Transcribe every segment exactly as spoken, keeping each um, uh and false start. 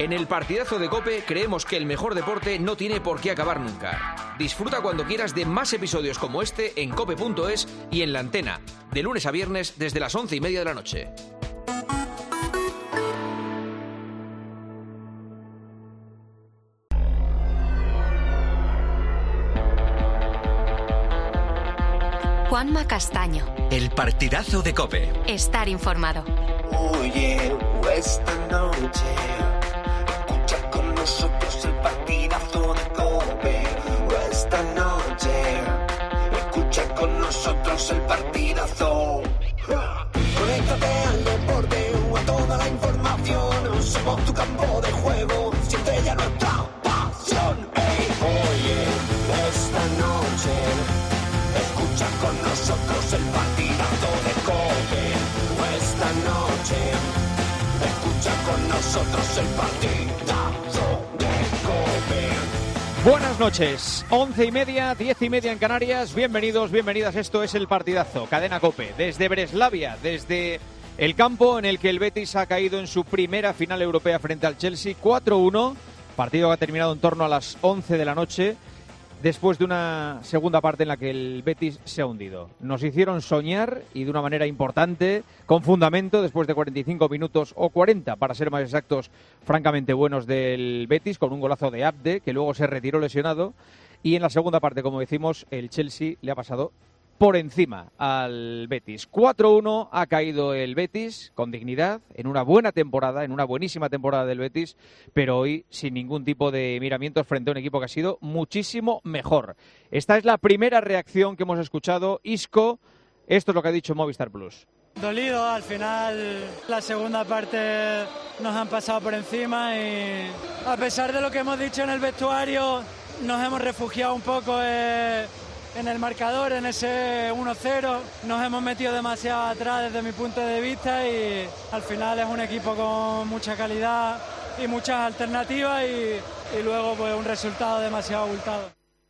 En el partidazo de COPE creemos que el mejor deporte no tiene por qué acabar nunca. Disfruta cuando quieras de más episodios como este en cope punto es y en La Antena, de lunes a viernes desde las once y media de la noche. Juanma Castaño. El partidazo de COPE. Estar informado. Oye, esta noche escucha con nosotros el partidazo de COPE. Esta noche escucha con nosotros el partidazo. Conéctate al deporte o a toda la información. Somos tu campo de juego, siente ya nuestra pasión. Hey, oye, esta noche escucha con nosotros el partidazo de COPE. Esta noche escucha con nosotros el partidazo de COPE. Buenas noches, once y media, diez y media en Canarias. Bienvenidos, bienvenidas. Esto es el partidazo, Cadena COPE. Desde Breslavia, desde el campo en el que el Betis ha caído en su primera final europea frente al Chelsea, cuatro uno. Partido que ha terminado en torno a las once de la noche. Después de una segunda parte en la que el Betis se ha hundido. Nos hicieron soñar y de una manera importante, con fundamento, después de cuarenta y cinco minutos o cuarenta, para ser más exactos, francamente buenos del Betis, con un golazo de Abde, que luego se retiró lesionado. Y en la segunda parte, como decimos, el Chelsea le ha pasado por encima al Betis. cuatro uno ha caído el Betis con dignidad, en una buena temporada, en una buenísima temporada del Betis, pero hoy sin ningún tipo de miramientos frente a un equipo que ha sido muchísimo mejor. Esta es la primera reacción que hemos escuchado. Isco, esto es lo que ha dicho Movistar Plus. Dolido, al final la segunda parte nos han pasado por encima y a pesar de lo que hemos dicho en el vestuario, nos hemos refugiado un poco eh... en el marcador, en ese uno cero, nos hemos metido demasiado atrás desde mi punto de vista y al final es un equipo con mucha calidad y muchas alternativas y, y luego pues un resultado demasiado abultado.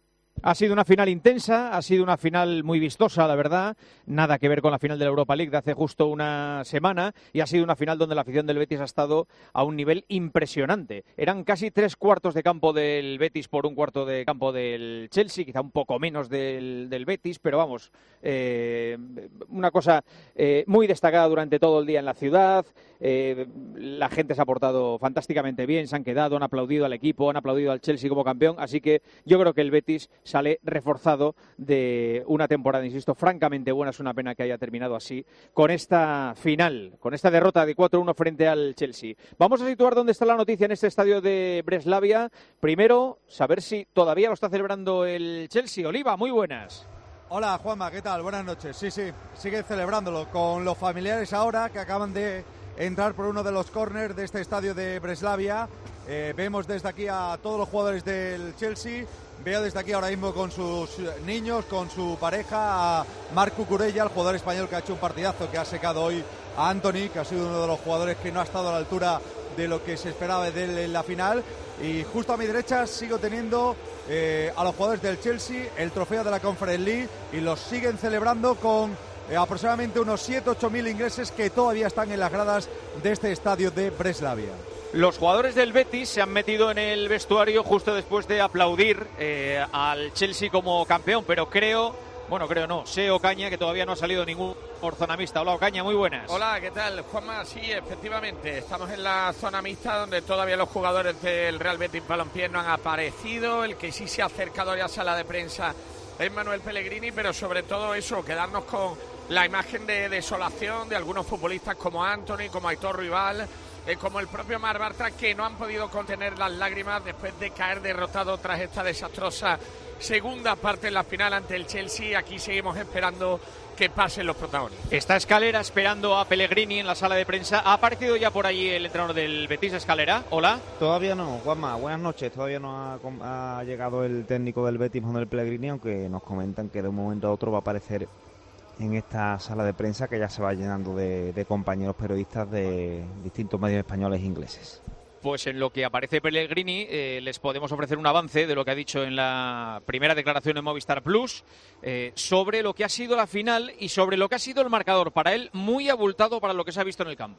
Ha sido una final intensa, ha sido una final muy vistosa, la verdad. Nada que ver con la final de la Europa League de hace justo una semana. Y ha sido una final donde la afición del Betis ha estado a un nivel impresionante. Eran casi tres cuartos de campo del Betis por un cuarto de campo del Chelsea, quizá un poco menos del, del Betis, pero vamos, eh, una cosa eh, muy destacada durante todo el día en la ciudad. Eh, la gente se ha portado fantásticamente bien, se han quedado, han aplaudido al equipo, han aplaudido al Chelsea como campeón. Así que yo creo que el Betis sale reforzado de una temporada, insisto, francamente buena. Es una pena que haya terminado así con esta final, con esta derrota de cuatro uno frente al Chelsea. Vamos a situar dónde está la noticia en este estadio de Breslavia. Primero, saber si todavía lo está celebrando el Chelsea. Oliva, muy buenas. Hola Juanma, ¿qué tal? Buenas noches. Sí, sí, sigue celebrándolo con los familiares ahora que acaban de entrar por uno de los corners de este estadio de Breslavia. Eh, vemos desde aquí a todos los jugadores del Chelsea. Veo desde aquí ahora mismo con sus niños, con su pareja, a Marc Cucurella, el jugador español que ha hecho un partidazo, que ha secado hoy a Anthony, que ha sido uno de los jugadores que no ha estado a la altura de lo que se esperaba de él en la final. Y justo a mi derecha sigo teniendo eh, a los jugadores del Chelsea, el trofeo de la Conference League, y los siguen celebrando con eh, aproximadamente unos siete a ocho mil ingleses que todavía están en las gradas de este estadio de Breslavia. Los jugadores del Betis se han metido en el vestuario justo después de aplaudir eh, al Chelsea como campeón, pero creo, bueno, creo no, sé Ocaña que todavía no ha salido ningún zona mixta. Hola Ocaña, muy buenas. Hola, ¿qué tal, Juanma? Sí, efectivamente, estamos en la zona mixta donde todavía los jugadores del Real Betis Balompié no han aparecido. El que sí se ha acercado ya a sala de prensa es Manuel Pellegrini, pero sobre todo eso, quedarnos con la imagen de desolación de algunos futbolistas como Anthony, como Aitor Rival, Eh, como el propio Marc Bartra, que no han podido contener las lágrimas después de caer derrotado tras esta desastrosa segunda parte en la final ante el Chelsea. Aquí seguimos esperando que pasen los protagonistas. Está Escalera esperando a Pellegrini en la sala de prensa. ¿Ha aparecido ya por allí el entrenador del Betis, Escalera? Hola. Todavía no, Juanma, buenas noches. Todavía no ha, ha llegado el técnico del Betis, Manuel Pellegrini, aunque nos comentan que de un momento a otro va a aparecer en esta sala de prensa que ya se va llenando de, de compañeros periodistas de distintos medios españoles e ingleses. Pues en lo que aparece Pellegrini eh, les podemos ofrecer un avance de lo que ha dicho en la primera declaración en Movistar Plus eh, sobre lo que ha sido la final y sobre lo que ha sido el marcador. Para él, muy abultado para lo que se ha visto en el campo.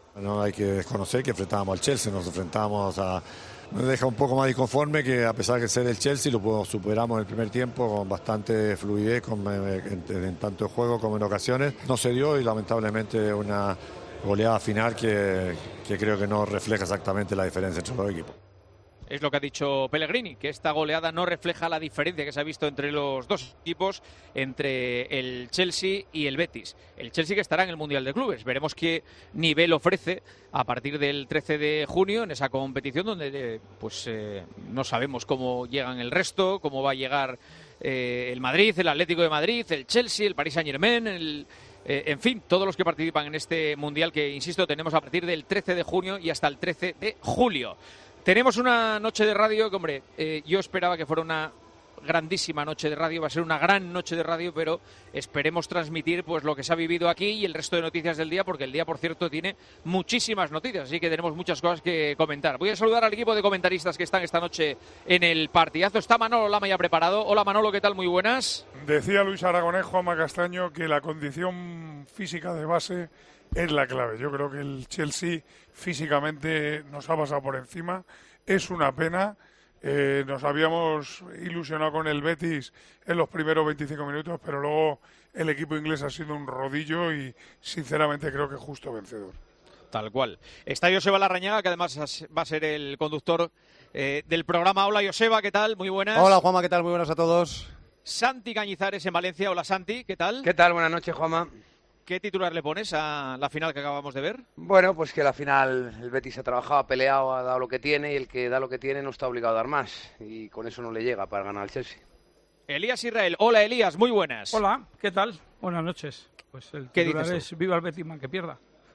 No hay que desconocer que enfrentábamos al Chelsea, nos enfrentábamos a... Nos deja un poco más disconforme que a pesar de ser el Chelsea lo superamos en el primer tiempo con bastante fluidez con, en, en tanto en juego como en ocasiones. No se dio y lamentablemente una goleada final que, que creo que no refleja exactamente la diferencia entre los equipos. Es lo que ha dicho Pellegrini, que esta goleada no refleja la diferencia que se ha visto entre los dos equipos, entre el Chelsea y el Betis. El Chelsea que estará en el Mundial de Clubes. Veremos qué nivel ofrece a partir del trece de junio en esa competición donde pues eh, no sabemos cómo llegan el resto, cómo va a llegar eh, el Madrid, el Atlético de Madrid, el Chelsea, el Paris Saint-Germain, el... Eh, en fin, todos los que participan en este Mundial que, insisto, tenemos a partir del trece de junio y hasta el trece de julio. Tenemos una noche de radio que, hombre, eh, yo esperaba que fuera una grandísima noche de radio, va a ser una gran noche de radio, pero esperemos transmitir pues lo que se ha vivido aquí y el resto de noticias del día, porque el día, por cierto, tiene muchísimas noticias, así que tenemos muchas cosas que comentar. Voy a saludar al equipo de comentaristas que están esta noche en el partidazo. Está Manolo Lama ya preparado. Hola Manolo, ¿qué tal? Muy buenas. Decía Luis Aragonés, Juanma Castaño, que la condición física de base es la clave. Yo creo que el Chelsea físicamente nos ha pasado por encima. Es una pena. Eh, nos habíamos ilusionado con el Betis en los primeros veinticinco minutos, pero luego el equipo inglés ha sido un rodillo y sinceramente creo que justo vencedor. Tal cual. Está Joseba Larrañaga, que además va a ser el conductor eh, del programa. Hola Joseba, ¿qué tal? Muy buenas. Hola Juanma, ¿qué tal? Muy buenas a todos. Santi Cañizares en Valencia. Hola Santi, ¿qué tal? ¿Qué tal? Buenas noches, Juanma. ¿Qué titular le pones a la final que acabamos de ver? Bueno, pues que la final el Betis ha trabajado, ha peleado, ha dado lo que tiene y el que da lo que tiene no está obligado a dar más y con eso no le llega para ganar al Chelsea. Elías Israel. Hola Elías, muy buenas. Hola, ¿qué tal? Buenas noches. Pues el titular es viva el Betis, man que pierda.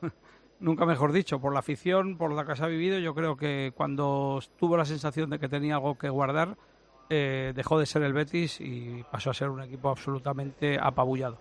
Nunca mejor dicho, por la afición, por la que se ha vivido, yo creo que cuando tuvo la sensación de que tenía algo que guardar, eh, dejó de ser el Betis y pasó a ser un equipo absolutamente apabullado.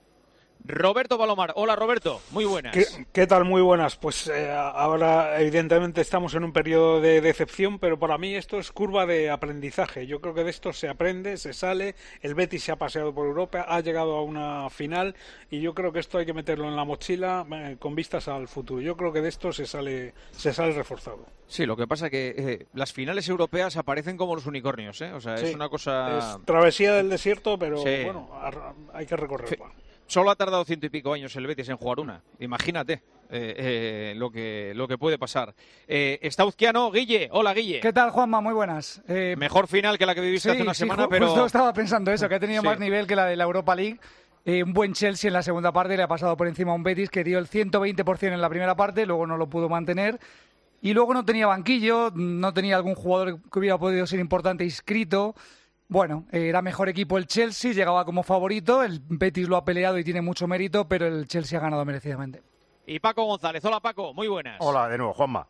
Roberto Palomar. Hola Roberto, muy buenas. ¿Qué, qué tal? Muy buenas. Pues eh, ahora evidentemente estamos en un periodo de decepción, pero para mí esto es curva de aprendizaje. Yo creo que de esto se aprende, se sale, el Betis se ha paseado por Europa, ha llegado a una final y yo creo que esto hay que meterlo en la mochila eh, con vistas al futuro. Yo creo que de esto se sale, se sale reforzado. Sí, lo que pasa es que eh, las finales europeas aparecen como los unicornios, ¿eh? O sea, sí, es una cosa... Es travesía del desierto, pero sí. Bueno, hay que recorrerla. Sí. Solo ha tardado ciento y pico años el Betis en jugar una. Imagínate eh, eh, lo que lo que puede pasar. Eh, está Uzquiano. Guille. Hola, Guille. ¿Qué tal, Juanma? Muy buenas. Eh, Mejor final que la que viviste sí, hace una sí, semana, ju pero... justo estaba pensando eso, que ha tenido sí. más nivel que la de la Europa League. Eh, un buen Chelsea en la segunda parte le ha pasado por encima a un Betis que dio el ciento veinte por ciento en la primera parte, luego no lo pudo mantener. Y luego no tenía banquillo, no tenía algún jugador que hubiera podido ser importante inscrito. Bueno, era mejor equipo el Chelsea, llegaba como favorito, el Betis lo ha peleado y tiene mucho mérito, pero el Chelsea ha ganado merecidamente. Y Paco González. Hola Paco, muy buenas. Hola de nuevo, Juanma.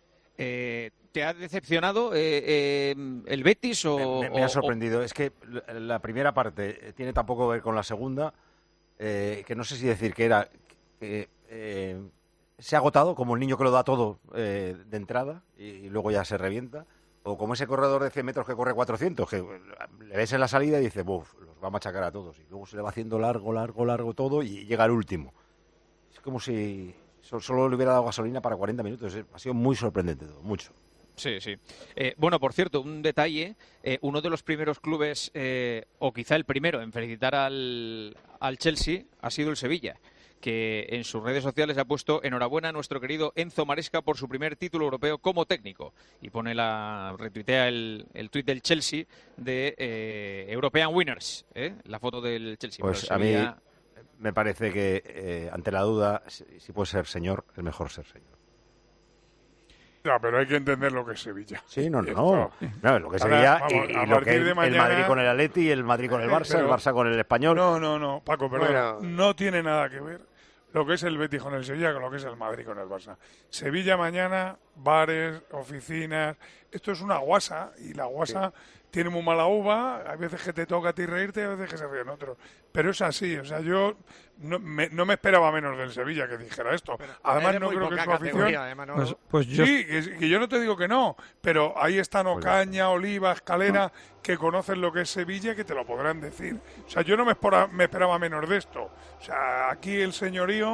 Eh, ¿Te ha decepcionado eh, eh, el Betis o...? Me, me, me ha sorprendido, o... es que la primera parte tiene tan poco que ver con la segunda, eh, que no sé si decir que era... que eh, se ha agotado, como el niño que lo da todo eh, de entrada y, y luego ya se revienta. O como ese corredor de cien metros que corre cuatrocientos, que le ves en la salida y dices, buf, los va a machacar a todos. Y luego se le va haciendo largo, largo, largo todo y llega al último. Es como si solo le hubiera dado gasolina para cuarenta minutos. Ha sido muy sorprendente todo, mucho. Sí, sí. Eh, bueno, por cierto, un detalle. Eh, uno de los primeros clubes, eh, o quizá el primero, en felicitar al, al Chelsea ha sido el Sevilla, que en sus redes sociales ha puesto enhorabuena a nuestro querido Enzo Maresca por su primer título europeo como técnico. Y pone la retuitea el, el tuit del Chelsea de eh, European Winners, ¿eh? La foto del Chelsea. Pues a Sevilla... mí me parece que eh, ante la duda, si, si puede ser señor, es mejor ser señor. Ya, pero hay que entender lo que es Sevilla. Sí, no, no. no lo que es Sevilla y, y lo que es mañana... el Madrid con el Atleti, el Madrid con el Barça, pero... el Barça con el Español. No, no, no, Paco, perdón. Bueno. No tiene nada que ver lo que es el Betis con el Sevilla con lo que es el Madrid con el Barça. Sevilla mañana, bares, oficinas... Esto es una guasa y la guasa sí. tiene muy mala uva. Hay veces que te toca a ti reírte, a veces que se ríen otros. Pero es así, o sea, yo no me, no me esperaba menos del Sevilla que dijera esto. Pero, además no creo que su afición... Además, ¿no? pues, pues yo... Sí, que, que yo no te digo que no, pero ahí están Ocaña, Oliva, Escalera, no. que conocen lo que es Sevilla y que te lo podrán decir. O sea, yo no me, espora, me esperaba menos de esto. O sea, aquí el señorío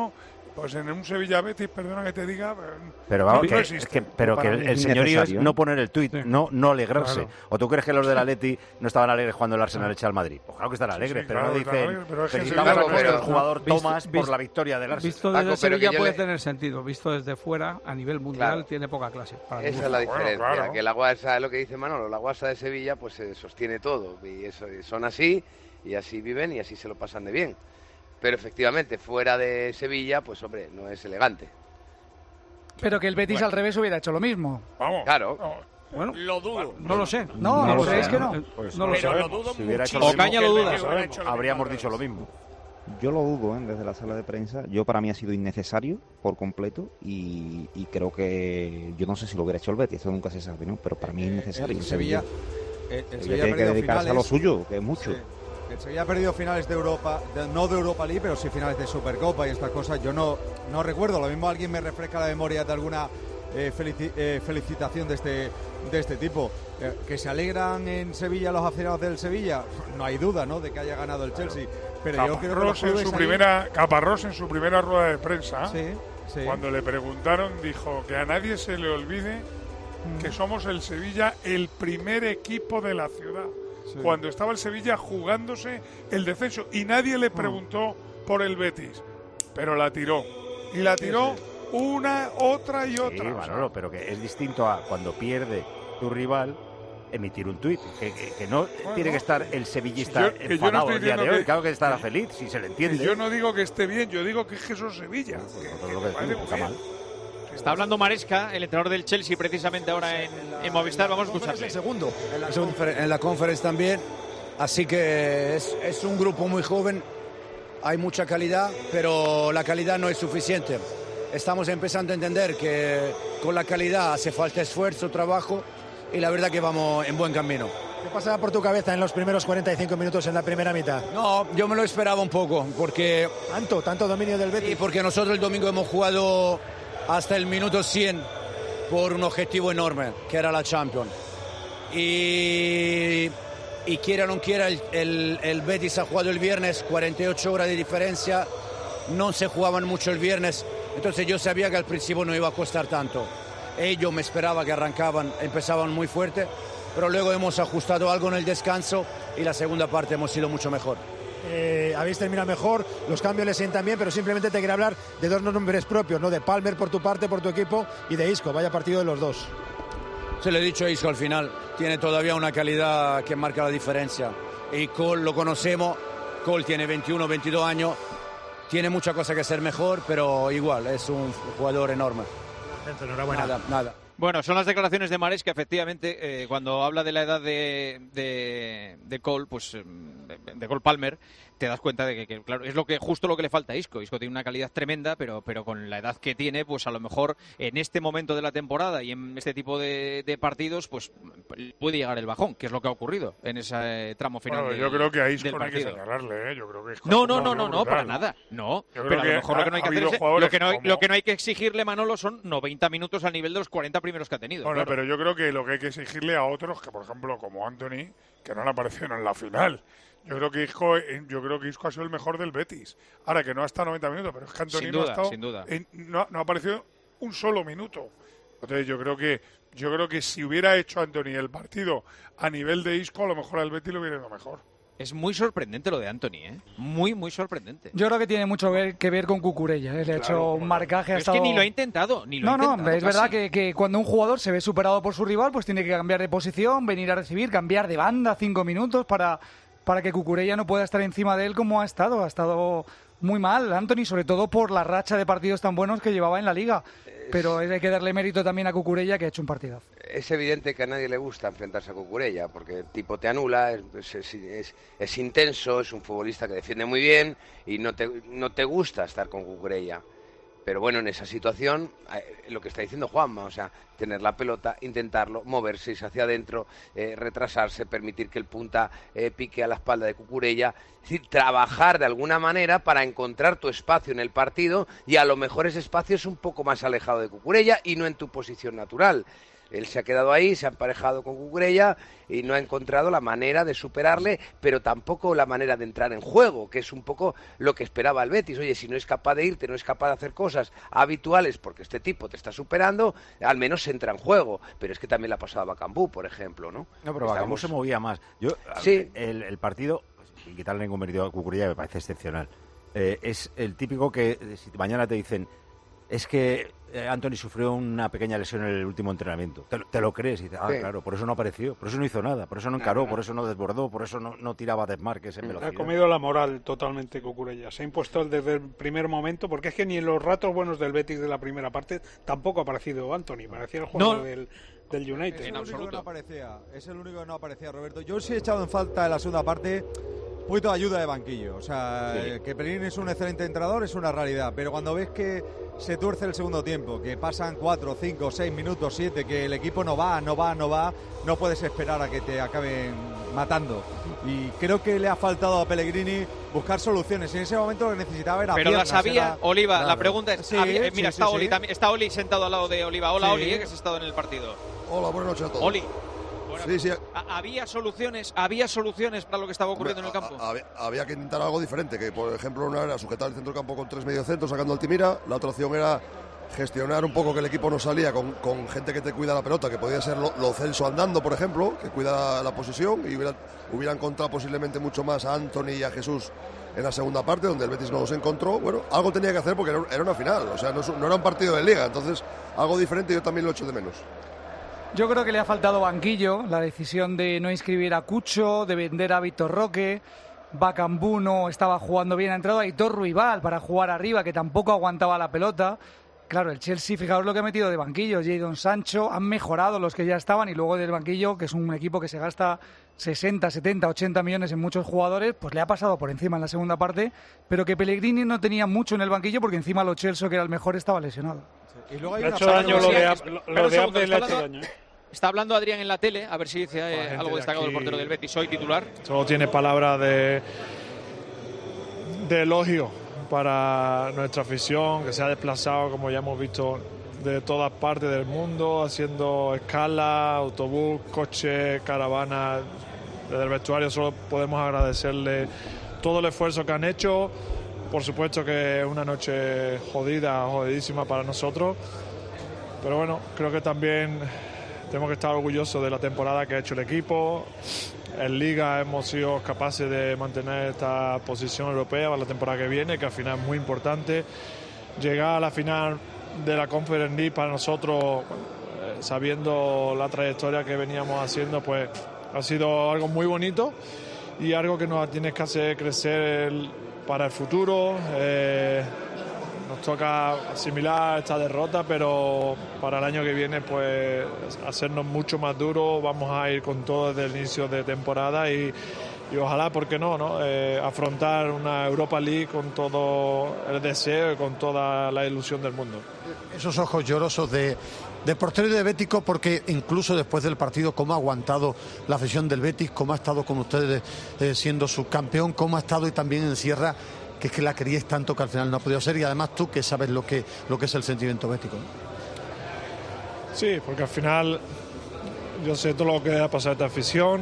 Pues en un Sevilla-Betis, perdona que te diga, pero vamos, no que, existe. es que, pero que el, el señorío es no poner el tuit, no, no alegrarse. Claro. ¿O tú crees que los del Atleti no estaban alegres cuando el Arsenal echa al Madrid? Pues claro que están alegres, sí, sí, pero claro, no dicen alegre, pero es felicitamos a nuestro jugador Tomás por la victoria del Arsenal. Visto desde Sevilla puede le... tener sentido, visto desde fuera, a nivel mundial, claro. tiene poca clase. Para Esa es la diferencia, bueno, claro. que la guasa, es lo que dice Manolo, la guasa de Sevilla pues se sostiene todo, y eso, son así, y así viven, y así se lo pasan de bien. Pero efectivamente, fuera de Sevilla, pues hombre, no es elegante. Pero que el Betis bueno. al revés hubiera hecho lo mismo. Vamos. Claro. No. Bueno, lo dudo. No lo sé. No, no, no lo sé, que no. Pues no lo sé. Lo dudo si hubiera hecho o Caña lo duda. Habríamos dicho lo mismo. Yo lo dudo, ¿eh? Desde la sala de prensa. Yo para mí ha sido innecesario por completo y, y creo que yo no sé si lo hubiera hecho el Betis, eso nunca se sabe, ¿no? Pero para mí es innecesario. El Sevilla, el, el Sevilla tiene que dedicarse finales, a lo suyo, que es mucho. Sí. El Sevilla ha perdido finales de Europa, de, no de Europa League, pero sí finales de Supercopa y estas cosas. Yo no, no recuerdo, lo mismo alguien me refresca la memoria de alguna eh, felici, eh, felicitación de este, de este tipo. Eh, que se alegran en Sevilla los aficionados del Sevilla, no hay duda, ¿no?, de que haya ganado el Chelsea. Pero Caparrós yo creo que los en su ahí... primera Caparrós en su primera rueda de prensa, sí, sí. cuando le preguntaron, dijo que a nadie se le olvide mm. que somos el Sevilla el primer equipo de la ciudad. Sí. Cuando estaba el Sevilla jugándose el descenso y nadie le preguntó mm. por el Betis, pero la tiró y la tiró sí, sí. una, otra y otra. Sí, Manolo, o sea, pero que es distinto a cuando pierde tu rival emitir un tuit, que, que, que no bueno, tiene que estar el sevillista si yo, enfadado no el día de hoy, que, claro que estará que, feliz, si se le entiende. Yo no digo que esté bien, yo digo que es que eso es Sevilla. Pues, que, que, lo que decimos, está mal. Está hablando Maresca, el entrenador del Chelsea, precisamente ahora en, en, en Movistar. Vamos a escucharle. El segundo, en la, confer en la conference también. Así que es, es un grupo muy joven, hay mucha calidad, pero la calidad no es suficiente. Estamos empezando a entender que con la calidad hace falta esfuerzo, trabajo, y la verdad que vamos en buen camino. ¿Qué pasaba por tu cabeza en los primeros cuarenta y cinco minutos en la primera mitad? No, yo me lo esperaba un poco, porque... ¿Tanto? ¿Tanto dominio del Betis? Sí, porque nosotros el domingo hemos jugado hasta el minuto cien por un objetivo enorme, que era la Champions. Y, y quiera o no quiera, el, el, el Betis ha jugado el viernes, cuarenta y ocho horas de diferencia, no se jugaban mucho el viernes, entonces yo sabía que al principio no iba a costar tanto. Ellos me esperaba que arrancaban, empezaban muy fuerte, pero luego hemos ajustado algo en el descanso y la segunda parte hemos sido mucho mejor. Eh, habéis terminado mejor, los cambios les sientan bien, pero simplemente te quería hablar de dos nombres propios, ¿no? De Palmer por tu parte, por tu equipo, y de Isco. Vaya partido de los dos. Se lo he dicho a Isco al final, tiene todavía una calidad que marca la diferencia. Y Cole lo conocemos, Cole tiene veintiuno, veintidós años, tiene mucha cosa que ser mejor, pero igual, es un jugador enorme. Enhorabuena. Nada, nada. Bueno, son las declaraciones de Mares que efectivamente, eh, cuando habla de la edad de, de, de Cole, pues de, de Cole Palmer, te das cuenta de que, que, claro, es lo que justo lo que le falta a Isco. Isco tiene una calidad tremenda, pero, pero con la edad que tiene, pues a lo mejor en este momento de la temporada y en este tipo de, de partidos, pues puede llegar el bajón, que es lo que ha ocurrido en ese tramo final. Bueno, del, yo creo que a Isco no hay que señalarle, ¿eh? Yo creo que Isco no, no, no, no, no, para nada. No, pero a lo mejor lo que no hay que hacer es, lo que no hay, como... lo que no hay que exigirle, Manolo, son noventa minutos al nivel de los cuarenta primeros que ha tenido. Bueno, claro. Pero yo creo que lo que hay que exigirle a otros, que por ejemplo como Anthony, que no le aparecieron en la final. Yo creo que Isco, yo creo que Isco ha sido el mejor del Betis. Ahora que no ha estado noventa minutos, pero es que Anthony sin no duda, ha estado, sin duda. En, no, no ha aparecido un solo minuto. Entonces yo creo que yo creo que si hubiera hecho Anthony el partido a nivel de Isco, a lo mejor al Betis lo hubiera ido mejor. Es muy sorprendente lo de Anthony, ¿eh? Muy, muy sorprendente. Yo creo que tiene mucho ver, que ver con Cucurella. ¿eh? Le ha claro, hecho un marcaje. Es estado... que ni lo ha intentado, ni lo no, ha intentado. No, es casi. verdad que, que cuando un jugador se ve superado por su rival, pues tiene que cambiar de posición, venir a recibir, cambiar de banda cinco minutos para, para que Cucurella no pueda estar encima de él como ha estado. Ha estado muy mal, Anthony, sobre todo por la racha de partidos tan buenos que llevaba en la Liga. Pero hay que darle mérito también a Cucurella, que ha hecho un partidazo. Es evidente que a nadie le gusta enfrentarse a Cucurella, porque el tipo te anula, es, es, es, es intenso, es un futbolista que defiende muy bien y no te, no te gusta estar con Cucurella. Pero bueno, en esa situación, eh, lo que está diciendo Juanma, o sea, tener la pelota, intentarlo, moverse hacia adentro, eh, retrasarse, permitir que el punta eh, pique a la espalda de Cucurella, es decir, trabajar de alguna manera para encontrar tu espacio en el partido, y a lo mejor ese espacio es un poco más alejado de Cucurella y no en tu posición natural. Él se ha quedado ahí, se ha emparejado con Cucurella y no ha encontrado la manera de superarle, pero tampoco la manera de entrar en juego, que es un poco lo que esperaba el Betis. Oye, si no es capaz de irte, no es capaz de hacer cosas habituales porque este tipo te está superando, al menos se entra en juego. Pero es que también le ha pasado a Bacambú, por ejemplo, ¿no? No, pero Bacambú Estábamos... se movía más. Yo, sí. el, el partido, y quitarle ningún mérito a Cucurella me parece excepcional. Eh, es el típico que si mañana te dicen, es que eh, Anthony sufrió una pequeña lesión en el último entrenamiento. Te, te lo crees y dices, ah, sí. claro, por eso no apareció, por eso no hizo nada, por eso no encaró, no, no. por eso no desbordó, por eso no, no tiraba desmarques en velocidad. Ha comido la moral totalmente Cucurella. Se ha impuesto desde el primer momento, porque es que ni en los ratos buenos del Betis de la primera parte tampoco ha aparecido Anthony, parecía el jugador no. del, del United. Es el único que no aparecía, es el único que no aparecía, Roberto. Yo sí he echado en falta en la segunda parte un poquito de ayuda de banquillo. O sea, sí. que Pellegrini es un excelente entrenador, es una realidad, pero cuando ves que se tuerce el segundo tiempo, que pasan cuatro, cinco, seis minutos, siete, que el equipo no va, no va, no va, no puedes esperar a que te acaben matando. Y creo que le ha faltado a Pellegrini buscar soluciones. En ese momento lo que necesitaba era pero piernas, las había, era... Oliva, claro. la pregunta es, sí, había, eh, mira, sí, está sí, Oli sí. también, está Oli sentado al lado de Oliva. Hola, sí. Oli, eh, que has estado en el partido. Hola, buenas noches a todos. Oli. Sí, sí. ¿Había soluciones, había soluciones para lo que estaba ocurriendo Hombre, en el campo? Había, había que intentar algo diferente, que por ejemplo una era sujetar el centro del campo con tres mediocentros sacando al Altimira, la otra opción era gestionar un poco que el equipo no salía con, con gente que te cuida la pelota, que podía ser lo, lo Celso andando, por ejemplo, que cuida la, la posesión, y hubiera, hubiera encontrado posiblemente mucho más a Anthony y a Jesús en la segunda parte, donde el Betis no los encontró. Bueno, algo tenía que hacer porque era, era una final, o sea, no, no era un partido de liga, entonces algo diferente yo también lo echo de menos. Yo creo que le ha faltado banquillo, la decisión de no inscribir a Cucho, de vender a Víctor Roque. Bacambú no estaba jugando bien, ha entrado Aitor Ruibal para jugar arriba, que tampoco aguantaba la pelota. Claro, el Chelsea, fijaos lo que ha metido de banquillo, Jadon Sancho, han mejorado los que ya estaban, y luego del banquillo, que es un equipo que se gasta sesenta, setenta, ochenta millones en muchos jugadores, pues le ha pasado por encima en la segunda parte, pero que Pellegrini no tenía mucho en el banquillo porque encima Lo Celso, que era el mejor, estaba lesionado. Y luego hay le ha una hecho daño lo de, Ab- lo, lo de Abde le ha hecho daño. ¿eh? Está hablando Adrián en la tele, a ver si dice eh, algo de destacado aquí... del portero del Betis, hoy titular. Solo tiene palabras de, de elogio para nuestra afición, que se ha desplazado, como ya hemos visto, de todas partes del mundo, haciendo escala, autobús, coche, caravana. Desde el vestuario solo podemos agradecerle todo el esfuerzo que han hecho. Por supuesto que es una noche jodida, jodidísima para nosotros, pero bueno, creo que también tenemos que estar orgullosos de la temporada que ha hecho el equipo. En Liga hemos sido capaces de mantener esta posición europea para la temporada que viene, que al final es muy importante. Llegar a la final de la Conference League para nosotros, eh, sabiendo la trayectoria que veníamos haciendo, pues ha sido algo muy bonito y algo que nos tiene que hacer crecer para el futuro. Eh, nos toca asimilar esta derrota, pero para el año que viene pues hacernos mucho más duros. Vamos a ir con todo desde el inicio de temporada y, y ojalá, ¿por qué no, no? Eh, afrontar una Europa League con todo el deseo y con toda la ilusión del mundo. Esos ojos llorosos de, de portero y de bético, porque incluso después del partido, cómo ha aguantado la afición del Betis, cómo ha estado con ustedes eh, siendo subcampeón, cómo ha estado y también en Sierra, que es que la queríais tanto que al final no ha podido ser, y además tú que sabes lo que, lo que es el sentimiento bético, ¿no? Sí, porque al final yo sé todo lo que ha pasado a esta afición.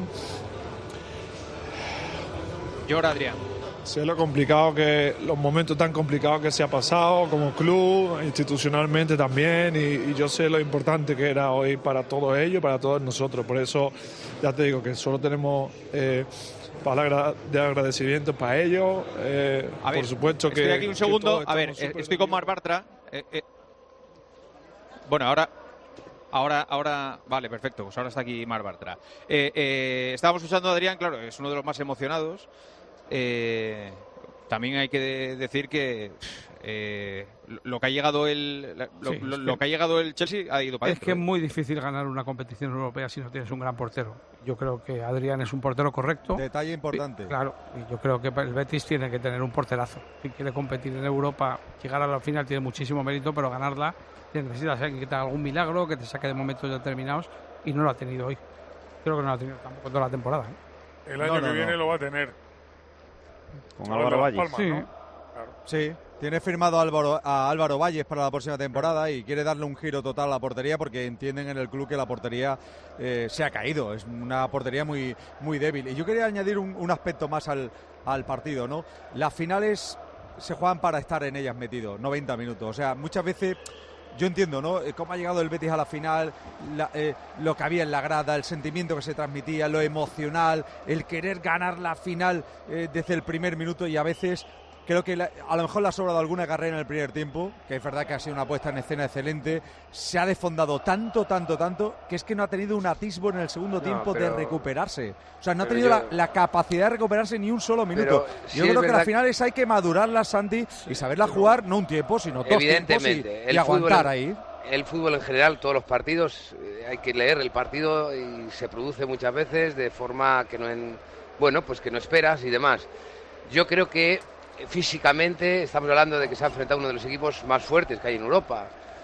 Llora Adrián. Sé lo complicado que, los momentos tan complicados que se ha pasado como club, institucionalmente también, y, y yo sé lo importante que era hoy para todos ellos, para todos nosotros. Por eso ya te digo que solo tenemos eh, palabras de agradecimiento para ellos. Eh, a ver, por supuesto que... Estoy aquí un segundo. A ver, estoy con Marc Bartra. Eh, eh. Bueno, ahora... Ahora, ahora, vale, perfecto, pues ahora está aquí Marc Bartra. Eh, eh, estábamos escuchando a Adrián, claro, es uno de los más emocionados. Eh, también hay que decir que eh, lo que ha llegado el lo, Sí, lo, es lo que- que ha llegado el Chelsea ha ido para Es adentro. que es ¿eh? muy difícil ganar una competición europea si no tienes un gran portero. Yo creo que Adrián es un portero correcto. Detalle importante. Y- claro, y yo creo que el Betis tiene que tener un porterazo. Si quiere competir en Europa, llegar a la final tiene muchísimo mérito, pero ganarla necesitas alguien que te haga algún milagro, que te saque de momentos determinados, y no lo ha tenido hoy. Creo que no lo ha tenido tampoco toda la temporada. ¿eh? El año No, no, que viene no. lo va a tener. Con Ahora Álvaro de Las Valles. Palmas, Sí. ¿no? Claro. Sí, tiene firmado a Álvaro, a Álvaro Valles para la próxima temporada y quiere darle un giro total a la portería porque entienden en el club que la portería eh, se ha caído, es una portería muy, muy débil. Y yo quería añadir un, un aspecto más al, al partido, ¿no? Las finales se juegan para estar en ellas metidos, noventa minutos. O sea, muchas veces yo entiendo, ¿no? Eh, Cómo ha llegado el Betis a la final, la- eh, lo que había en la grada, el sentimiento que se transmitía, lo emocional, el querer ganar la final eh, desde el primer minuto y a veces creo que la- a lo mejor le ha sobrado alguna carrera en el primer tiempo, que es verdad que ha sido una puesta en escena excelente, se ha desfondado tanto, tanto, tanto, que es que no ha tenido un atisbo en el segundo No, tiempo pero- de recuperarse. O sea, no ha pero tenido yo- la, la capacidad de recuperarse ni un solo minuto. Pero sí yo es creo que verdad las finales hay que madurarlas, Santi, y saberlas jugar no un tiempo, sino dos tiempos y, Evidentemente, y el aguantar fútbol, ahí. El fútbol en general, todos los partidos, eh, hay que leer el partido y se produce muchas veces de forma que no en, bueno, pues que no esperas y demás. Yo creo que eh, físicamente estamos hablando de que se ha enfrentado a uno de los equipos más fuertes que hay en Europa.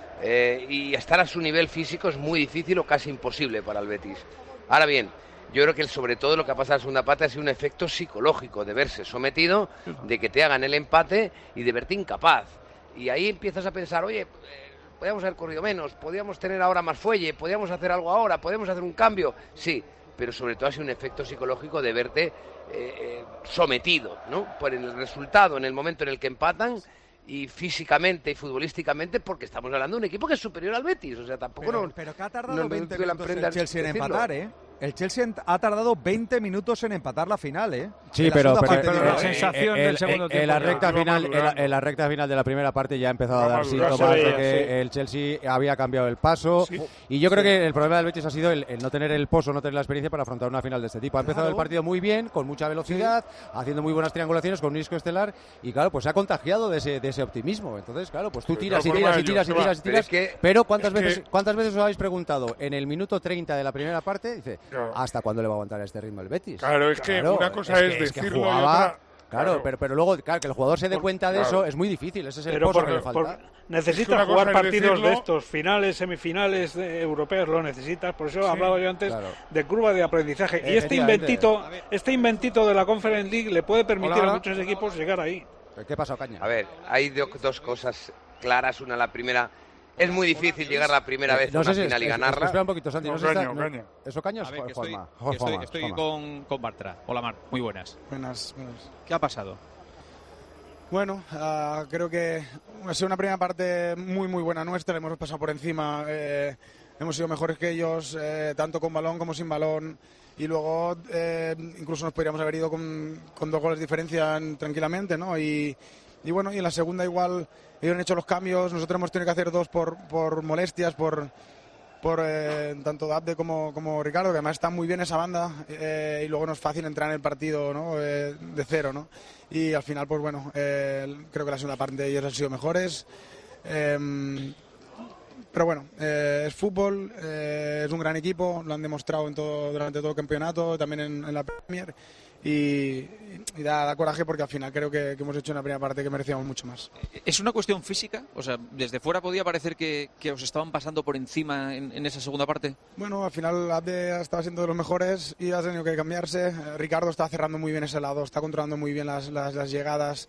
Eh, y estar a su nivel físico es muy difícil o casi imposible para el Betis. Ahora bien, yo creo que sobre todo lo que ha pasado en la segunda parte ha sido un efecto psicológico de verse sometido, de que te hagan el empate y de verte incapaz. Y ahí empiezas a pensar, oye, eh, podríamos haber corrido menos, podríamos tener ahora más fuelle, podríamos hacer algo ahora, podríamos hacer un cambio. Sí, pero sobre todo ha sido un efecto psicológico de verte eh, eh, sometido, ¿no? Por el resultado en el momento en el que empatan, y físicamente y futbolísticamente, porque estamos hablando de un equipo que es superior al Betis. O sea, tampoco Pero, nos, pero que ha tardado no nos veinte duele minutos el aprender Chelsea en decirlo. empatar, ¿eh? El Chelsea en- ha tardado veinte minutos en empatar la final, ¿eh? Sí, En la pero, segunda pero, parte pero de- la sensación del segundo tiempo. En la recta Iba final, en la, madurando. en la recta final de la primera parte ya ha empezado a Iba dar madurando. síntomas Se de veía, que sí. el Chelsea había cambiado el paso. Sí. Y yo creo que el problema del Betis ha sido el, el no tener el pozo, no tener la experiencia para afrontar una final de este tipo. Ha empezado Claro. el partido muy bien, con mucha velocidad, haciendo muy buenas triangulaciones con un disco estelar, y claro, pues se ha contagiado de ese, de ese optimismo. Entonces, claro, pues tú De tiras y todas tiras y formas, tiras y Joseba, tiras y pero tiras. es que- Pero ¿cuántas es que- veces cuántas veces os habéis preguntado en el minuto treinta de la primera parte? Dice, Claro. ¿hasta cuándo le va a aguantar a este ritmo el Betis? Claro, es que una cosa es, que- que decirlo y jugaba- otra... Claro, pero, pero luego, claro, que el jugador se dé Por- cuenta de claro. eso es muy difícil. Ese es el Pero pozo por- que le por- falta. necesitas una jugar cosa es partidos decirlo- de estos, finales, semifinales de europeos, lo necesitas. Por eso Sí, hablaba yo antes claro. de curva de aprendizaje. Y este Efectivamente. inventito, este inventito de la Conference League le puede permitir Hola. a muchos equipos llegar ahí. ¿Qué pasa, Caña? A ver, hay do- dos cosas claras. Una, la primera, es muy difícil llegar la primera vez a No una sé si es- final y es- ganarla. Espera un poquito, Santi. No, No, sé si caña, está- no- caña. ¿Eso caña o A ver, es que estoy, Juanma? que estoy, Juanma, estoy Juanma. con, con Bartra. Hola, Mar. Muy buenas. Buenas, buenas. ¿Qué ha pasado? Bueno, ah, creo que ha sido una primera parte muy, muy buena nuestra. Le hemos pasado por encima. eh, hemos sido mejores que ellos, eh, tanto con balón como sin balón. Y luego eh, incluso nos podríamos haber ido con, con dos goles de diferencia en- tranquilamente, ¿no? Y, y bueno, y en la segunda igual ellos han hecho los cambios. Nosotros hemos tenido que hacer dos por, por molestias, por, por eh, tanto Dabde como, como Ricardo, que además está muy bien esa banda, eh, y luego no es fácil entrar en el partido, ¿no? Eh, de cero, ¿no? Y al final, pues bueno, eh, creo que la segunda parte ellos han sido mejores. Eh, pero bueno, eh, es fútbol, eh, es un gran equipo, lo han demostrado en todo, durante todo el campeonato, también en, en la Premier, y, y da, da coraje porque al final creo que, que hemos hecho una primera parte que merecíamos mucho más. ¿Es una cuestión física? O sea, desde fuera podía parecer que, que os estaban pasando por encima en, en esa segunda parte. Bueno, al final Abde estaba siendo de los mejores y ha tenido que cambiarse. Eh, Ricardo está cerrando muy bien ese lado, está controlando muy bien las, las, las llegadas,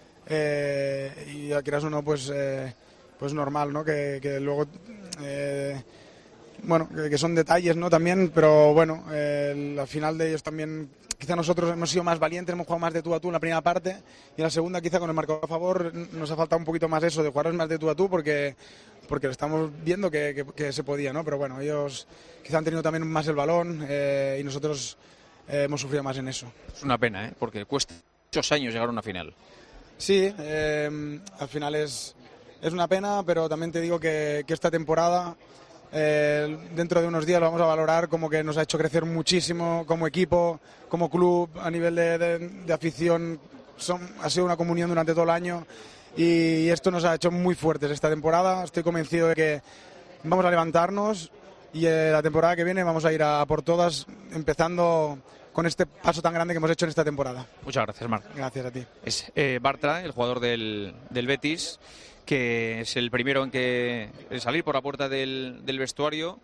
eh, y a quieras o no, pues, eh, pues normal, ¿no? Que, que luego, eh, bueno, que, que son detalles, ¿no? También, pero bueno, eh, al final de ellos también, quizá nosotros hemos sido más valientes, hemos jugado más de tú a tú en la primera parte, y en la segunda quizá con el marcador a favor nos ha faltado un poquito más eso, de jugar más de tú a tú, porque porque lo estamos viendo que, que, que se podía, ¿no? Pero bueno, ellos quizá han tenido también más el balón, eh, y nosotros eh, hemos sufrido más en eso. Es una pena, ¿eh? Porque cuesta muchos años llegar a una final. Sí, eh, al final es, es una pena, pero también te digo que, que esta temporada, eh, dentro de unos días lo vamos a valorar como que nos ha hecho crecer muchísimo como equipo, como club, a nivel de, de- de afición, son, ha sido una comunión durante todo el año y esto nos ha hecho muy fuertes esta temporada. Estoy convencido de que vamos a levantarnos y eh, la temporada que viene vamos a ir a, a por todas, empezando con este paso tan grande que hemos hecho en esta temporada. Muchas gracias, Marc. Gracias a ti. Es eh, Bartra, el jugador del, del Betis, que es el primero en que en salir por la puerta del, del vestuario.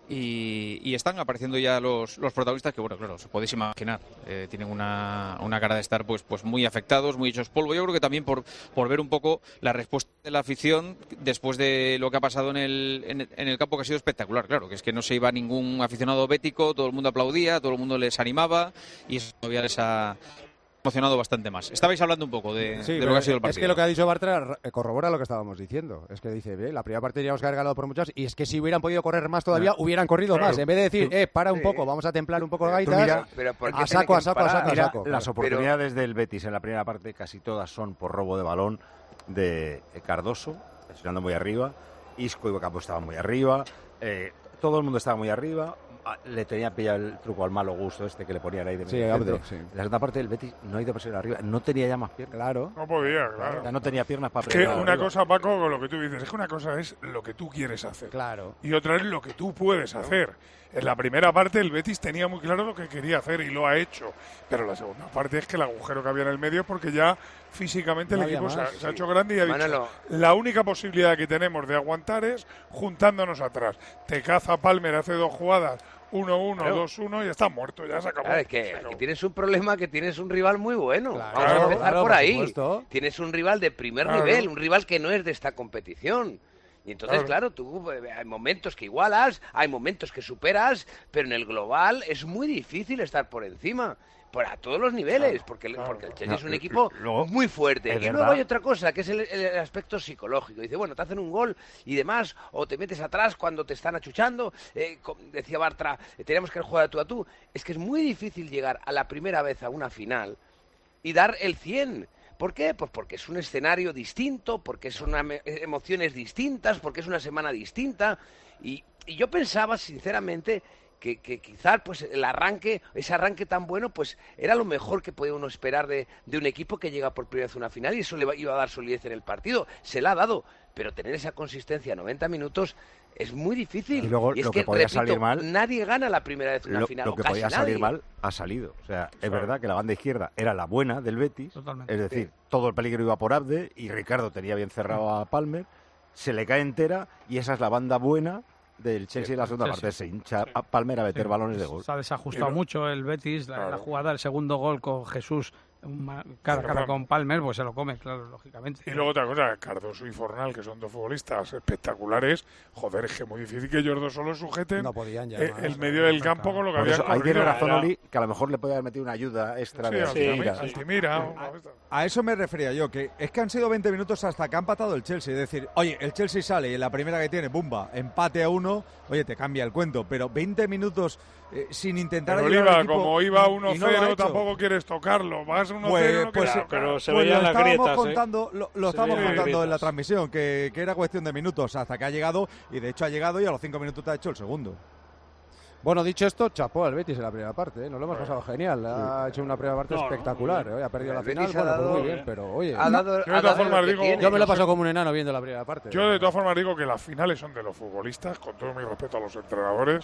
Y, y están apareciendo ya los, los protagonistas que, bueno, claro, os podéis imaginar, eh, tienen una, una cara de estar pues, pues muy afectados, muy hechos polvo. Yo creo que también por, por ver un poco la respuesta de la afición después de lo que ha pasado en el, en, en el campo, que ha sido espectacular, claro, que es que no se iba ningún aficionado bético, todo el mundo aplaudía, todo el mundo les animaba y eso todavía les ha emocionado bastante más. Estabais hablando un poco de, sí, de lo que ha sido el partido. Es que lo que ha dicho Bartra corrobora lo que estábamos diciendo. Es que dice, bien, la primera parte teníamos que haber ganado por muchas y es que si hubieran podido correr más todavía, no. hubieran corrido claro. más. En vez de decir, eh, para un sí. poco, vamos a templar un poco las gaitas, mira, pero a saco, a saco, a saco, a saco. Las oportunidades pero... del Betis en la primera parte casi todas son por robo de balón de Cardoso, presionando muy arriba, Isco y Campo estaban muy arriba, eh, todo el mundo estaba muy arriba. Le tenía pillado el truco al malo gusto este que le ponían ahí de sí, Abde, sí. La segunda parte del Betis no ha ido por arriba, no tenía ya más piernas. Claro. No podía, claro. Ya no tenía piernas para Es que una arriba. cosa, Paco, con lo que tú dices, es que una cosa es lo que tú quieres hacer. Claro. Y otra es lo que tú puedes hacer. En la primera parte el Betis tenía muy claro lo que quería hacer y lo ha hecho. Pero la segunda parte es que el agujero que había en el medio, porque ya físicamente no el equipo se ha, se ha hecho grande y ha Manolo. dicho, la única posibilidad que tenemos de aguantar es juntándonos atrás. Te caza Palmer, hace dos jugadas, uno uno, claro. dos uno y está muerto, ya se acabó. Claro, es que aquí tienes un problema, que tienes un rival muy bueno. Claro, Vamos a empezar claro, por ahí. Supuesto. Tienes un rival de primer claro. nivel, un rival que no es de esta competición. Y entonces, claro. claro, tú hay momentos que igualas, hay momentos que superas, pero en el global es muy difícil estar por encima. Por a todos los niveles, claro, porque, claro, porque el Chelsea no, es un equipo luego, muy fuerte. Y verdad. Luego hay otra cosa, que es el, el aspecto psicológico. Dice, bueno, te hacen un gol y demás, o te metes atrás cuando te están achuchando. Eh, decía Bartra, eh, teníamos que jugar de tú a tú. Es que es muy difícil llegar a la primera vez a una final y dar el cien. ¿Por qué? Pues porque es un escenario distinto, porque son emociones distintas, porque es una semana distinta. Y, y yo pensaba, sinceramente, que, que quizás pues el arranque, ese arranque tan bueno, pues era lo mejor que podía uno esperar de, de un equipo que llega por primera vez a una final, y eso le iba a dar solidez en el partido. Se la ha dado, pero tener esa consistencia noventa minutos es muy difícil. Y luego y es lo que, que, podía repito, salir mal, nadie gana la primera vez en una lo, final. Lo que casi podía nadie. salir mal ha salido. O sea, es verdad que la banda izquierda era la buena del Betis. Totalmente. Es decir, Sí. todo el peligro iba por Abde y Ricardo tenía bien cerrado a Palmer. Se le cae entera y esa es la banda buena del Chelsea Sí, en la segunda Chelsea. parte. Se hincha a Palmer a meter Sí. balones de gol. Se ha desajustado Pero- mucho el Betis, la, Claro. la jugada, el segundo gol con Jesús, un ma- cara a cara con Palmer, pues se lo come, claro, lógicamente. Y luego otra cosa, Cardoso y Fornal, que son dos futbolistas espectaculares, joder, es que es muy difícil que ellos dos solo sujeten No podían ya eh, más. el medio del campo con lo que Por había eso, ahí tiene corrido. razón Era- Oli, que a lo mejor le puede haber metido una ayuda extra Sí, de Altimira, Altimira. Altimira, o- A eso me refería yo, que es que han sido veinte minutos hasta que ha empatado el Chelsea. Es decir, oye, el Chelsea sale y en la primera que tiene, ¡bumba!, empate a uno, oye, te cambia el cuento. Pero veinte minutos eh, sin intentar Pero ayudar Oliva, al equipo, como iba y- y uno no lo ha cero, hecho. tampoco quieres tocarlo. Vas uno cero, Pues, no pues, quieres pero tocar. se Pues veían lo las estábamos grietas, ¿eh? contando, lo, lo Se estábamos veían las contando en la grietas. transmisión, que, que era cuestión de minutos hasta que ha llegado, y de hecho ha llegado y a los cinco minutos te ha hecho el segundo. Bueno, dicho esto, chapó al Betis en la primera parte, ¿eh? Nos lo hemos pasado genial. Ha hecho una primera parte No, no, espectacular. muy ¿eh? Ha perdido El la final, Betis ha bueno, pues dado- muy bien, pero oye. Ha dado, Yo de ha todas dado formas lo que digo- tiene. Yo me lo he pasado como un enano viendo la primera parte. Yo de todas formas digo que las finales son de los futbolistas, con todo mi respeto a los entrenadores.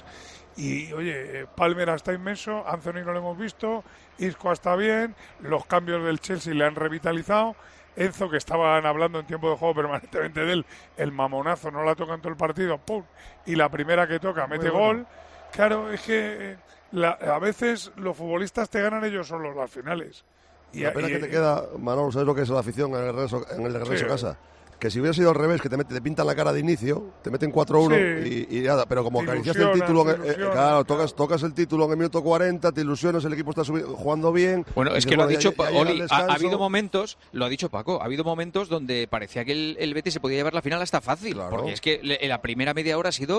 Y oye, eh, Palmer está inmenso, Anthony no lo hemos visto, Isco está bien, los cambios del Chelsea le han revitalizado. Enzo, que estaban hablando en tiempo de juego permanentemente de él, el mamonazo no la toca en todo el partido, ¡pum! Y la primera que toca mete bueno. gol. Claro, es que eh, la- a veces los futbolistas te ganan ellos solos las finales. Y, La pena y- que te queda, Manolo, ¿sabes lo que es la afición en el regreso, en el de regreso Sí. a casa? Que si hubiera sido al revés, que te, mete, te pintan la cara de inicio, te meten cuatro uno Sí. y, y nada, pero como Te acariciaste el ilusionas, título, te en- eh, ilusionas, claro, claro. tocas, tocas el título en el minuto cuarenta, te ilusionas, el equipo está subi- jugando bien. Bueno, y es dices, que lo ha bueno, dicho ya- ya Pa- llega el Oli, ha, ha descanso. habido momentos, lo ha dicho Paco, ha habido momentos donde parecía que el, el Betis se podía llevar la final hasta fácil, Claro. porque es que le- en la primera media hora ha sido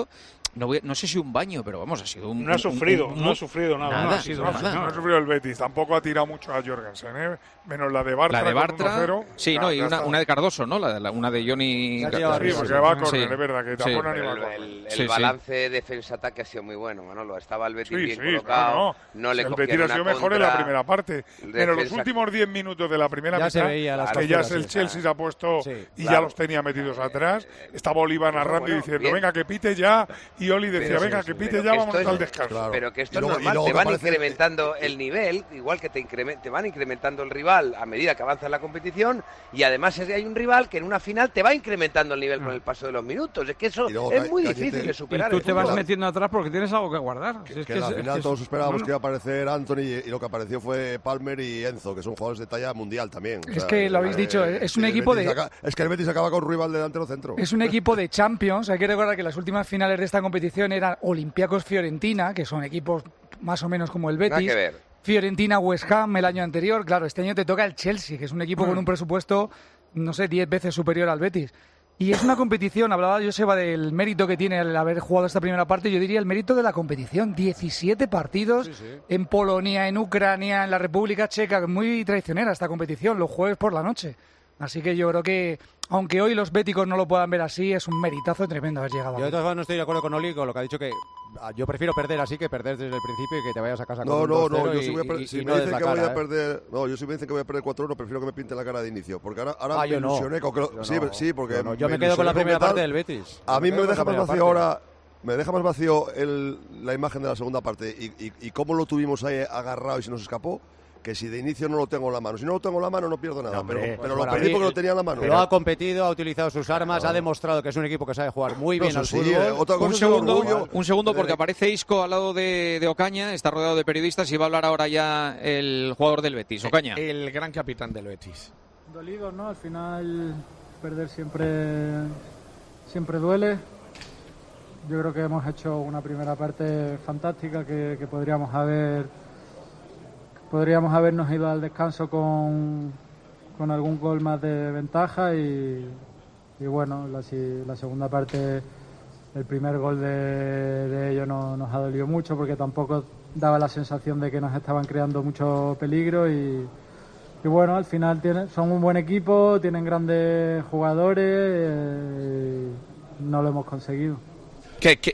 no, voy, no sé si un baño, pero vamos, ha sido un... No ha sufrido, un, un, un, no ha sufrido nada. nada, No, ha sido no, nada. no ha sufrido el Betis, tampoco ha tirado mucho a Jorgensen, ¿eh? Menos la de Bartra. La de Bartra, sí, ya, no, y una, está. una de Cardoso, ¿no? La, la, una de Johnny... Sí, porque va a correr, sí. es verdad, que tampoco sí. no El, el, el sí, balance sí. defensa-ataque ha sido muy bueno, Manolo. Estaba el Betis sí, bien sí, colocado, no, no. no le el cogieron Betis ha sido mejor contra, en la primera parte. Pero los últimos diez minutos de la primera ya mitad, se veía las que ya sí. el Chelsea se ha puesto sí, y claro. ya los tenía metidos atrás, estaba Oliva narrando bueno, y diciendo, bien. venga, que pite ya, y Oli decía, pero, venga, sí, que sí, pite pero ya, que vamos es, al descanso. Claro. Pero que esto Y luego- es normal, y luego te que van parece- incrementando el nivel, igual que te, increment, te van incrementando el rival a medida que avanza en la competición, y además es que hay un rival que en una final te va incrementando el nivel con el paso de los minutos. Es que eso luego es ca- muy Cañete- difícil de Y superar. tú el te vas fútbol. metiendo atrás porque tienes algo que guardar. Si es que que en la es- final es- todos esperábamos bueno. que iba a aparecer Anthony y, y lo que apareció fue Palmer y Enzo, que son jugadores de talla mundial también. O Es sea, que lo habéis eh, dicho, es un el equipo Betis de- acaba- es que el Betis acaba con rival delantero centro. Es un equipo de Champions. Hay que recordar que las últimas finales de esta competición eran Olympiacos-Fiorentina, que son equipos más o menos como el Nada Betis. que ver. Fiorentina-West Ham el año anterior. Claro, este año te toca el Chelsea, que es un equipo con un presupuesto, no sé, diez veces superior al Betis. Y es una competición, hablaba Joseba del mérito que tiene el haber jugado esta primera parte, yo diría el mérito de la competición. diecisiete partidos Sí, sí. en Polonia, en Ucrania, en la República Checa, muy traicionera esta competición, los jueves por la noche. Así que yo creo que, aunque hoy los béticos no lo puedan ver así, es un meritazo tremendo haber llegado Yo de aquí. todas formas no estoy de acuerdo con Oli con lo que ha dicho, que ah, yo prefiero perder así que perder desde el principio y que te vayas a casa No, con no, un no, dos cero yo y, si, voy a per- y- si y me no des dicen la que voy cara, a ¿eh? perder, no, yo si me dicen que voy a perder cuatro uno, prefiero que me pinten la cara de inicio, porque ahora, ahora Ah, me yo no. ilusioné con que lo- Yo sí, no. sí, porque Yo no. Yo me quedo con la ilusioné primera que tal. parte del Betis. A Yo mí me me quedo deja con más la vacío primera ahora, me deja más vacío el, la imagen de la segunda parte y, y, y cómo lo tuvimos ahí agarrado y se nos escapó. Que si de inicio no lo tengo en la mano. Si no lo tengo en la mano no pierdo nada. No, hombre, pero pues pero lo para perdí mí, porque lo tenía en la mano. Lo ha competido, ha utilizado sus armas, Claro. ha demostrado que es un equipo que sabe jugar muy No, bien eso al sí, fútbol. eh, otra cosa Un es el segundo, orgullo. un segundo, porque aparece Isco al lado de, de Ocaña, está rodeado de periodistas y va a hablar ahora ya el jugador del Betis, Ocaña. El gran capitán del Betis. Dolido, ¿no? Al final perder siempre, siempre duele. Yo creo que hemos hecho una primera parte fantástica que, que podríamos haber podríamos habernos ido al descanso con, con algún gol más de ventaja y, y bueno, la, si- la segunda parte, el primer gol de, de ellos no- nos ha dolido mucho porque tampoco daba la sensación de que nos estaban creando mucho peligro y, y bueno, al final tienen, son un buen equipo, tienen grandes jugadores, eh, y no lo hemos conseguido. ¿Qué, qué?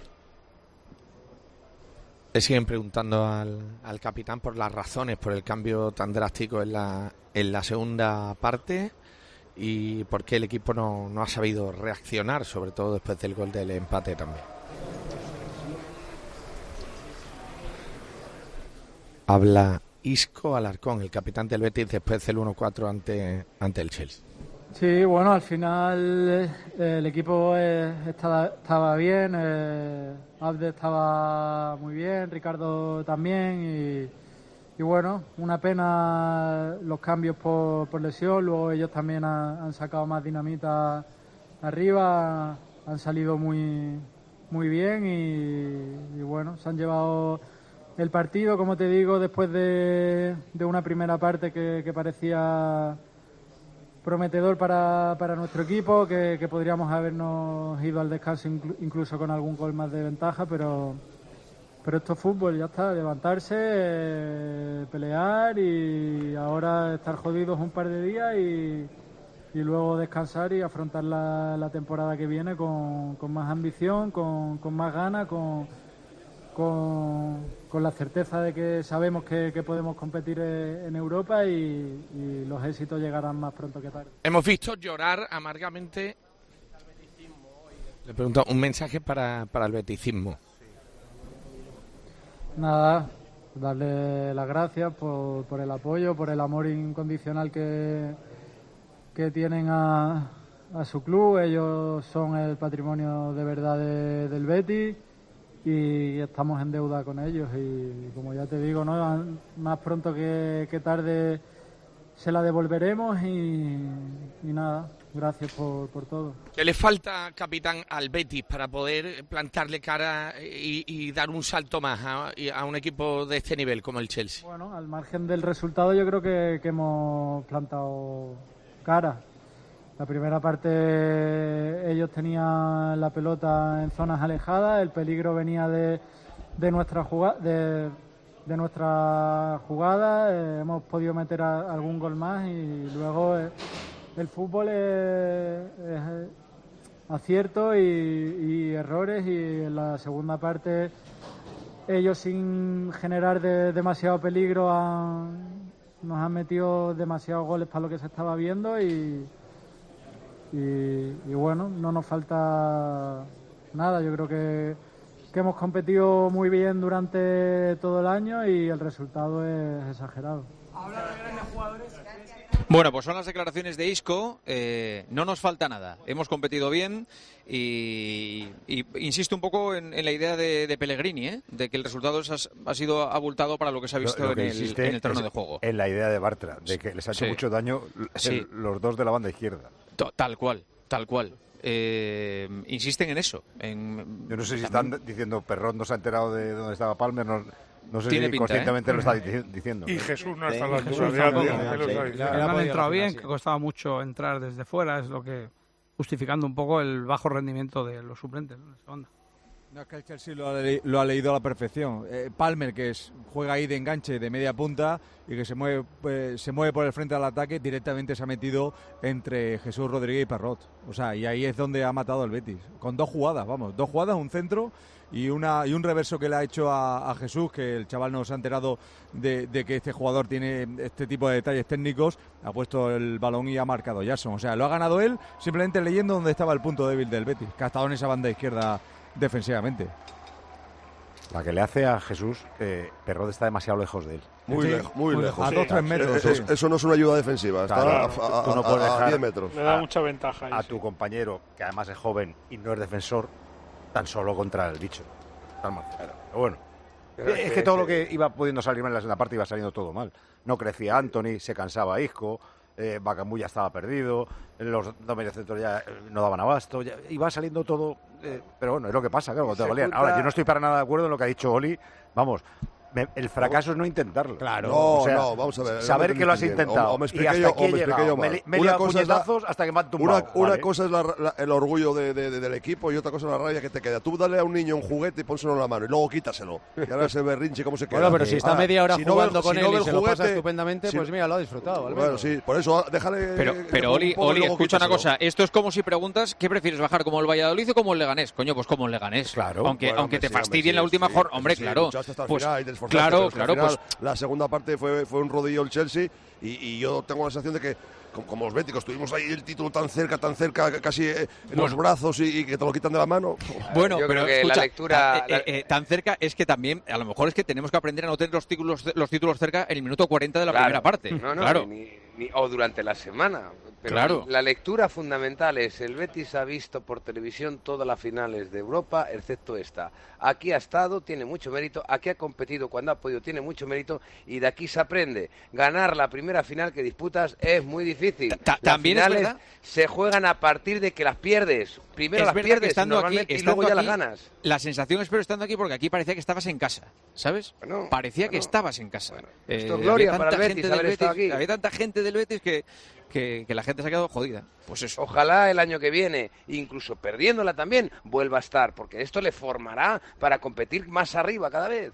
Le siguen preguntando al, al capitán por las razones, por el cambio tan drástico en la, en la segunda parte y por qué el equipo no, no ha sabido reaccionar, sobre todo después del gol del empate también. Habla Isco Alarcón, el capitán del Betis, después del uno cuatro ante, ante el Chelsea. Sí, bueno, al final eh, el equipo eh, estaba, estaba bien, eh, Abde estaba muy bien, Ricardo también y, y bueno, una pena los cambios por, por lesión, luego ellos también han, han sacado más dinamita arriba, han salido muy, muy bien y, y bueno, se han llevado el partido, como te digo, después de, de una primera parte que, que parecía prometedor para, para nuestro equipo, que, que podríamos habernos ido al descanso inclu- incluso con algún gol más de ventaja, pero, pero esto es fútbol, ya está, levantarse, eh, pelear y ahora estar jodidos un par de días y, y luego descansar y afrontar la, la temporada que viene con, con más ambición, con, con más ganas, con, con, con la certeza de que sabemos que, que podemos competir eh, en Europa y, y los éxitos llegarán más pronto que tarde. Hemos visto llorar amargamente. Le pregunto, un mensaje para, para el beticismo. Nada, darle las gracias por, por el apoyo, por el amor incondicional que, que tienen a, a su club. Ellos son el patrimonio de verdad de- del Betis y estamos en deuda con ellos. Y como ya te digo, ¿no? Más pronto que, que tarde se la devolveremos y, y nada, gracias por, por todo. ¿Qué le falta, capitán, al Betis para poder plantarle cara y, y dar un salto más a, a un equipo de este nivel como el Chelsea? Bueno, al margen del resultado yo creo que, que hemos plantado cara. La primera parte ellos tenían la pelota en zonas alejadas, el peligro venía de, de nuestra jugada, de, de nuestra jugada, eh, hemos podido meter a, algún gol más y luego eh, el fútbol es, es aciertos y, y errores, y en la segunda parte ellos, sin generar de, demasiado peligro, han, nos han metido demasiados goles para lo que se estaba viendo y Y, y bueno, no nos falta nada. Yo creo que, que hemos competido muy bien durante todo el año y el resultado es exagerado. Bueno, pues son las declaraciones de Isco. Eh, no nos falta nada. Hemos competido bien y, y insisto un poco en, en la idea de, de Pellegrini, ¿eh? De que el resultado es, ha sido abultado para lo que se ha visto lo, lo en, el, en el terreno de juego. En la idea de Bartra, de que les ha hecho sí. mucho daño sí. el, los dos de la banda izquierda. Tal cual, tal cual. Eh, insisten en eso. En... Yo no sé si están diciendo Perrón no se ha enterado de dónde estaba Palmer, no, no sé Tiene si pinta, conscientemente ¿eh? lo está diciendo. Y Jesús no sí. está a la altura. de Han entrado bien, que costaba mucho entrar desde fuera, es lo que justificando un poco el bajo rendimiento de los suplentes, ¿no? En esa onda. No, es que el Chelsea lo ha, le lo ha leído a la perfección. Eh, Palmer, que es, juega ahí de enganche, de media punta, y que se mueve eh, se mueve por el frente del ataque, directamente se ha metido entre Jesús Rodríguez y Parrot. O sea, y ahí es donde ha matado el Betis. Con dos jugadas, vamos, dos jugadas, un centro y una y un reverso que le ha hecho a, a Jesús, que el chaval no se ha enterado de, de que este jugador tiene este tipo de detalles técnicos, ha puesto el balón y ha marcado Jason. O sea, lo ha ganado él simplemente leyendo dónde estaba el punto débil del Betis, que ha estado en esa banda izquierda defensivamente. La que le hace a Jesús, eh, Perrot está demasiado lejos de él. Muy, sí, lejos, muy, muy lejos. A dos o tres metros. Sí. Es, eso no es una ayuda defensiva, está claro, a, a, tú no puedes a, dejar a diez metros. Le da mucha ventaja. A, a tu compañero, que además es joven y no es defensor, tan solo contra el bicho. Tan mal. Pero bueno, Pero es, es que, que todo lo que iba pudiendo salir mal en la segunda parte iba saliendo todo mal. No crecía Anthony, se cansaba Isco, eh, Bakambu ya estaba perdido, los dos mediocentros ya no daban abasto, ya, iba saliendo todo, eh, pero bueno, es lo que pasa, claro, te valían. Ahora, yo no estoy para nada de acuerdo en lo que ha dicho Oli, vamos, me, el fracaso es no intentarlo. Claro, no, o sea, no, vamos a ver. Saber que lo has intentado o, o me y hasta yo, aquí he llegado, me, me he liado puñetazos la, hasta que me han tumbado. Una, una vale. cosa es la, la, el orgullo de, de, de, del equipo y otra cosa es la rabia que te queda. Tú dale a un niño un juguete y pónselo en la mano y luego quítaselo. Y ahora se berrinche cómo se queda. Bueno, pero si está ahora, media hora si jugando no con si él no y se juguete, lo pasa estupendamente, si, pues mira, lo ha disfrutado. Bueno, bueno sí, por eso déjale... Pero, pero Oli, poco, Oli escucha una cosa. Esto es como si preguntas, ¿qué prefieres bajar, como el Valladolid o como el Leganés? Coño, pues como el Leganés. Claro. Aunque, bueno, aunque hombre, te sí, fastidie en la última sí, jornada. Hombre, sí, claro. Pues, final, claro, claro, final, pues... La segunda parte fue, fue un rodillo el Chelsea y, y yo tengo la sensación de que como, como los béticos tuvimos ahí el título tan cerca, tan cerca, casi eh, en bueno. los brazos y, y que te lo quitan de la mano. Bueno, yo pero creo que escucha, la lectura... Eh, eh, eh, tan cerca es que también, a lo mejor es que tenemos que aprender a no tener los títulos, los títulos cerca en el minuto cuarenta de la claro. primera parte. No, no, claro. Ni, ni, o durante la semana. Pero claro. La lectura fundamental es, el Betis ha visto por televisión todas las finales de Europa, excepto esta. Aquí ha estado, tiene mucho mérito, aquí ha competido cuando ha podido, tiene mucho mérito, y de aquí se aprende. Ganar la primera final que disputas es muy difícil. Ta Las finales es verdad. Se juegan a partir de que las pierdes. Primero es las pierdes estando normalmente aquí, y estando luego ya aquí, las ganas. La sensación es, pero estando aquí, porque aquí parecía que estabas en casa, ¿sabes? Bueno, parecía bueno, que estabas en casa. Bueno, eh, esto es gloria había para el Betis, haber Betis, estado aquí. Había tanta gente del Betis que, que, que la gente se ha quedado jodida. Pues eso. Ojalá el año que viene, incluso perdiéndola también, vuelva a estar, porque esto le formará para competir más arriba cada vez.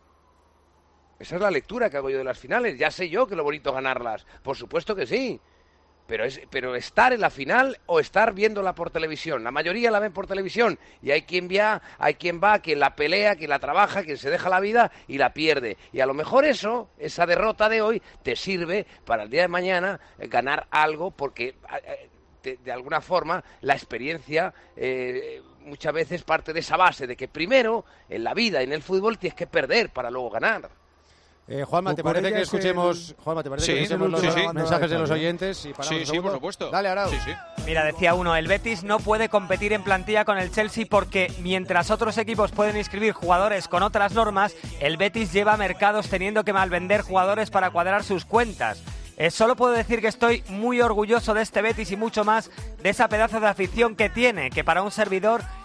Esa es la lectura que hago yo de las finales. Ya sé yo que lo bonito es ganarlas. Por supuesto que sí. Pero, es, pero estar en la final o estar viéndola por televisión. La mayoría la ven por televisión. Y hay quien va, hay quien va, quien la pelea, quien la trabaja, quien se deja la vida y la pierde. Y a lo mejor eso, esa derrota de hoy, te sirve para el día de mañana ganar algo, porque de, de alguna forma la experiencia eh, muchas veces parte de esa base de que primero en la vida, en el fútbol, tienes que perder para luego ganar. Eh, Juanma, ¿te parece que escuchemos, el... Juanma, ¿te parece sí, que escuchemos los sí, sí. mensajes de los oyentes? Y sí, sí, por supuesto. Dale, Arau. Sí, sí. Mira, decía uno, el Betis no puede competir en plantilla con el Chelsea porque mientras otros equipos pueden inscribir jugadores con otras normas, el Betis lleva mercados teniendo que malvender jugadores para cuadrar sus cuentas. Eh, solo puedo decir que estoy muy orgulloso de este Betis y mucho más de esa pedazo de afición que tiene, que para un servidor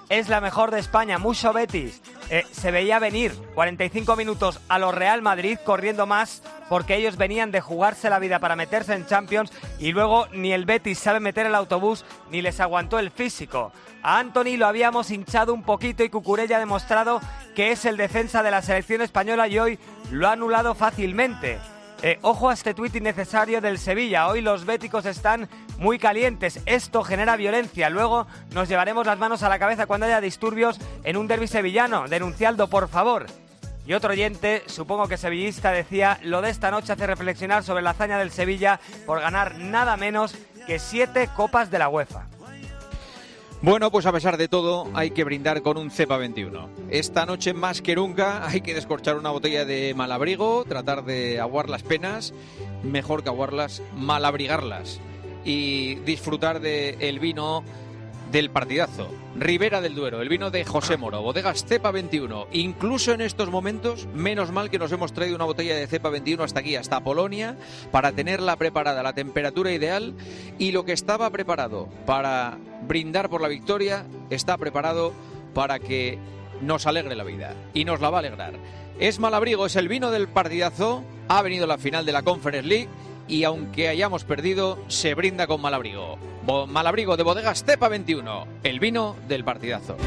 es la mejor de España, mucho Betis. Eh, se veía venir cuarenta y cinco minutos a los Real Madrid corriendo más porque ellos venían de jugarse la vida para meterse en Champions y luego ni el Betis sabe meter el autobús ni les aguantó el físico. A Antony lo habíamos hinchado un poquito y Cucurella ha demostrado que es el defensa de la selección española y hoy lo ha anulado fácilmente. Eh, ojo a este tuit innecesario del Sevilla. Hoy los béticos están muy calientes. Esto genera violencia. Luego nos llevaremos las manos a la cabeza cuando haya disturbios en un derbi sevillano. Denunciadlo, por favor. Y otro oyente, supongo que sevillista, decía: lo de esta noche hace reflexionar sobre la hazaña del Sevilla por ganar nada menos que siete copas de la UEFA. Bueno, pues a pesar de todo hay que brindar con un Cepa veintiuno. Esta noche más que nunca hay que descorchar una botella de Malabrigo, tratar de aguar las penas, mejor que aguarlas, malabrigarlas y disfrutar del vino del partidazo. Ribera del Duero, el vino de José Moro, bodegas Cepa veintiuno. Incluso en estos momentos, menos mal que nos hemos traído una botella de Cepa veintiuno hasta aquí, hasta Polonia, para tenerla preparada a la temperatura ideal, y lo que estaba preparado para brindar por la victoria está preparado para que nos alegre la vida, y nos la va a alegrar. Es Malabrigo, es el vino del partidazo, ha venido la final de la Conference League y aunque hayamos perdido, se brinda con Malabrigo. Malabrigo de bodegas Cepa veintiuno, el vino del partidazo.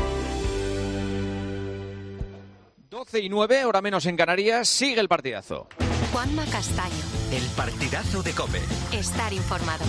doce y nueve, hora menos en Canarias, sigue el partidazo. Juanma Castaño. El partidazo de COPE. Estar informado.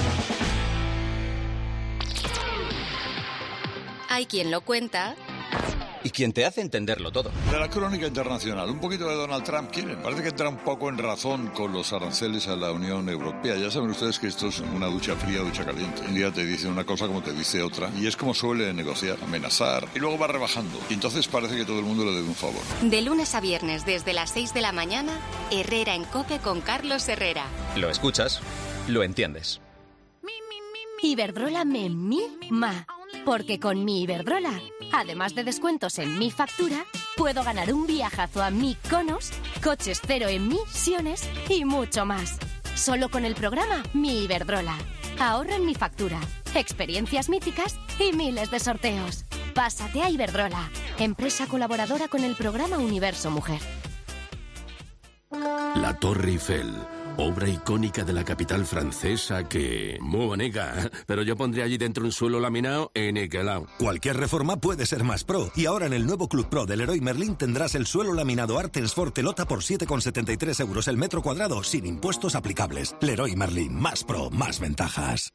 Hay quien lo cuenta. Y quien te hace entenderlo todo. De la crónica internacional, un poquito de Donald Trump quieren. Parece que entra un poco en razón con los aranceles a la Unión Europea. Ya saben ustedes que esto es una ducha fría, ducha caliente. Un día te dice una cosa como te dice otra. Y es como suele negociar, amenazar. Y luego va rebajando. Y entonces parece que todo el mundo le debe un favor. De lunes a viernes desde las seis de la mañana, Herrera en COPE con Carlos Herrera. Lo escuchas, lo entiendes. Iberdrola me mima. Porque con mi Iberdrola, además de descuentos en mi factura, puedo ganar un viajazo a Mykonos, coches cero emisiones y mucho más. Solo con el programa Mi Iberdrola. Ahorro en mi factura, experiencias míticas y miles de sorteos. Pásate a Iberdrola, empresa colaboradora con el programa Universo Mujer. La Torre Eiffel, obra icónica de la capital francesa que... Muy bonita, pero yo pondría allí dentro un suelo laminado en niquelado. Cualquier reforma puede ser más pro. Y ahora en el nuevo Club Pro del Leroy Merlin tendrás el suelo laminado Artensford Telota por siete con setenta y tres euros el metro cuadrado, sin impuestos aplicables. Leroy Merlin, más pro, más ventajas.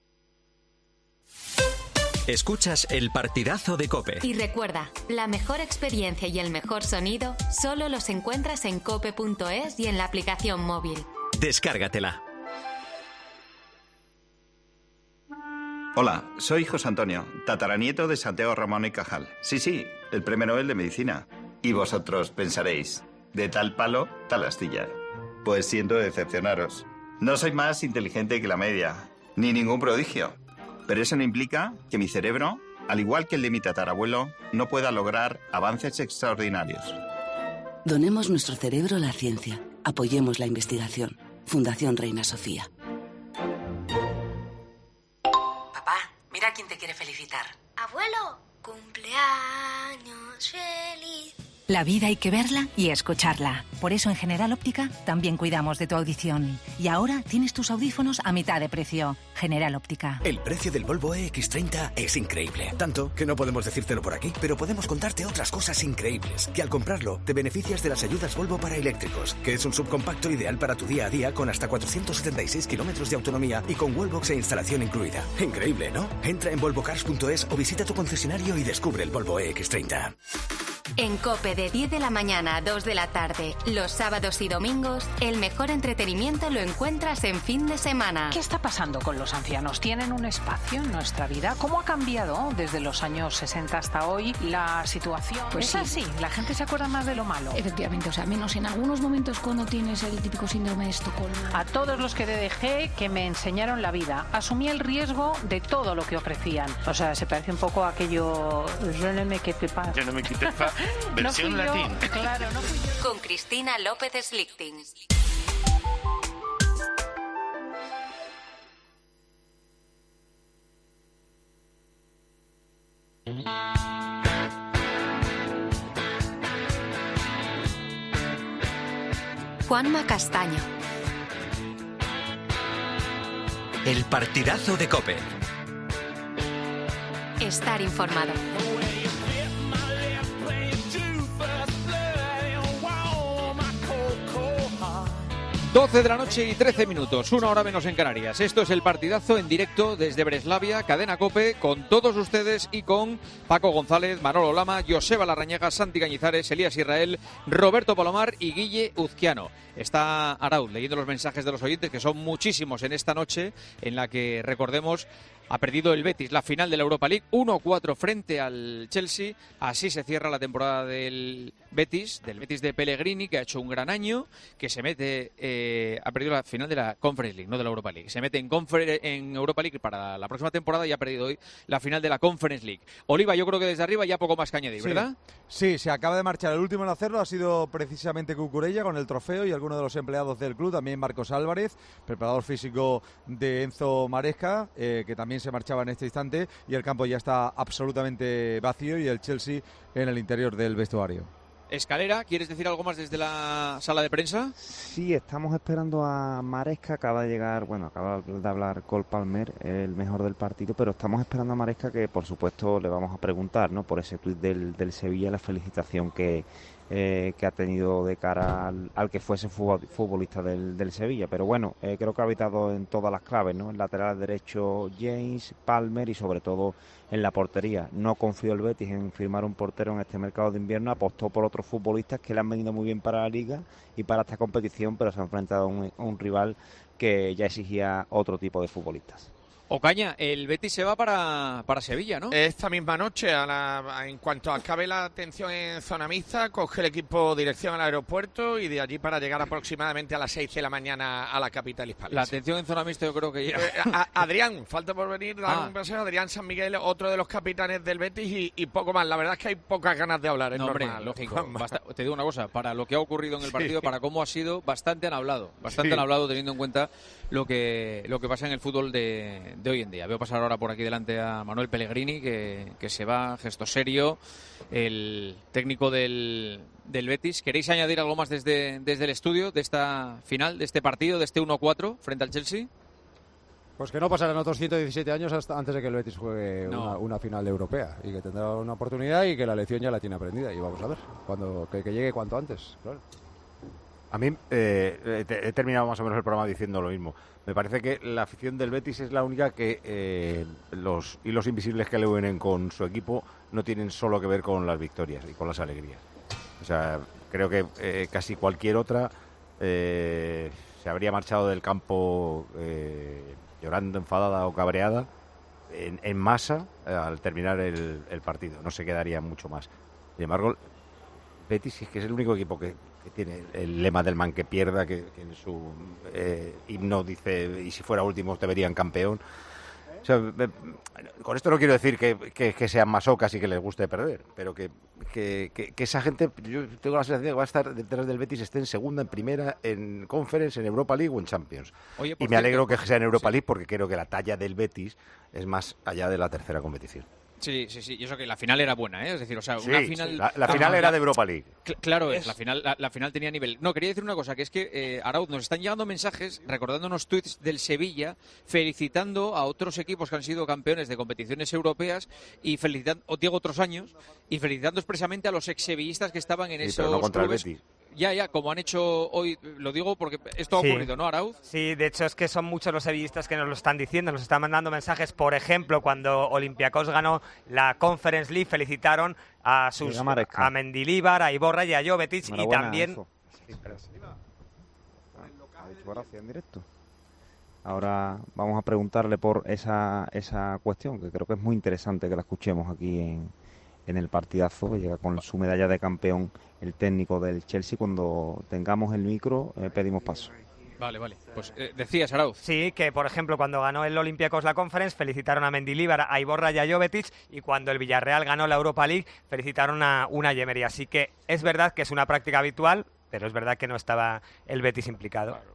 Escuchas el partidazo de COPE. Y recuerda, la mejor experiencia y el mejor sonido solo los encuentras en cope punto es y en la aplicación móvil. Descárgatela. Hola, soy José Antonio, tataranieto de Santiago Ramón y Cajal. Sí, sí, el premio Nobel de Medicina. Y vosotros pensaréis, de tal palo, tal astilla. Pues siento decepcionaros. No soy más inteligente que la media, ni ningún prodigio. Pero eso no implica que mi cerebro, al igual que el de mi tatarabuelo, no pueda lograr avances extraordinarios. Donemos nuestro cerebro a la ciencia. Apoyemos la investigación. Fundación Reina Sofía. Papá, mira quién te quiere felicitar. Abuelo, cumpleaños feliz. La vida hay que verla y escucharla. Por eso en General Óptica también cuidamos de tu audición. Y ahora tienes tus audífonos a mitad de precio. General Óptica. El precio del Volvo E X treinta es increíble. Tanto que no podemos decírtelo por aquí, pero podemos contarte otras cosas increíbles. Que al comprarlo te beneficias de las ayudas Volvo para eléctricos, que es un subcompacto ideal para tu día a día con hasta cuatrocientos setenta y seis kilómetros de autonomía y con Wallbox e instalación incluida. Increíble, ¿no? Entra en volvo cars punto es o visita tu concesionario y descubre el Volvo E X treinta. En COPE de diez de la mañana a dos de la tarde, los sábados y domingos, el mejor entretenimiento lo encuentras en fin de semana. ¿Qué está pasando con los ancianos? ¿Tienen un espacio en nuestra vida? ¿Cómo ha cambiado desde los años sesenta hasta hoy la situación? Pues es sí. así, la gente se acuerda más de lo malo. Efectivamente, o sea, menos en algunos momentos cuando tienes el típico síndrome de Estocolmo. A todos los que D G que me enseñaron la vida, asumí el riesgo de todo lo que ofrecían. O sea, se parece un poco a aquello... Je ne me quitte pas. Je ne me quitte pas. Versión no latín. Claro, no fui yo. Con Cristina López Slichting. Juanma Castaño. El partidazo de COPE. Estar informado. doce de la noche y trece minutos, una hora menos en Canarias. Esto es el partidazo en directo desde Breslavia, Cadena COPE, con todos ustedes y con Paco González, Manolo Lama, Joseba Larrañaga, Santi Cañizares, Elías Israel, Roberto Palomar y Guille Uzquiano. Está Arauz leyendo los mensajes de los oyentes, que son muchísimos en esta noche, en la que, recordemos, ha perdido el Betis la final de la Europa League uno cuatro frente al Chelsea. Así se cierra la temporada del Betis, del Betis de Pellegrini, que ha hecho un gran año, que se mete, eh, ha perdido la final de la Conference League, no de la Europa League. Se mete en, Confer- en Europa League para la próxima temporada y ha perdido hoy la final de la Conference League. Oliva, yo creo que desde arriba ya poco más que añadir, sí, ¿verdad? Sí, se acaba de marchar. El último en hacerlo ha sido precisamente Cucurella con el trofeo y algunos de los empleados del club, también Marcos Álvarez, preparador físico de Enzo Maresca, eh, que también se marchaba en este instante, y el campo ya está absolutamente vacío y el Chelsea en el interior del vestuario. Escalera, ¿quieres decir algo más desde la sala de prensa? Sí, estamos esperando a Maresca, acaba de llegar, bueno, acaba de hablar Cole Palmer, el mejor del partido, pero estamos esperando a Maresca, que por supuesto le vamos a preguntar, ¿no?, por ese tuit del, del Sevilla, la felicitación que, eh, que ha tenido de cara al, al que fuese futbolista del, del Sevilla, pero bueno, eh, creo que ha habitado en todas las claves, ¿no?, el lateral derecho James, Palmer y sobre todo en la portería. No confió el Betis en firmar un portero en este mercado de invierno, apostó por otros futbolistas que le han venido muy bien para la Liga y para esta competición, pero se ha enfrentado a un, a un rival que ya exigía otro tipo de futbolistas. Ocaña, el Betis se va para, para Sevilla, ¿no? Esta misma noche, a la, en cuanto acabe la atención en zona mixta, coge el equipo dirección al aeropuerto y de allí para llegar aproximadamente a las seis de la mañana a la capital hispalense. La atención en zona mixta yo creo que ya... Eh, a, Adrián, falta por venir, dar ah. un paseo. Adrián San Miguel, otro de los capitanes del Betis y, y poco más. La verdad es que hay pocas ganas de hablar, es no, normal. Hombre, lógico. Basta, te digo una cosa, para lo que ha ocurrido en el partido, sí. para cómo ha sido, bastante han hablado. Bastante sí. han hablado teniendo en cuenta lo que, lo que pasa en el fútbol de, de hoy en día. Veo pasar ahora por aquí delante a Manuel Pellegrini, que, que se va, gesto serio, el técnico del, del Betis. ¿Queréis añadir algo más desde, desde el estudio de esta final, de este partido, de este uno cuatro frente al Chelsea? Pues que no pasarán otros ciento diecisiete años hasta antes de que el Betis juegue no. una, una final europea, y que tendrá una oportunidad y que la lección ya la tiene aprendida, y vamos a ver, cuando que, que llegue cuanto antes, claro. A mí, eh, he terminado más o menos el programa diciendo lo mismo. Me parece que la afición del Betis es la única que eh, los hilos invisibles que le unen con su equipo no tienen solo que ver con las victorias y con las alegrías. O sea, creo que eh, casi cualquier otra eh, se habría marchado del campo eh, llorando, enfadada o cabreada en, en masa eh, al terminar el, el partido. No se quedaría mucho más. Sin embargo, Betis es que es el único equipo que tiene el lema del man que pierda, que, que en su eh, himno dice, y si fuera último te verían campeón. O sea, me, con esto no quiero decir que, que, que sean masocas y que les guste perder, pero que, que, que, que esa gente, yo tengo la sensación de que va a estar detrás del Betis, esté en segunda, en primera, en Conference, en Europa League o en Champions. Oye, y me cierto, alegro que sea en Europa sí. League, porque creo que la talla del Betis es más allá de la tercera competición. Sí, sí, sí, y eso que la final era buena, ¿eh? Es decir, o sea, sí, una final... Sí. La, la final ah, era de Europa League. Cl- claro, es, la final la, la final tenía nivel. No, quería decir una cosa, que es que, eh, Arauz, nos están llegando mensajes, recordándonos tweets del Sevilla, felicitando a otros equipos que han sido campeones de competiciones europeas, y felicitando, o Diego, otros años, y felicitando expresamente a los ex-sevillistas que estaban en sí, esos pero no contra clubes. El Betis. Ya, ya, como han hecho hoy, lo digo porque esto ha sí. ocurrido, ¿no, Arauz? Sí, de hecho es que son muchos los sevillistas que nos lo están diciendo, nos están mandando mensajes. Por ejemplo, cuando Olympiacos ganó la Conference League, felicitaron a sus a Mendilibar, a Iborra y a Jovetic, y también... Sí, ha dicho gracias en directo. Ahora vamos a preguntarle por esa, esa cuestión, que creo que es muy interesante que la escuchemos aquí en, en el partidazo, que llega con su medalla de campeón el técnico del Chelsea. Cuando tengamos el micro, eh, pedimos paso. Vale, vale. Pues eh, decías, Arauz. Sí, que por ejemplo cuando ganó el Olympiacos la Conference felicitaron a Mendilibar, a Iborra y a Jovetic, y cuando el Villarreal ganó la Europa League felicitaron a Unai Emery. Así que es verdad que es una práctica habitual, pero es verdad que no estaba el Betis implicado. Claro.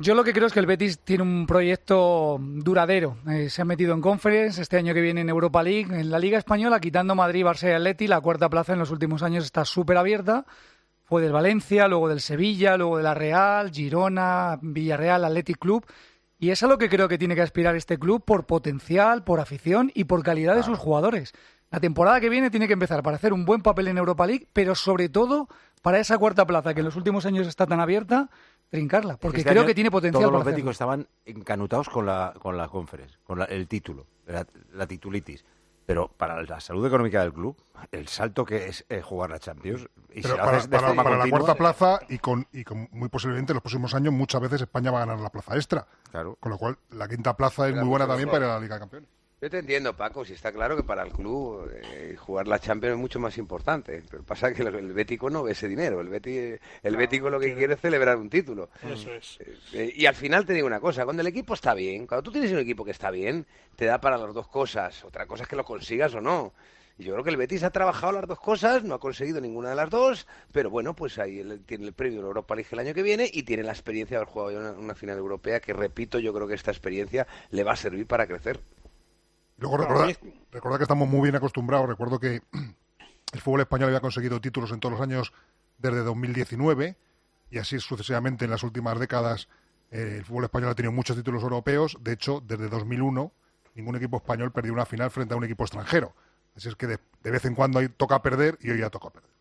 Yo lo que creo es que el Betis tiene un proyecto duradero. Eh, se ha metido en Conference, este año que viene en Europa League, en la Liga Española, quitando Madrid, Barça y Atleti, la cuarta plaza en los últimos años está súper abierta. Fue del Valencia, luego del Sevilla, luego de la Real, Girona, Villarreal, Athletic Club. Y es a lo que creo que tiene que aspirar este club por potencial, por afición y por calidad de sus jugadores. La temporada que viene tiene que empezar para hacer un buen papel en Europa League, pero sobre todo para esa cuarta plaza que en los últimos años está tan abierta, trincarla, porque este creo año que tiene potencial. Todos los para béticos estaban encanutados con la, con la Conference, con la, el título, la, la titulitis. Pero para la salud económica del club, el salto que es eh, jugar la Champions... Y Pero si para, haces de para, forma para la continua, cuarta plaza y con, y con muy posiblemente en los próximos años muchas veces España va a ganar la plaza extra. Claro. Con lo cual la quinta plaza es muy buena también para ir a la Liga de Campeones. Yo te entiendo, Paco, si está claro que para el club eh, jugar la Champions es mucho más importante. Pero pasa que el, el bético no ve ese dinero. El, Beti, el claro, bético lo que quiere... quiere es celebrar un título. Eso es. Eh, y al final te digo una cosa, cuando el equipo está bien, cuando tú tienes un equipo que está bien, te da para las dos cosas. Otra cosa es que lo consigas o no. Y yo creo que el Betis ha trabajado las dos cosas, no ha conseguido ninguna de las dos, pero bueno, pues ahí él tiene el premio de la Europa League el año que viene y tiene la experiencia de haber jugado una, una final europea que, repito, yo creo que esta experiencia le va a servir para crecer. Luego recuerda, recuerda que estamos muy bien acostumbrados. Recuerdo que el fútbol español había conseguido títulos en todos los años desde dos mil diecinueve y así sucesivamente en las últimas décadas. Eh, el fútbol español ha tenido muchos títulos europeos. De hecho, desde dos mil uno ningún equipo español perdió una final frente a un equipo extranjero. Así es que de, de vez en cuando ahí toca perder y hoy ya toca perder.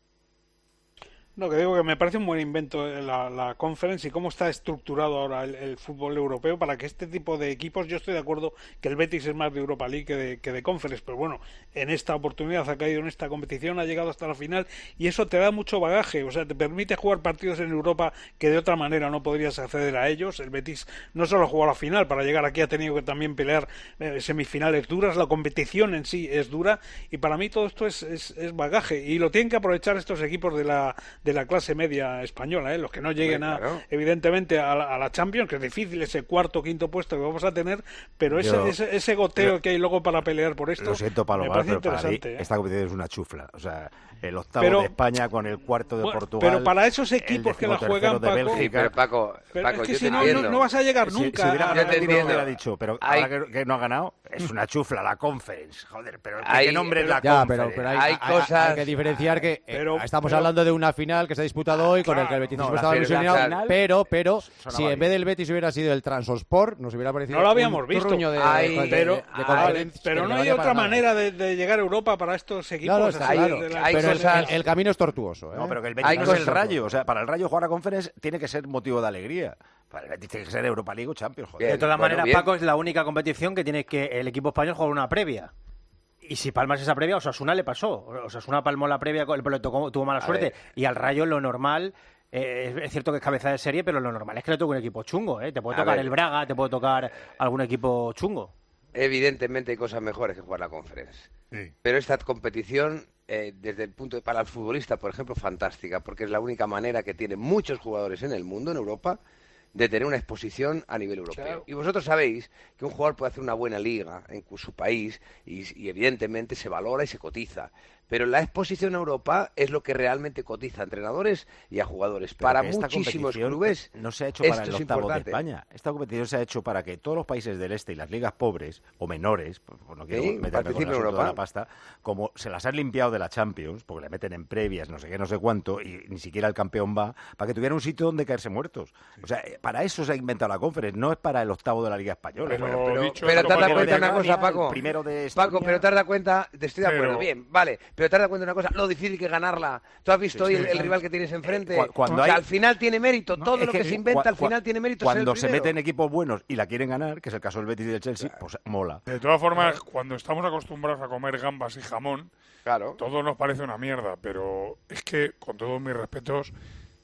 No, que digo que me parece un buen invento la, la Conference y cómo está estructurado ahora el, el fútbol europeo para que este tipo de equipos, yo estoy de acuerdo que el Betis es más de Europa League que de, que de Conference, pero bueno, en esta oportunidad ha caído en esta competición, ha llegado hasta la final y eso te da mucho bagaje, o sea, te permite jugar partidos en Europa que de otra manera no podrías acceder a ellos. El Betis no solo ha jugado la final, para llegar aquí ha tenido que también pelear eh, semifinales duras, la competición en sí es dura y para mí todo esto es, es, es bagaje y lo tienen que aprovechar estos equipos de la de la clase media española, ¿eh? Los que no lleguen a, claro. evidentemente a la, a la Champions, que es difícil ese cuarto o quinto puesto que vamos a tener, pero ese, Yo, ese, ese goteo pero, que hay luego para pelear por esto, lo siento, Palomar, me parece pero interesante. Para mí, ¿eh? Esta competición es una chufla, o sea, el octavo pero, de España con el cuarto de bueno, Portugal. Pero para esos equipos que la juegan, Paco, Bélgica, sí, pero Paco, pero Paco es que yo si te no, entiendo. no, no vas a llegar nunca. Si, si hubiera, a, yo te entiendo, hubiera dicho, pero hay, ahora que, que no ha ganado, es una chufla la Conference, joder, pero hay, ¿qué nombre es la ya, Conference? Pero, pero hay, hay, hay cosas... hay que diferenciar que eh, pero, estamos pero, hablando de una final que se ha disputado hoy con claro, el que el Betis no, estaba ilusionado, pero, pero si en vez del Betis hubiera sido el Transosport, nos hubiera parecido no lo habíamos un visto. truño de, ay, de, pero, de, de vale, pero no hay otra manera de, de llegar a Europa para estos equipos. No, no, está, así, claro, de la, hay pero cosas... el, el camino es tortuoso. ¿eh? No, pero que el Betis no es el Rayo. O sea, para el Rayo jugar a Conference tiene que ser motivo de alegría. Para el Betis tiene que ser Europa League o Champions. Joder. Bien, de todas bueno, maneras, bien. Paco, es la única competición que tiene que el equipo español jugar una previa. Y si palmas esa previa, Osasuna le pasó. Osasuna palmó la previa, pero tuvo mala suerte. Ver. Y al Rayo lo normal... Eh, es cierto que es cabeza de serie, pero lo normal es que le toque un equipo chungo, ¿eh? Te puede a tocar ver. el Braga, te puede tocar algún equipo chungo. Evidentemente hay cosas mejores que jugar la Conference. Sí. Pero esta competición, eh, desde el punto de para el futbolista, por ejemplo, fantástica, porque es la única manera que tienen muchos jugadores en el mundo, en Europa, de tener una exposición a nivel europeo. Claro. Y vosotros sabéis que un jugador puede hacer una buena liga en su país y, y evidentemente se valora y se cotiza. Pero la exposición a Europa es lo que realmente cotiza a entrenadores y a jugadores. Pero para muchísimos clubes no se ha hecho para el octavo de España. Esta competición se ha hecho para que todos los países del este y las ligas pobres o menores, por no quiero sí, meterme con el asunto de la pasta, como se las han limpiado de la Champions, porque le meten en previas, no sé qué, no sé cuánto, y ni siquiera el campeón va, para que tuvieran un sitio donde caerse muertos. O sea, para eso se ha inventado la Conference, no es para el octavo de la Liga Española. Pero, bueno, pero, dicho pero te has dado cuenta de una cosa, Paco. Primero de Paco, pero te has dado cuenta, te estoy de acuerdo, pero... bien, vale, pero te has dado cuenta de una cosa, lo difícil que ganarla. ¿Tú has visto sí, hoy sí, el, el rival que tienes enfrente? Eh, cuando o sea, hay... al final tiene mérito, todo no, lo que, que se inventa al final tiene mérito. Cuando se meten equipos buenos y la quieren ganar, que es el caso del Betis y del Chelsea, claro. Pues mola. De todas formas, cuando estamos acostumbrados a comer gambas y jamón, claro. todo nos parece una mierda, pero es que, con todos mis respetos,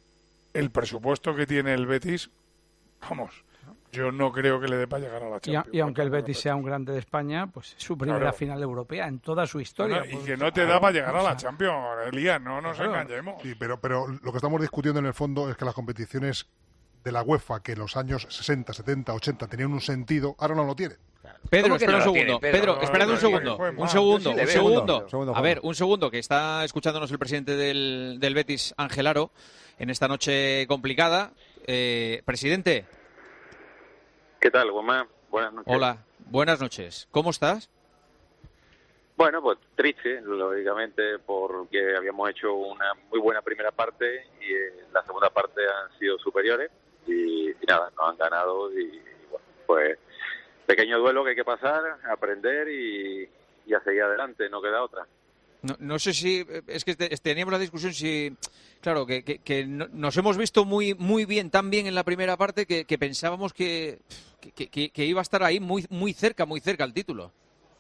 el presupuesto que tiene el Betis, vamos... Yo no creo que le dé para llegar a la Champions. Y, y aunque el Betis sea un grande de España, pues es su primera claro. final europea en toda su historia. Bueno, pues, y que no te da para llegar a la Champions, Elías, no nos claro. engañemos. Sí, pero, pero lo que estamos discutiendo en el fondo es que las competiciones de la UEFA, que en los años sesenta, setenta, ochenta tenían un sentido, ahora no lo tienen. Pedro, espera un segundo. Pedro, Pedro espera un segundo. Un segundo, un segundo. A ver, un segundo, que está escuchándonos el presidente del, del Betis, Ángel Aro, en esta noche complicada. Eh, presidente, ¿Qué tal, Guzmán? Buenas noches. Hola, buenas noches. ¿Cómo estás? Bueno, pues triste, lógicamente, porque habíamos hecho una muy buena primera parte y en la segunda parte han sido superiores y, y nada, nos han ganado y, y bueno, pues pequeño duelo que hay que pasar, aprender y, y a seguir adelante, no queda otra. No, no sé si, es que te, teníamos la discusión si, claro, que, que, que nos hemos visto muy muy bien, tan bien en la primera parte que, que pensábamos que, que, que, que iba a estar ahí muy muy cerca, muy cerca el título.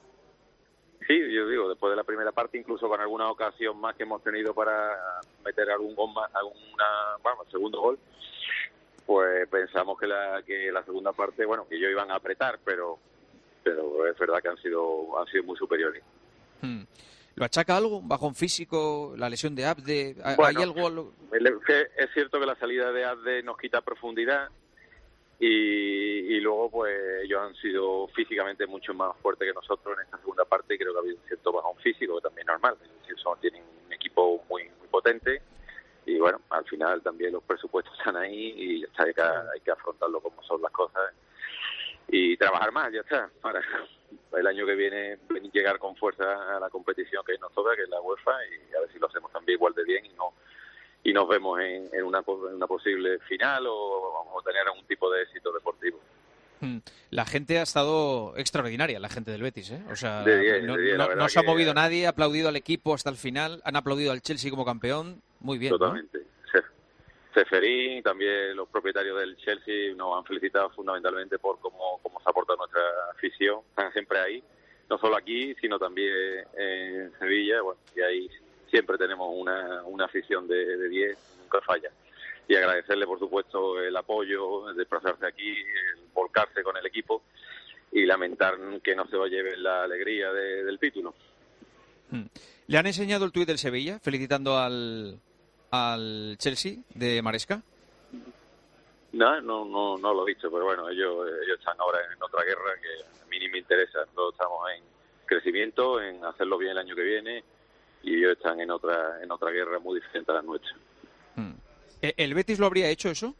Sí, yo digo, después de la primera parte, incluso con alguna ocasión más que hemos tenido para meter algún gol más, alguna, bueno, segundo gol, pues pensamos que la que la segunda parte, bueno, que ellos iban a apretar, pero pero es verdad que han sido han sido muy superiores. Hmm. ¿Lo achaca algo? ¿Un bajón físico? ¿La lesión de Abde? ¿Hay bueno, algo? Es cierto que la salida de Abde nos quita profundidad. Y, y luego pues ellos han sido físicamente mucho más fuertes que nosotros en esta segunda parte y creo que ha habido un cierto bajón físico que también es normal, es decir, son, tienen un equipo muy muy potente y bueno, al final también los presupuestos están ahí y ya está, hay que, hay que afrontarlo como son las cosas y trabajar más, ya está, para el año que viene llegar con fuerza a la competición que nos toca, que es la UEFA, y a ver si lo hacemos también igual de bien y no y nos vemos en, en, una, en una posible final o vamos a tener algún tipo de éxito deportivo. La gente ha estado extraordinaria, la gente del Betis, ¿eh? O sea, de diez, no, de diez, no, no se ha que... movido nadie, ha aplaudido al equipo hasta el final, han aplaudido al Chelsea como campeón, muy bien. Totalmente. ¿No? Seferín, también los propietarios del Chelsea nos han felicitado fundamentalmente por cómo, cómo se ha portado nuestra afición, están siempre ahí, no solo aquí, sino también en Sevilla, bueno, y ahí siempre tenemos una, una afición de diez, nunca falla. Y agradecerle, por supuesto, el apoyo, el desplazarse aquí, el volcarse con el equipo y lamentar que no se va a llevar la alegría de, del título. ¿Le han enseñado el tuit del Sevilla felicitando al, al Chelsea de Maresca? No, no, no, no lo he visto, pero bueno, ellos, ellos están ahora en otra guerra que a mí ni me interesa. Nosotros estamos en crecimiento, en hacerlo bien el año que viene y ellos están en otra en otra guerra muy diferente a la nuestra. Hmm. ¿El Betis lo habría hecho eso?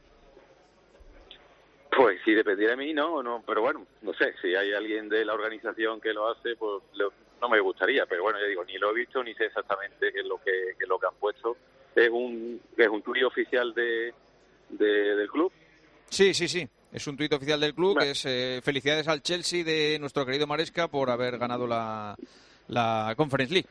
Pues si dependiera de mí, no, no, pero bueno, no sé, si hay alguien de la organización que lo hace, pues lo, no me gustaría, pero bueno, ya digo, ni lo he visto ni sé exactamente qué es lo que, qué es lo que han puesto. Es un es un tuit oficial de, de del club. Sí, sí, sí. Es un tuit oficial del club, bueno. que es eh, felicidades al Chelsea de nuestro querido Maresca por haber ganado la, la Conference League.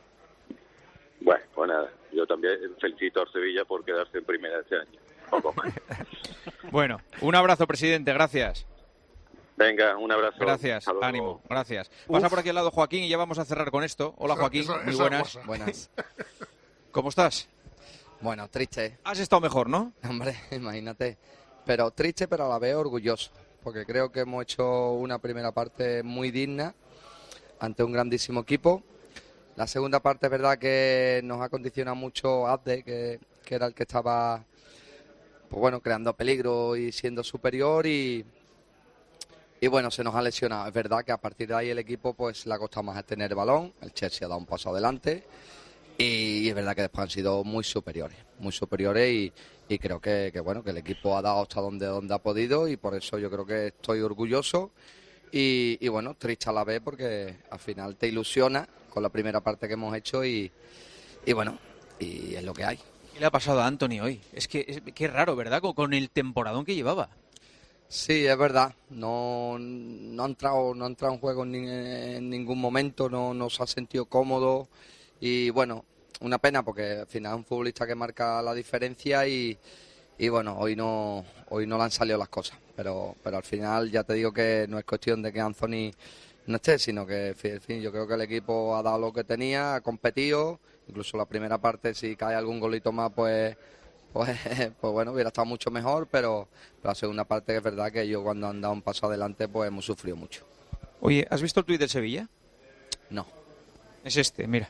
Bueno, pues nada, yo también felicito a Sevilla por quedarse en primera este año. Poco más. Bueno, un abrazo, presidente, gracias. Venga, un abrazo. Gracias, ánimo, gracias. Pasa Uf. por aquí al lado Joaquín y ya vamos a cerrar con esto. Hola, Joaquín, eso, eso, muy buenas. Buenas. ¿Cómo estás? Bueno, triste. Has estado mejor, ¿no? Hombre, imagínate. Pero triste, pero a la vez orgulloso, porque creo que hemos hecho una primera parte muy digna ante un grandísimo equipo. La segunda parte es verdad que nos ha condicionado mucho Abde, que, que era el que estaba pues bueno, creando peligro y siendo superior y, y bueno, se nos ha lesionado. Es verdad que a partir de ahí el equipo pues le ha costado más tener el balón, el Chelsea ha dado un paso adelante y, y es verdad que después han sido muy superiores, muy superiores y, y creo que, que bueno, que el equipo ha dado hasta donde, donde ha podido y por eso yo creo que estoy orgulloso y, y bueno, triste a la vez porque al final te ilusiona con la primera parte que hemos hecho y, y bueno, y es lo que hay. ¿Qué le ha pasado a Anthony hoy? Es que es, qué raro, ¿verdad? Con, con el temporadón que llevaba. Sí, es verdad. No, no ha entrado, no ha entrado en juego en, en ningún momento, no, no se ha sentido cómodo y bueno, una pena porque al final es un futbolista que marca la diferencia y, y bueno, hoy no, hoy no le han salido las cosas, pero, pero al final ya te digo que no es cuestión de que Anthony no esté, sino que en fin, yo creo que el equipo ha dado lo que tenía, ha competido, incluso la primera parte si cae algún golito más pues pues, pues bueno, hubiera estado mucho mejor, pero, pero la segunda parte es verdad que yo cuando han dado un paso adelante pues hemos sufrido mucho. Oye, ¿has visto el tuit del Sevilla? No. Es este, mira.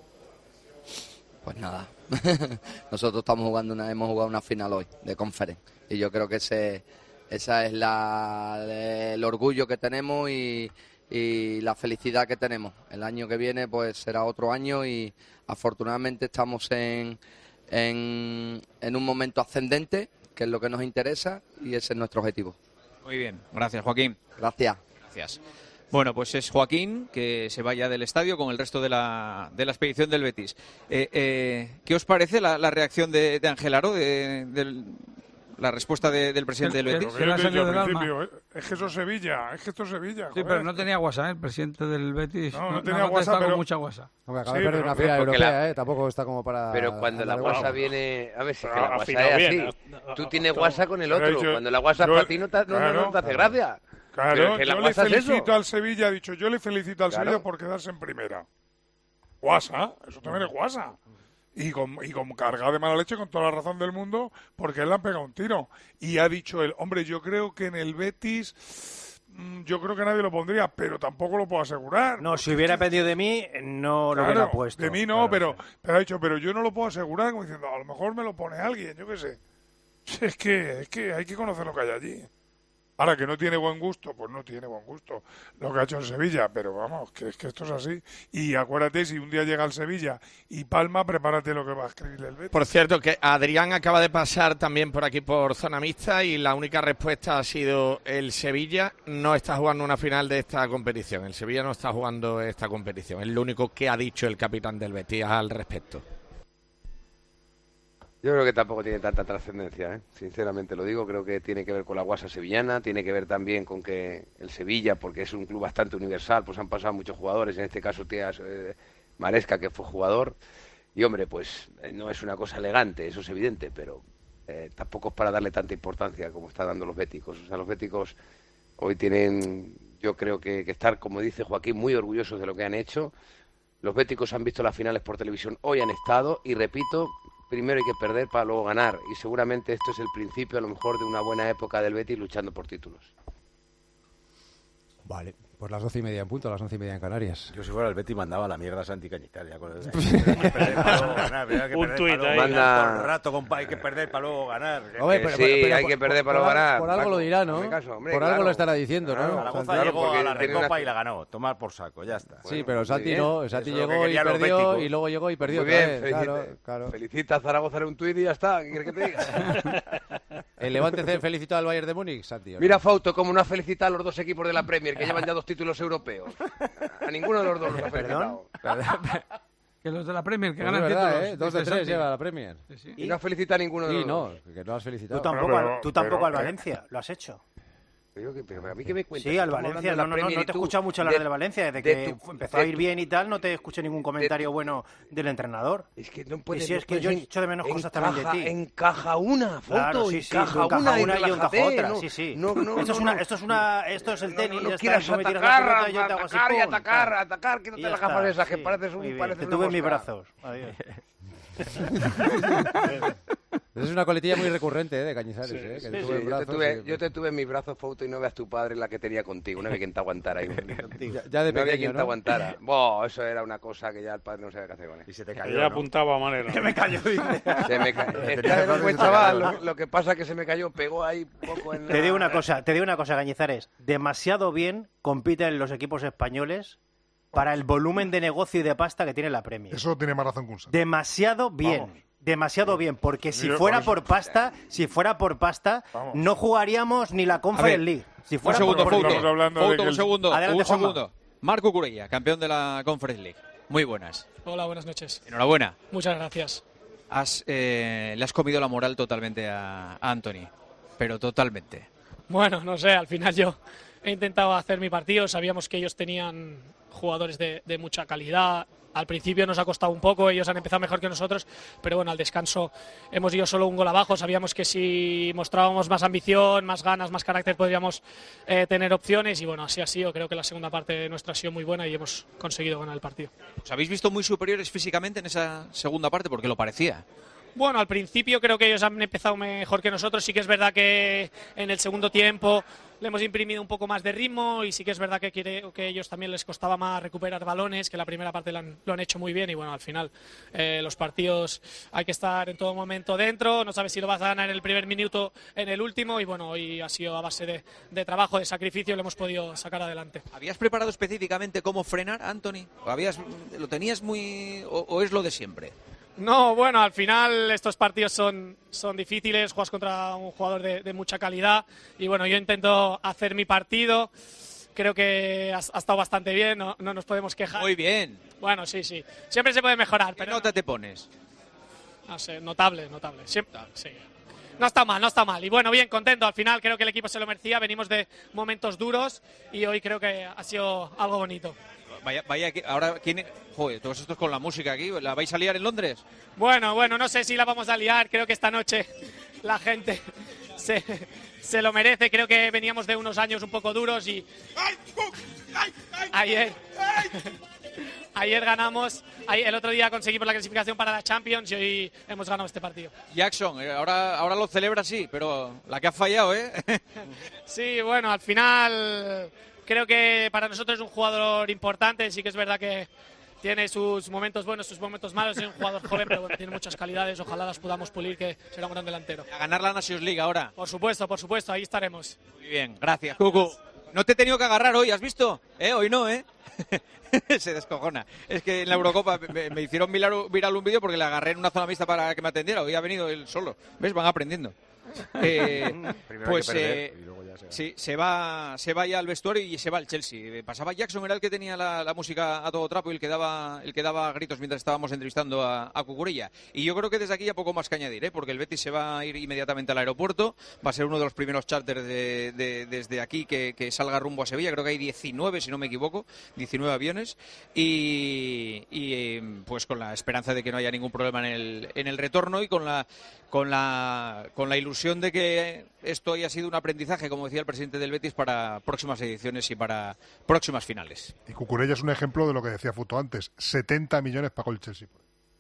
Pues nada, nosotros estamos jugando una, hemos jugado una final hoy de Conference y yo creo que ese, esa es la, el orgullo que tenemos y y la felicidad que tenemos. El año que viene pues será otro año y afortunadamente estamos en, en, en un momento ascendente, que es lo que nos interesa y ese es nuestro objetivo. Muy bien, gracias Joaquín. Gracias. Gracias. Bueno, pues es Joaquín, que se vaya del estadio con el resto de la, de la expedición del Betis. Eh, eh, ¿Qué os parece la, la reacción de, de Ángel Aro, de, de la respuesta de, del presidente del Betis? Lo que yo te he dicho al principio, eh, es que eso es Sevilla, es que esto es Sevilla. Sí, joder. pero no tenía WhatsApp, ¿eh? El presidente del Betis. No, no, no tenía WhatsApp, pero... con mucha WhatsApp. Hombre, acaba Sí, de perder pero- una final porque europea, la- ¿eh? Tampoco está como para... Pero cuando la andar guasa guapo. viene... A ver, si es que Pero la ha guasa afinado es bien, así. ha- Tú ha- tienes ha- guasa con el Pero otro. yo- Cuando la guasa yo- para ti no te, no, no- claro, no te hace claro. gracia. Claro, Pero es que la yo le guasa es felicito eso. al Sevilla, ha dicho, yo le felicito al Claro. Sevilla por quedarse en primera. Guasa, eso también es guasa. Y con, y con carga de mala leche, con toda la razón del mundo, porque él le han pegado un tiro. Y ha dicho él, hombre, yo creo que en el Betis, mm, yo creo que nadie lo pondría, pero tampoco lo puedo asegurar. No, si hubiera pedido de mí, no lo Claro, hubiera puesto. de mí no, Claro, pero, sí. pero ha dicho, pero yo no lo puedo asegurar, como diciendo, a lo mejor me lo pone alguien, yo qué sé. Es que, es que hay que conocer lo que hay allí. Ahora, que no tiene buen gusto, pues no tiene buen gusto lo que ha hecho el Sevilla, pero vamos, que es que esto es así. Y acuérdate, si un día llega el Sevilla y palma, prepárate lo que va a escribir el Betis. Por cierto, que Adrián acaba de pasar también por aquí por zona mixta y la única respuesta ha sido el Sevilla no está jugando una final de esta competición. El Sevilla no está jugando esta competición. Es lo único que ha dicho el capitán del Betis al respecto. Yo creo que tampoco tiene tanta trascendencia, ¿eh? Sinceramente lo digo, creo que tiene que ver con la guasa sevillana, tiene que ver también con que el Sevilla, porque es un club bastante universal, pues han pasado muchos jugadores, en este caso tía eh, Maresca, que fue jugador, y hombre, pues eh, no es una cosa elegante, eso es evidente, pero eh, tampoco es para darle tanta importancia como está dando los béticos. O sea, los béticos hoy tienen, yo creo que, que estar, como dice Joaquín, muy orgullosos de lo que han hecho. Los béticos han visto las finales por televisión, hoy han estado, y repito, primero hay que perder para luego ganar, y seguramente esto es el principio a lo mejor de una buena época del Betis luchando por títulos. Vale, pues las doce y media en punto, las once y media en Canarias. Yo si fuera el Betis mandaba la mierda a Santi Cañizares. Ya con el... Un tuit ahí. Manda... Todo el rato, compa, hay que perder para luego ganar. Hombre, Eh, pero, sí, pero- pero hay por- que perder por- para por- ganar. Por algo Paco, lo dirá, ¿no? hazme caso, hombre, por algo claro. lo estará diciendo, Claro, ¿no? Zaragoza Claro, llegó porque a la tiene Recopa una- y la ganó. Tomar por saco, ya está. Sí, Bueno, pero muy Santi bien. no, Santi Eso es lo que llegó y querían los perdió, béticos. y luego llegó y perdió Muy otra bien, vez, felicita, claro, claro. felicita a Zaragoza en un tuit y ya está, ¿qué quieres que te diga? ¿El Levante ce- felicitó al Bayern de Múnich, Santi? ¿o no? Mira Fauto, como no ha felicitado a los dos equipos de la Premier, que llevan ya dos títulos europeos. A ninguno de los dos los ha felicitado. Que los de la Premier, que Pues es ganan verdad, títulos. ¿eh? Dos de dice tres Santi. lleva la Premier. Sí, sí. Y no felicita a ninguno de Sí, los no, dos. que no has Tú felicitado. tampoco, Bueno, al- pero- tú tampoco pero, al eh. Valencia, lo has hecho. Pero, que- pero a mí que me cuentas. Sí, al Estamos Valencia. hablando No, de la no, no, Premier no y te he tú, escuchado mucho hablar de- del Valencia. Desde de que tu- empezó de a ir tu- bien y tal, no te escuché ningún comentario bueno del entrenador. Es que no Y puedes. si no es que puedes yo en- echo de menos cosas también de encaja- ti. Encaja una, foto, Claro, sí, sí, encaja, tú encaja una, y una y yo encajo relájate, otra, no, sí, sí. No, no, esto, es no, una, no. esto es una, esto es el tenis, No, no ya está, quieras tú me tiras la atacar, pelota y yo te hago así, atacar y ¡pum! atacar, tal. atacar, quítate Y ya las gafas está, esas que sí, pareces muy un bien. pareces Te una tuve en mis mosca. brazos. Adiós. Es una coletilla muy recurrente, ¿eh? De Cañizares, Sí, ¿eh? Que sí, te sí, tuve en yo, te brazos tuve, y- yo te tuve en mis brazos, Fauto, y no veas tu padre la que tenía contigo. No había quien te aguantara ahí. Ya, ya de no había pequeño, quien te ¿no? aguantara. Boh, eso era una cosa que ya el padre no sabía qué hacer con él. Y se te Que cayó, ya ¿no? apuntaba a manera. Que me cayó, dice. Se me ca... Tenía Está razón, un buen se te chaval, cayó. lo, lo que pasa es que se me cayó, pegó ahí un poco en la... Te digo una cosa, te digo una cosa, Cañizares. Demasiado bien compiten los equipos españoles para el volumen de negocio y de pasta que tiene la Premier. Eso tiene más razón que un santo. Demasiado bien. Vamos. Demasiado bien, porque si Yo, fuera por por eso- pasta, si fuera por pasta, Vamos. no jugaríamos ni la Conference ver, League. Si Un fuera segundo, por, Fouto. Fouto. Estamos hablando de Fouto, que un el- segundo. Adelante, un Juanma. segundo. Marco Curella, campeón de la Conference League. Muy buenas. Hola, buenas noches. Enhorabuena. Muchas gracias. Has, eh, le has comido la moral totalmente a, a Anthony. Pero totalmente. Bueno, no sé, al final yo he intentado hacer mi partido. Sabíamos que ellos tenían jugadores de, de mucha calidad. Al principio nos ha costado un poco, ellos han empezado mejor que nosotros, pero bueno, al descanso hemos ido solo un gol abajo. Sabíamos que si mostrábamos más ambición, más ganas, más carácter, podríamos eh, tener opciones y bueno, así ha sido. Creo que la segunda parte nuestra ha sido muy buena y hemos conseguido ganar el partido. ¿Os habéis visto muy superiores físicamente en esa segunda parte? Porque lo parecía. Bueno, al principio creo que ellos han empezado mejor que nosotros. Sí que es verdad que en el segundo tiempo le hemos imprimido un poco más de ritmo y sí que es verdad que creo que ellos también les costaba más recuperar balones, que la primera parte lo han, lo han hecho muy bien y bueno, al final eh, los partidos hay que estar en todo momento dentro, no sabes si lo vas a ganar en el primer minuto, en el último y bueno, hoy ha sido a base de, de trabajo, de sacrificio, lo hemos podido sacar adelante. ¿Habías preparado específicamente cómo frenar a Anthony? ¿O habías, ¿Lo tenías muy... O, o es lo de siempre? No, bueno, al final estos partidos son, son difíciles, juegas contra un jugador de, de mucha calidad y bueno, yo intento hacer mi partido, creo que ha, ha estado bastante bien, no, no nos podemos quejar. Muy bien. Bueno, sí, sí, siempre se puede mejorar. ¿Qué pero nota te pones? No sé, notable, notable, siempre, sí. No está mal, no está mal. Y bueno, bien, contento. Al final creo que el equipo se lo merecía. Venimos de momentos duros y hoy creo que ha sido algo bonito. Vaya, vaya, ahora, ¿quién? Joder, todos estos con la música aquí. ¿La vais a liar en Londres? Bueno, bueno, no sé si la vamos a liar. Creo que esta noche la gente se, se lo merece. Creo que veníamos de unos años un poco duros y ayer, ayer ganamos. El otro día conseguimos la clasificación para la Champions y hoy hemos ganado este partido. Jackson, ahora, ahora lo celebra, sí, pero la que ha fallado, ¿eh? Sí, bueno, al final creo que para nosotros es un jugador importante. Sí que es verdad que tiene sus momentos buenos, sus momentos malos. Es un jugador joven, pero bueno, tiene muchas calidades. Ojalá las podamos pulir, que será un gran delantero. A ganar la Nations League ahora. Por supuesto, por supuesto, ahí estaremos. Muy bien, gracias, Cucu. No te he tenido que agarrar hoy, ¿has visto? ¿Eh? Hoy no, ¿eh? Se descojona. Es que en la Eurocopa me, me hicieron viral, viral un vídeo porque le agarré en una zona mixta para que me atendiera. Hoy ha venido él solo. ¿Ves? Van aprendiendo. Eh, pues eh, se... sí, se va, se va ya al vestuario y se va al Chelsea. Pasaba Jackson, era el que tenía la, la música a todo trapo y el que daba, el que daba gritos mientras estábamos entrevistando a, a Cucurella. Y yo creo que desde aquí ya poco más que añadir, ¿eh? Porque el Betis se va a ir inmediatamente al aeropuerto. Va a ser uno de los primeros charters de, de, desde aquí que, que salga rumbo a Sevilla. Creo que hay diecinueve, si no me equivoco, diecinueve aviones. Y, y pues con la esperanza de que no haya ningún problema en el, en el retorno y con la, con la, con la ilusión de que esto haya sido un aprendizaje, como decía el presidente del Betis, para próximas ediciones y para próximas finales. Y Cucurella es un ejemplo de lo que decía Futo antes. setenta millones pagó el Chelsea.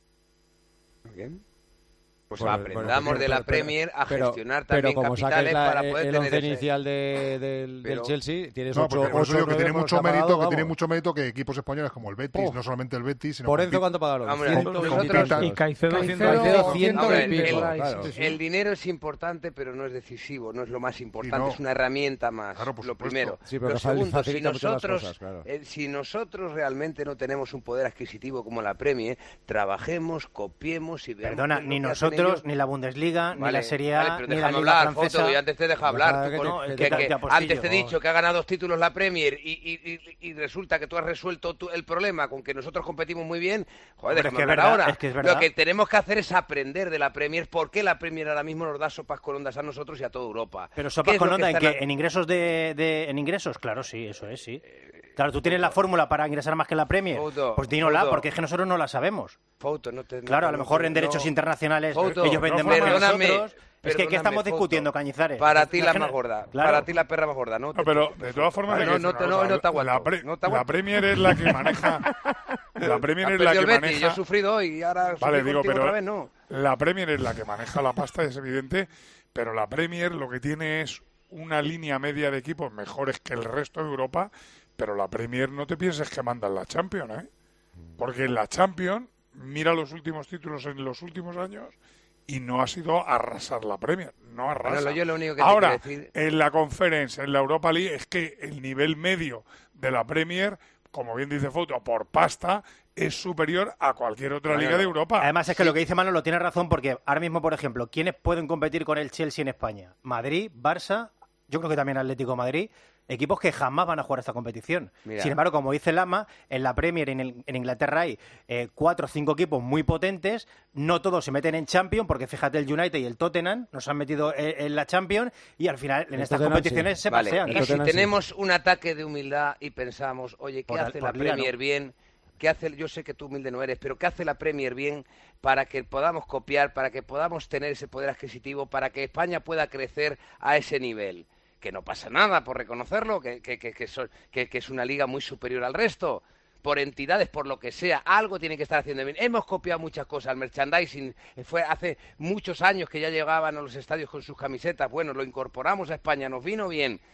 Bien. Pues bueno, aprendamos bueno, de la pero, Premier a pero, gestionar pero, también pero capitales la, para poder el tener once ese... inicial de, de, pero, del Chelsea tienes no, ocho, ocho, ocho que tiene mucho pagado, mérito vamos. que tiene mucho mérito que equipos españoles como el Betis, oh. no solamente el Betis, sino por eso cuánto pagaron. Hombre, nosotros, y Caicedo ciento veinte. El dinero es importante, pero no es decisivo, no es lo más importante, no. es una herramienta más. Claro, por lo primero. Sí, pero lo segundo, si nosotros, cosas, claro. eh, si nosotros realmente no tenemos un poder adquisitivo como la Premier, trabajemos, copiemos y veamos. Perdona, ni nosotros, ni la Bundesliga, ni la Serie A, vale, ni la Liga hablar, francesa. Foto, y antes te deja hablar. Tú, no, que, que, que, antes te he dicho que ha ganado dos títulos la Premier y, y, y, y resulta que tú has resuelto tu, el problema con que nosotros competimos muy bien. Joder, déjame es que hablar verdad, ahora. Es que es Lo que tenemos que hacer es aprender de la Premier. ¿Por qué la Premier ahora mismo nos da sopas con ondas a nosotros y a toda Europa? Pero sopas con ondas, ¿en qué? ¿En ingresos de, de, en ingresos? Claro, sí, eso es, sí. Claro, tú tienes la fórmula para ingresar más que la Premier. Foto, pues dínosla, porque es que nosotros no la sabemos. Foto, no te, claro, no, a lo mejor no, en derechos no. internacionales Foto, ellos venden no, más perdóname, que nosotros. Es que ¿qué estamos foto. discutiendo, Cañizares? Para ti la más gorda. Claro. Para ti la perra más gorda, ¿no? No, pero de todas formas... Vale, no, no, te, no, no te aguanto. La, pre, no te aguanto. La Premier es la que maneja... La Premier es la que el Betis, maneja... Yo he sufrido hoy y ahora vale, digo, pero otra vez, no. La Premier es la que maneja la pasta, es evidente, pero la Premier lo que tiene es una línea media de equipos mejores que el resto de Europa, pero la Premier no te pienses que manda en la Champions, ¿eh? Porque en la Champions, mira los últimos títulos en los últimos años y no ha sido arrasar la Premier, no arrasa. Bueno, yo lo único que ahora, te decir... en la Conference, en la Europa League, es que el nivel medio de la Premier, como bien dice Foto, por pasta, es superior a cualquier otra bueno, liga de Europa. Además es que sí. Lo que dice Manolo tiene razón, porque ahora mismo, por ejemplo, ¿quiénes pueden competir con el Chelsea en España? Madrid, Barça, yo creo que también Atlético de Madrid, equipos que jamás van a jugar esta competición. Mira. Sin embargo, como dice Lama, en la Premier, en, el, en Inglaterra hay eh, cuatro o cinco equipos muy potentes, no todos se meten en Champions, porque fíjate el United y el Tottenham nos han metido en, en la Champions y al final en el estas Tottenham, competiciones sí. se vale. pasean. Y si tenemos sí. un ataque de humildad y pensamos, oye, ¿qué por hace el, la Premier no? bien? ¿Qué hace? Yo sé que tú humilde no eres, pero ¿qué hace la Premier bien para que podamos copiar, para que podamos tener ese poder adquisitivo, para que España pueda crecer a ese nivel? Que no pasa nada por reconocerlo, que, que, que, que, son, que, que es una liga muy superior al resto, por entidades, por lo que sea, algo tiene que estar haciendo bien. Hemos copiado muchas cosas, el merchandising fue hace muchos años que ya llegaban a los estadios con sus camisetas, bueno, lo incorporamos a España, nos vino bien,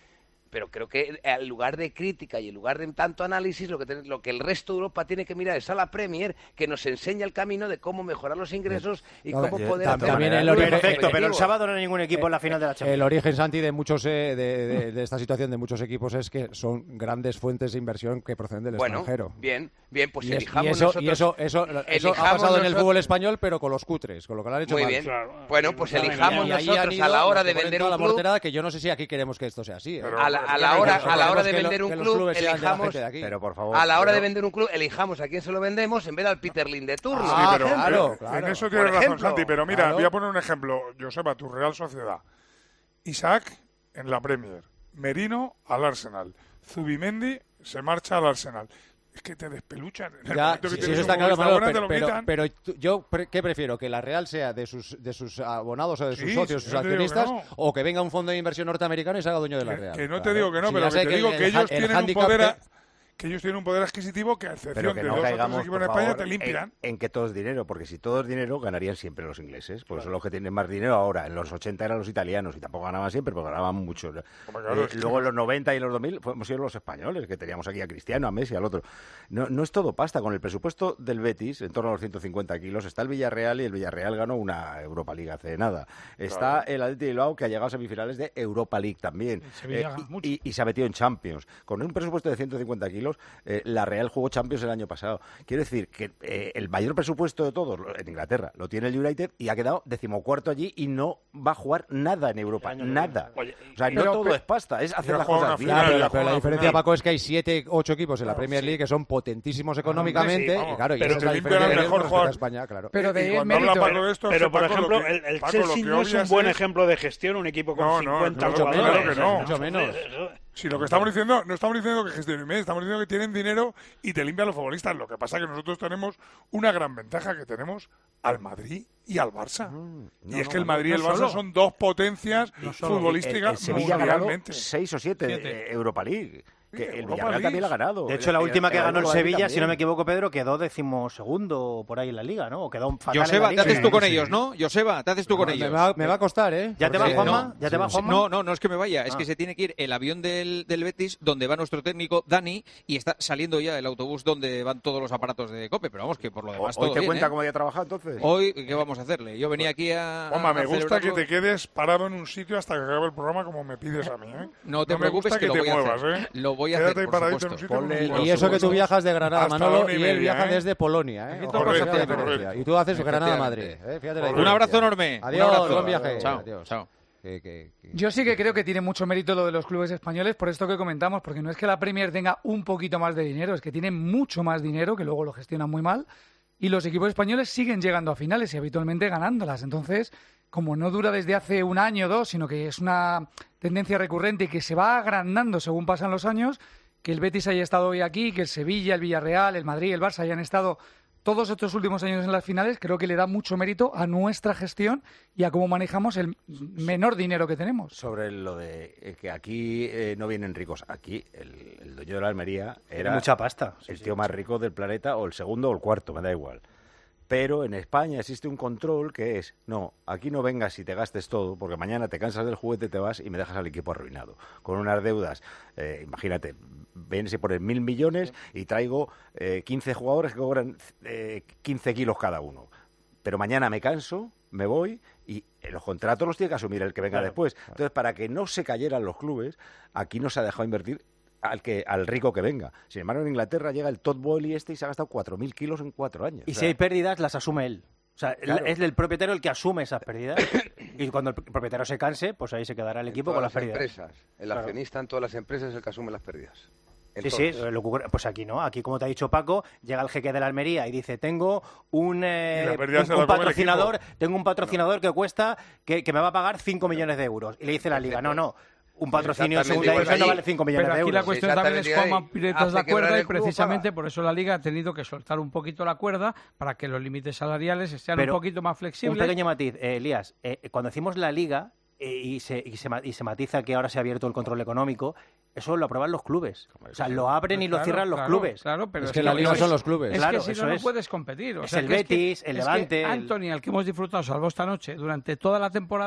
pero creo que en lugar de crítica y en lugar de tanto análisis, lo que, ten, lo que el resto de Europa tiene que mirar es a la Premier, que nos enseña el camino de cómo mejorar los ingresos y no, cómo poder hacer... También el origen, perfecto, pero el sábado no hay ningún equipo en la final de la Champions. El origen, Santi, de muchos eh, de, de, de esta situación de muchos equipos es que son grandes fuentes de inversión que proceden del bueno, extranjero. bien, bien, pues y es, elijamos y eso, nosotros... Y eso, eso, eso ha pasado nosotros... en el fútbol español, pero con los cutres, con lo que lo han hecho Muy mal. bien, claro. Bueno, pues elijamos y nosotros ido, a la hora de vender un la club... morterada, que yo no sé si aquí queremos que esto sea así. ¿eh? A la, a la hora, a la hora de vender un club, elijamos... Pero por favor, a la hora pero... de vender un club, elijamos a quién se lo vendemos en vez al Peter Lim de turno. Ah, sí, pero claro, claro. En eso tienes razón, ejemplo, Santi, pero mira, claro. voy a poner un ejemplo. Joseba, tu Real Sociedad. Isaac en la Premier. Merino al Arsenal. Zubimendi se marcha al Arsenal. Es que te despeluchan. En el ya, que sí, eso está claro, Manolo, pero, pero, pero yo ¿qué prefiero? ¿Que la Real sea de sus de sus abonados o de sus sí, socios, sí, sus no accionistas, no. o que venga un fondo de inversión norteamericano y se haga dueño de la que, Real? Que no claro. te digo que no, sí, pero que te que digo el, que ellos el, tienen el un poder... A... que... que ellos tienen un poder adquisitivo que a excepción que de no dos caigamos, o tres equipos en favor, España te limpian. En, en que todo es dinero, porque si todo es dinero ganarían siempre los ingleses, por claro. Eso los que tienen más dinero ahora. En los ochenta eran los italianos y tampoco ganaban siempre, pero ganaban mucho. Claro, eh, luego en los noventa y en los dos mil hemos sido los españoles, que teníamos aquí a Cristiano, a Messi, al otro. No, no es todo pasta. Con el presupuesto del Betis, en torno a los ciento cincuenta kilos, está el Villarreal y el Villarreal ganó una Europa League hace nada. Está claro. el Athletic Bilbao, que ha llegado a semifinales de Europa League también. Eh, y, y, y se ha metido en Champions. Con un presupuesto de ciento cincuenta kilos, eh, la Real jugó Champions el año pasado. Quiero decir que eh, el mayor presupuesto de todos en Inglaterra lo tiene el United y ha quedado decimocuarto allí y no va a jugar nada en Europa, nada. Oye, o sea, no todo pero, es pasta, es hacer las cosas bien. Claro, pero, pero la diferencia, Paco, es que hay siete, ocho equipos en la Premier League que son potentísimos económicamente. Sí, vamos, y claro, y pero esa es la diferencia que mejor jugador. España, claro. Pero de mérito, pero, esto, pero por ejemplo, que, el, el Paco, Chelsea no es un buen es... ejemplo de gestión, un equipo con no, cincuenta no, jugadores. Claro que no. Mucho menos. Sí, lo que estamos diciendo, no estamos diciendo que gestionen bien, estamos diciendo que tienen dinero y te limpian los futbolistas. Lo que pasa es que nosotros tenemos una gran ventaja, que tenemos al Madrid y al Barça. Mm, no, y es que el Madrid no, no y el Barça solo. son dos potencias no futbolísticas el, el, el Sevilla ha ganado seis o siete, siete. Europa League. Que el Villarreal también lo ha ganado. De hecho, la última que ganó el Sevilla, si no me equivoco, Pedro, quedó decimosegundo por ahí en la Liga, ¿no? O quedó fatal Joseba, en la Liga. te haces tú con ellos, ¿no? Joseba, te haces tú con ellos. Me va, me va a costar, ¿eh? ¿Ya te va, Juanma? ¿Ya te va, Juanma? No, no, no es que me vaya. Es que se tiene que ir el avión del, del Betis, donde va nuestro técnico Dani, y está saliendo ya el autobús donde van todos los aparatos de COPE. Pero vamos, que por lo demás ¿Hoy todo te bien, cuenta ¿eh? cómo había trabajado entonces? Hoy, ¿qué vamos a hacerle? Yo venía aquí a... Juanma, me a gusta que te quedes parado en un sitio hasta que acabe el programa como me pides a mí, ¿eh? No te no preocupes me gusta que, que lo te voy a muevas, hacer. ¿eh? Lo voy a Quédate hacer, por paradito supuesto. en un sitio Ponle, y eso que tú viajas de Granada, hasta Manolo, y, y él media, viaja ¿eh? desde Polonia, ¿eh? Correcto, Correcto, correcto. Y tú haces Granada-Madrid, ¿eh? Fíjate la Un abrazo enorme. Adiós, un abrazo. buen viaje. Chao, Adiós. chao. Que, que, que... Yo sí que creo que tiene mucho mérito lo de los clubes españoles por esto que comentamos, porque no es que la Premier tenga un poquito más de dinero, es que tiene mucho más dinero, que luego lo gestionan muy mal, y los equipos españoles siguen llegando a finales y habitualmente ganándolas. Entonces, como no dura desde hace un año o dos, sino que es una tendencia recurrente y que se va agrandando según pasan los años, que el Betis haya estado hoy aquí, que el Sevilla, el Villarreal, el Madrid, el Barça hayan estado todos estos últimos años en las finales, creo que le da mucho mérito a nuestra gestión y a cómo manejamos el menor dinero que tenemos. Sobre lo de eh, que aquí eh, no vienen ricos. Aquí el, el dueño de la Almería era mucha pasta. Sí, el sí, tío sí. más rico del planeta, o el segundo o el cuarto, me da igual. Pero en España existe un control que es, no, aquí no vengas y te gastes todo, porque mañana te cansas del juguete, te vas y me dejas al equipo arruinado. Con unas deudas, eh, imagínate, ven si ponen mil millones y traigo eh, quince jugadores que cobran eh, quince kilos cada uno. Pero mañana me canso, me voy y los contratos los tiene que asumir el que venga claro, después. Claro. Entonces, para que no se cayeran los clubes, aquí no se ha dejado invertir al que al rico que venga. Sin embargo, en Inglaterra llega el Todd Boehly este y se ha gastado cuatro mil kilos en cuatro años. Y o sea, si hay pérdidas, las asume él. O sea, claro. es el propietario el que asume esas pérdidas. Y cuando el propietario se canse, pues ahí se quedará el equipo con las, las pérdidas. Empresas. El claro. accionista en todas las empresas es el que asume las pérdidas. Entonces. Sí, sí, lo ocurre, pues aquí no, aquí como te ha dicho Paco, llega el jeque de la Almería y dice, tengo un, eh, un, un patrocinador, tengo un patrocinador que cuesta, que, que me va a pagar cinco millones de euros. Y le dice la Liga, no, no, un patrocinio en segunda división no vale cinco millones Pero de euros. Pero aquí la cuestión también es cómo aprietas la cuerda y precisamente por eso la Liga ha tenido que soltar un poquito la cuerda para que los límites salariales sean Pero un poquito más flexibles. Un pequeño matiz, eh, Elías, eh, cuando decimos la Liga eh, y, se, y, se, y se matiza que ahora se ha abierto el control económico, eso lo aprueban los clubes. O sea, lo abren y lo claro, cierran los claro, clubes. Claro, pero es, es que, que la Liga son los clubes. Es claro, que si no, no puedes competir. O es sea, el que Betis, es que, el es Levante... Que Anthony, al que hemos disfrutado, salvo esta noche, durante toda la temporada,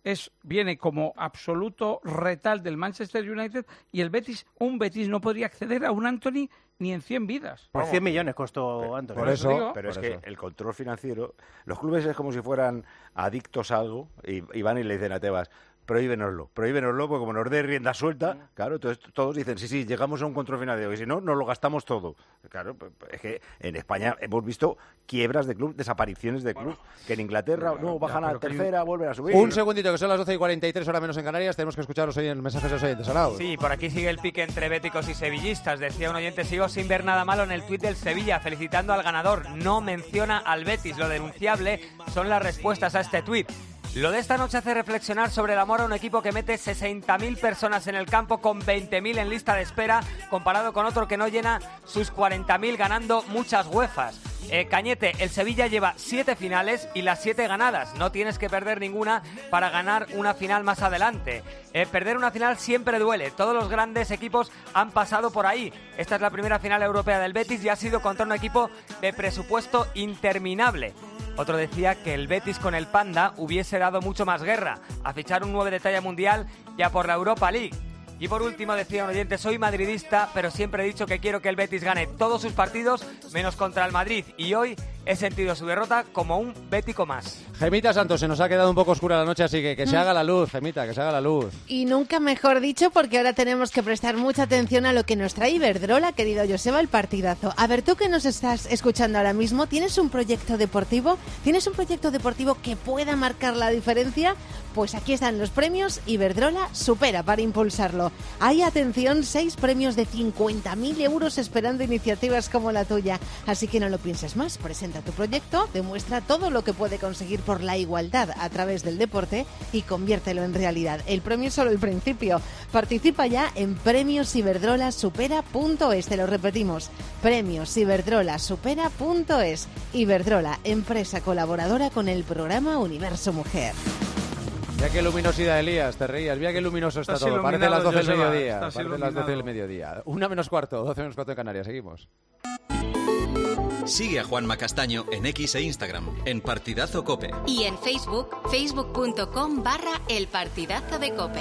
es viene como absoluto retal del Manchester United y el Betis, un Betis no podría acceder a un Anthony ni en cien vidas. Por cien millones costó Anthony. Por eso, digo, pero por es eso. que el control financiero, los clubes es como si fueran adictos a algo y, y van y le dicen a Tebas, prohíbenoslo, prohíbenoslo, porque como nos dé rienda suelta, claro, entonces todos dicen, sí, sí, llegamos a un control financiero, y si no, nos lo gastamos todo. Claro, es que en España hemos visto quiebras de club, desapariciones de club, que en Inglaterra, no, bajan a tercera, vuelven a subir. Un segundito, que son las doce y cuarenta y tres, horas menos en Canarias, tenemos que escuchar los mensajes de los oyentes, Arau. Sí, por aquí sigue el pique entre béticos y sevillistas. Decía un oyente, sigo sin ver nada malo en el tuit del Sevilla, felicitando al ganador. No menciona al Betis. Lo denunciable son las respuestas a este tuit. Lo de esta noche hace reflexionar sobre el amor a un equipo que mete sesenta mil personas en el campo con veinte mil en lista de espera, comparado con otro que no llena sus cuarenta mil ganando muchas UEFAs. Eh, Cañete, el Sevilla lleva siete finales y las siete ganadas. No tienes que perder ninguna para ganar una final más adelante. Eh, perder una final siempre duele. Todos los grandes equipos han pasado por ahí. Esta es la primera final europea del Betis y ha sido contra un equipo de presupuesto interminable. Otro decía que el Betis con el Panda hubiese dado mucho más guerra, a fichar un nueve de talla mundial ya por la Europa League. Y por último decía un oyente, soy madridista, pero siempre he dicho que quiero que el Betis gane todos sus partidos, menos contra el Madrid. Y hoy he sentido su derrota como un bético más. Gemita Santos, se nos ha quedado un poco oscura la noche, así que que se haga la luz, Gemita, que se haga la luz. Y nunca mejor dicho, porque ahora tenemos que prestar mucha atención a lo que nos trae Iberdrola, querido Joseba, el partidazo. A ver, tú que nos estás escuchando ahora mismo, ¿tienes un proyecto deportivo? ¿Tienes un proyecto deportivo que pueda marcar la diferencia? Pues aquí están los premios Iberdrola Supera para impulsarlo. Hay, atención, seis premios de cincuenta mil euros esperando iniciativas como la tuya. Así que no lo pienses más, presenta tu proyecto, demuestra todo lo que puede conseguir por la igualdad a través del deporte y conviértelo en realidad. El premio es solo el principio. Participa ya en premios iberdrola supera punto es. Te lo repetimos, premios iberdrola supera punto es. Iberdrola, empresa colaboradora con el programa Universo Mujer. Mira qué luminosidad, Elías, te reías. Mira qué luminoso está, está todo. Parece las doce del mediodía. Parece las doce del mediodía. Una menos cuarto, doce menos cuarto en Canarias. Seguimos. Sigue a Juanma Castaño en X e Instagram, en Partidazo Cope. Y en Facebook, facebook.com barra El Partidazo de Cope.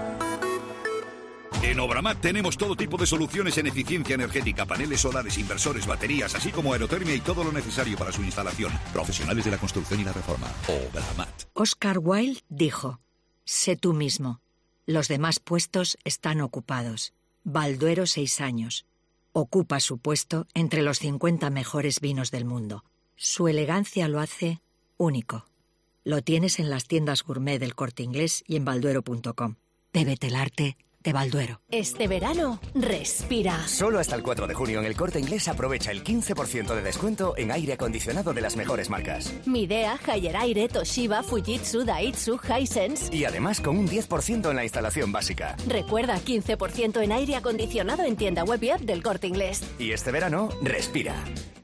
En Obramat tenemos todo tipo de soluciones en eficiencia energética, paneles solares, inversores, baterías, así como aerotermia y todo lo necesario para su instalación. Profesionales de la construcción y la reforma. Obramat. Oscar Wilde dijo, sé tú mismo. Los demás puestos están ocupados. Balduero, seis años. Ocupa su puesto entre los cincuenta mejores vinos del mundo. Su elegancia lo hace único. Lo tienes en las tiendas gourmet del Corte Inglés y en balduero punto com. Bébete el arte de Balduero. Este verano, respira. Solo hasta el cuatro de junio en el Corte Inglés aprovecha el quince por ciento de descuento en aire acondicionado de las mejores marcas. Midea, Haier Aire, Toshiba, Fujitsu, Daitsu, Hisense. Y además con un diez por ciento en la instalación básica. Recuerda, quince por ciento en aire acondicionado en tienda web y app del Corte Inglés. Y este verano, respira.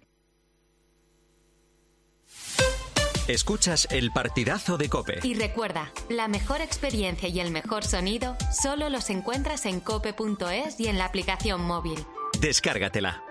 Escuchas el Partidazo de Cope. Y recuerda, la mejor experiencia y el mejor sonido solo los encuentras en cope punto es y en la aplicación móvil. Descárgatela.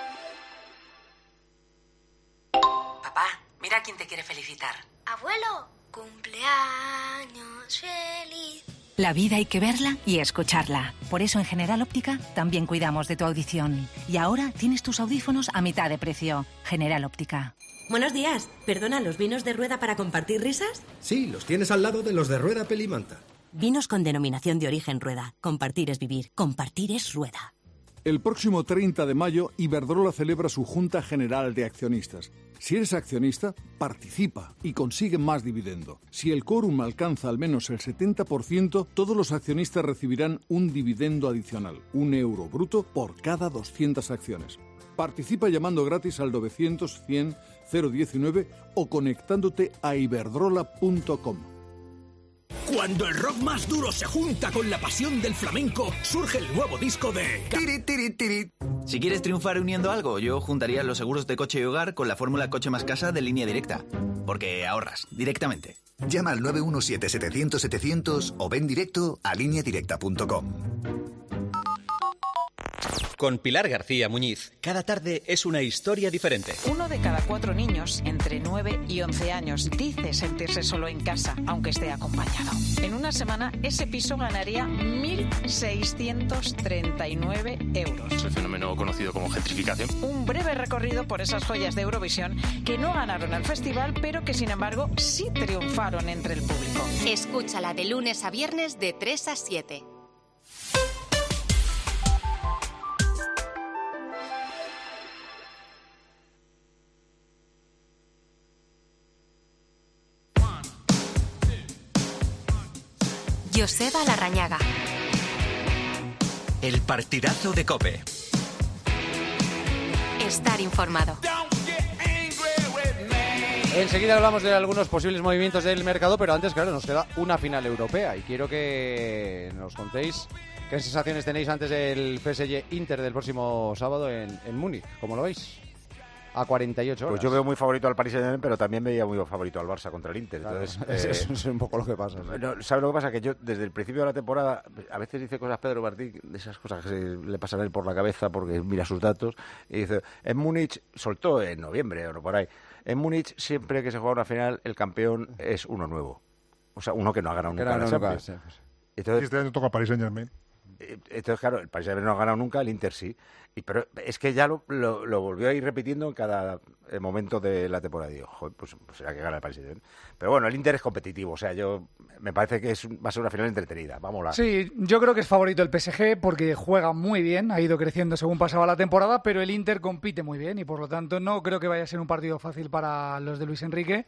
Papá, mira quién te quiere felicitar. Abuelo, cumpleaños feliz. La vida hay que verla y escucharla. Por eso en General Óptica también cuidamos de tu audición. Y ahora tienes tus audífonos a mitad de precio. General Óptica. Buenos días. Perdona, ¿los vinos de Rueda para compartir risas? Sí, los tienes al lado de los de Rueda Pelimanta. Vinos con denominación de origen Rueda. Compartir es vivir. Compartir es Rueda. El próximo treinta de mayo, Iberdrola celebra su Junta General de Accionistas. Si eres accionista, participa y consigue más dividendo. Si el quórum alcanza al menos el setenta por ciento, todos los accionistas recibirán un dividendo adicional, un euro bruto por cada doscientas acciones. Participa llamando gratis al novecientos cien cero diecinueve o conectándote a iberdrola punto com. Cuando el rock más duro se junta con la pasión del flamenco, surge el nuevo disco de... Tiri, tiri, tiri. Si quieres triunfar uniendo algo, yo juntaría los seguros de coche y hogar con la fórmula Coche más Casa de Línea Directa. Porque ahorras directamente. Llama al nueve uno siete setecientos setecientos o ven directo a línea directa punto com. con Pilar García Muñiz. Cada tarde es una historia diferente. Uno de cada cuatro niños entre nueve y once años dice sentirse solo en casa, aunque esté acompañado. En una semana, ese piso ganaría mil seiscientos treinta y nueve euros. El fenómeno conocido como gentrificación. Un breve recorrido por esas joyas de Eurovisión que no ganaron el festival, pero que sin embargo sí triunfaron entre el público. Escúchala de lunes a viernes de tres a siete. Joseba Larrañaga. El partidazo de COPE. Estar informado. Enseguida hablamos de algunos posibles movimientos del mercado, pero antes, claro, nos queda una final europea y quiero que nos contéis qué sensaciones tenéis antes del P S G Inter del próximo sábado en, en Múnich. ¿Cómo lo veis? A cuarenta y ocho horas. Pues yo veo muy favorito al Paris Saint-Germain, pero también veía muy favorito al Barça contra el Inter. Claro, entonces, es, eh, es un poco lo que pasa. ¿Sí? No, ¿sabes lo que pasa? Que yo, desde el principio de la temporada, a veces dice cosas Pedro Martí, de esas cosas que se le pasan a él por la cabeza porque mira sus datos, y dice, en Múnich, soltó en noviembre o por ahí, en Múnich siempre que se juega una final, el campeón es uno nuevo. O sea, uno que no ha ganado nunca. No, no, nunca sí, pues. Entonces, y este año toca Paris Saint-Germain. Entonces, claro, el Paris Saint-Germain no ha ganado nunca, el Inter sí. Y, pero es que ya lo, lo, lo volvió a ir repitiendo en cada momento de la temporada. Y digo, joder, pues, pues será que gana el Paris Saint-Germain. Pero bueno, el Inter es competitivo. O sea, yo me parece que es, va a ser una final entretenida. Vamos a... Sí, yo creo que es favorito el P S G porque juega muy bien. Ha ido creciendo según pasaba la temporada, pero el Inter compite muy bien. Y por lo tanto no creo que vaya a ser un partido fácil para los de Luis Enrique,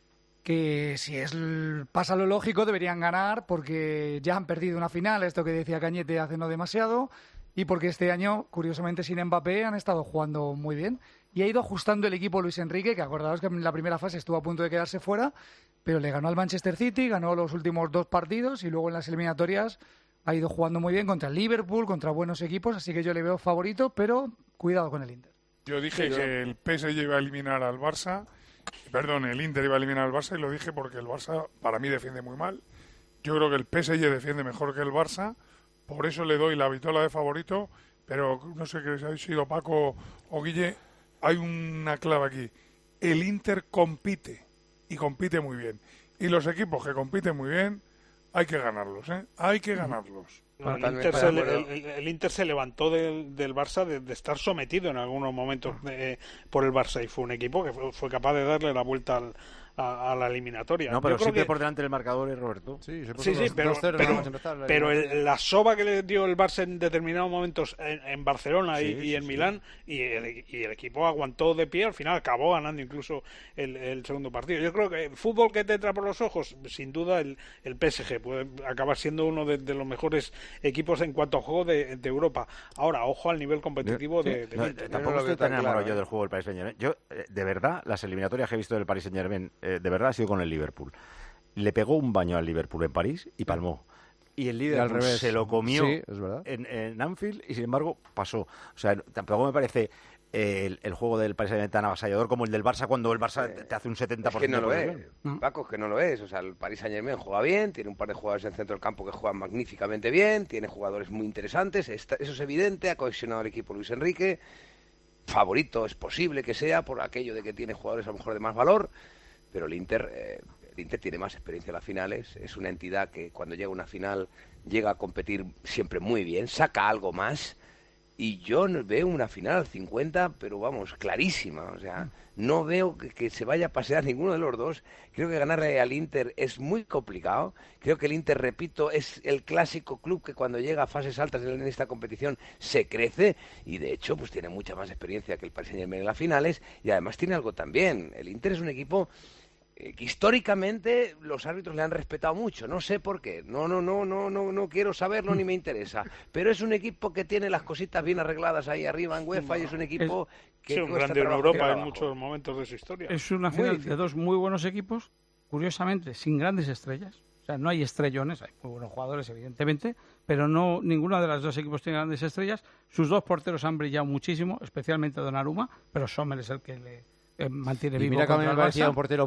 que si es pasa lo lógico deberían ganar porque ya han perdido una final, esto que decía Cañete hace no demasiado, y porque este año, curiosamente sin Mbappé, han estado jugando muy bien y ha ido ajustando el equipo Luis Enrique, que acordaos que en la primera fase estuvo a punto de quedarse fuera, pero le ganó al Manchester City, ganó los últimos dos partidos y luego en las eliminatorias ha ido jugando muy bien contra el Liverpool, contra buenos equipos, así que yo le veo favorito, pero cuidado con el Inter. Yo dije sí, que el P S G iba a eliminar al Barça. Perdón, el Inter iba a eliminar al Barça y lo dije porque el Barça para mí defiende muy mal. Yo creo que el P S G defiende mejor que el Barça, por eso le doy la vitola de favorito, pero no sé qué si ha sido Paco o Guille, hay una clave aquí. El Inter compite y compite muy bien. Y los equipos que compiten muy bien hay que ganarlos, ¿eh? Hay que ganarlos. No, el, Inter se, el, el, el Inter se levantó del, del Barça de, de estar sometido en algunos momentos de, por el Barça y fue un equipo que fue, fue capaz de darle la vuelta al, a, a la eliminatoria. No, pero Yo creo siempre que... por delante del marcador es Roberto. Sí, sí, sí pero, pero, pero, pero el, la soba que le dio el Barça en determinados momentos en, en Barcelona sí, y, y en sí, Milán sí. Y, el, y el equipo aguantó de pie, al final acabó ganando incluso el, el segundo partido. Yo creo que el fútbol que te entra por los ojos, sin duda el, el P S G puede acabar siendo uno de, de los mejores equipos en cuanto a juego de, de Europa. Ahora, ojo al nivel competitivo yo, de, de no, Tampoco estoy tan enamorado claro, yo del juego del Paris Saint-Germain. Yo, de verdad, las eliminatorias que he visto del Paris Saint-Germain, eh, de verdad ha sido con el Liverpool. Le pegó un baño al Liverpool en París y palmó. Y el Liverpool y se lo comió sí, es verdad. En, en Anfield y sin embargo pasó. O sea, tampoco me parece eh, el, el juego del Paris Saint-Germain tan avasallador como el del Barça cuando el Barça eh, te hace un setenta por ciento. Es que no lo es, ¿Mm? Paco, es que no lo es. O sea, el Paris Saint-Germain juega bien, tiene un par de jugadores en el centro del campo que juegan magníficamente bien, tiene jugadores muy interesantes, está, eso es evidente, ha cohesionado el equipo Luis Enrique. Favorito es posible que sea por aquello de que tiene jugadores a lo mejor de más valor, pero el Inter... Eh, El Inter tiene más experiencia en las finales, es una entidad que cuando llega a una final llega a competir siempre muy bien, saca algo más y yo veo una final al cincuenta, pero vamos, clarísima, o sea, no veo que, que se vaya a pasear ninguno de los dos. Creo que ganarle al Inter es muy complicado, creo que el Inter, repito, es el clásico club que cuando llega a fases altas en esta competición se crece y de hecho pues tiene mucha más experiencia que el Paris Saint-Germain en las finales y además tiene algo también, el Inter es un equipo que históricamente los árbitros le han respetado mucho, no sé por qué, no no no no no no quiero saberlo ni me interesa, pero es un equipo que tiene las cositas bien arregladas ahí arriba en UEFA y es un equipo es, que sí, un grande en Europa en muchos momentos de su historia. Es una final de dos muy buenos equipos, curiosamente sin grandes estrellas, o sea, no hay estrellones, hay muy buenos jugadores evidentemente, pero no ninguno de los dos equipos tiene grandes estrellas. Sus dos porteros han brillado muchísimo, especialmente Donnarumma, pero Sommer es el que le eh, mantiene vivo. Y mira que a mí me parecía un portero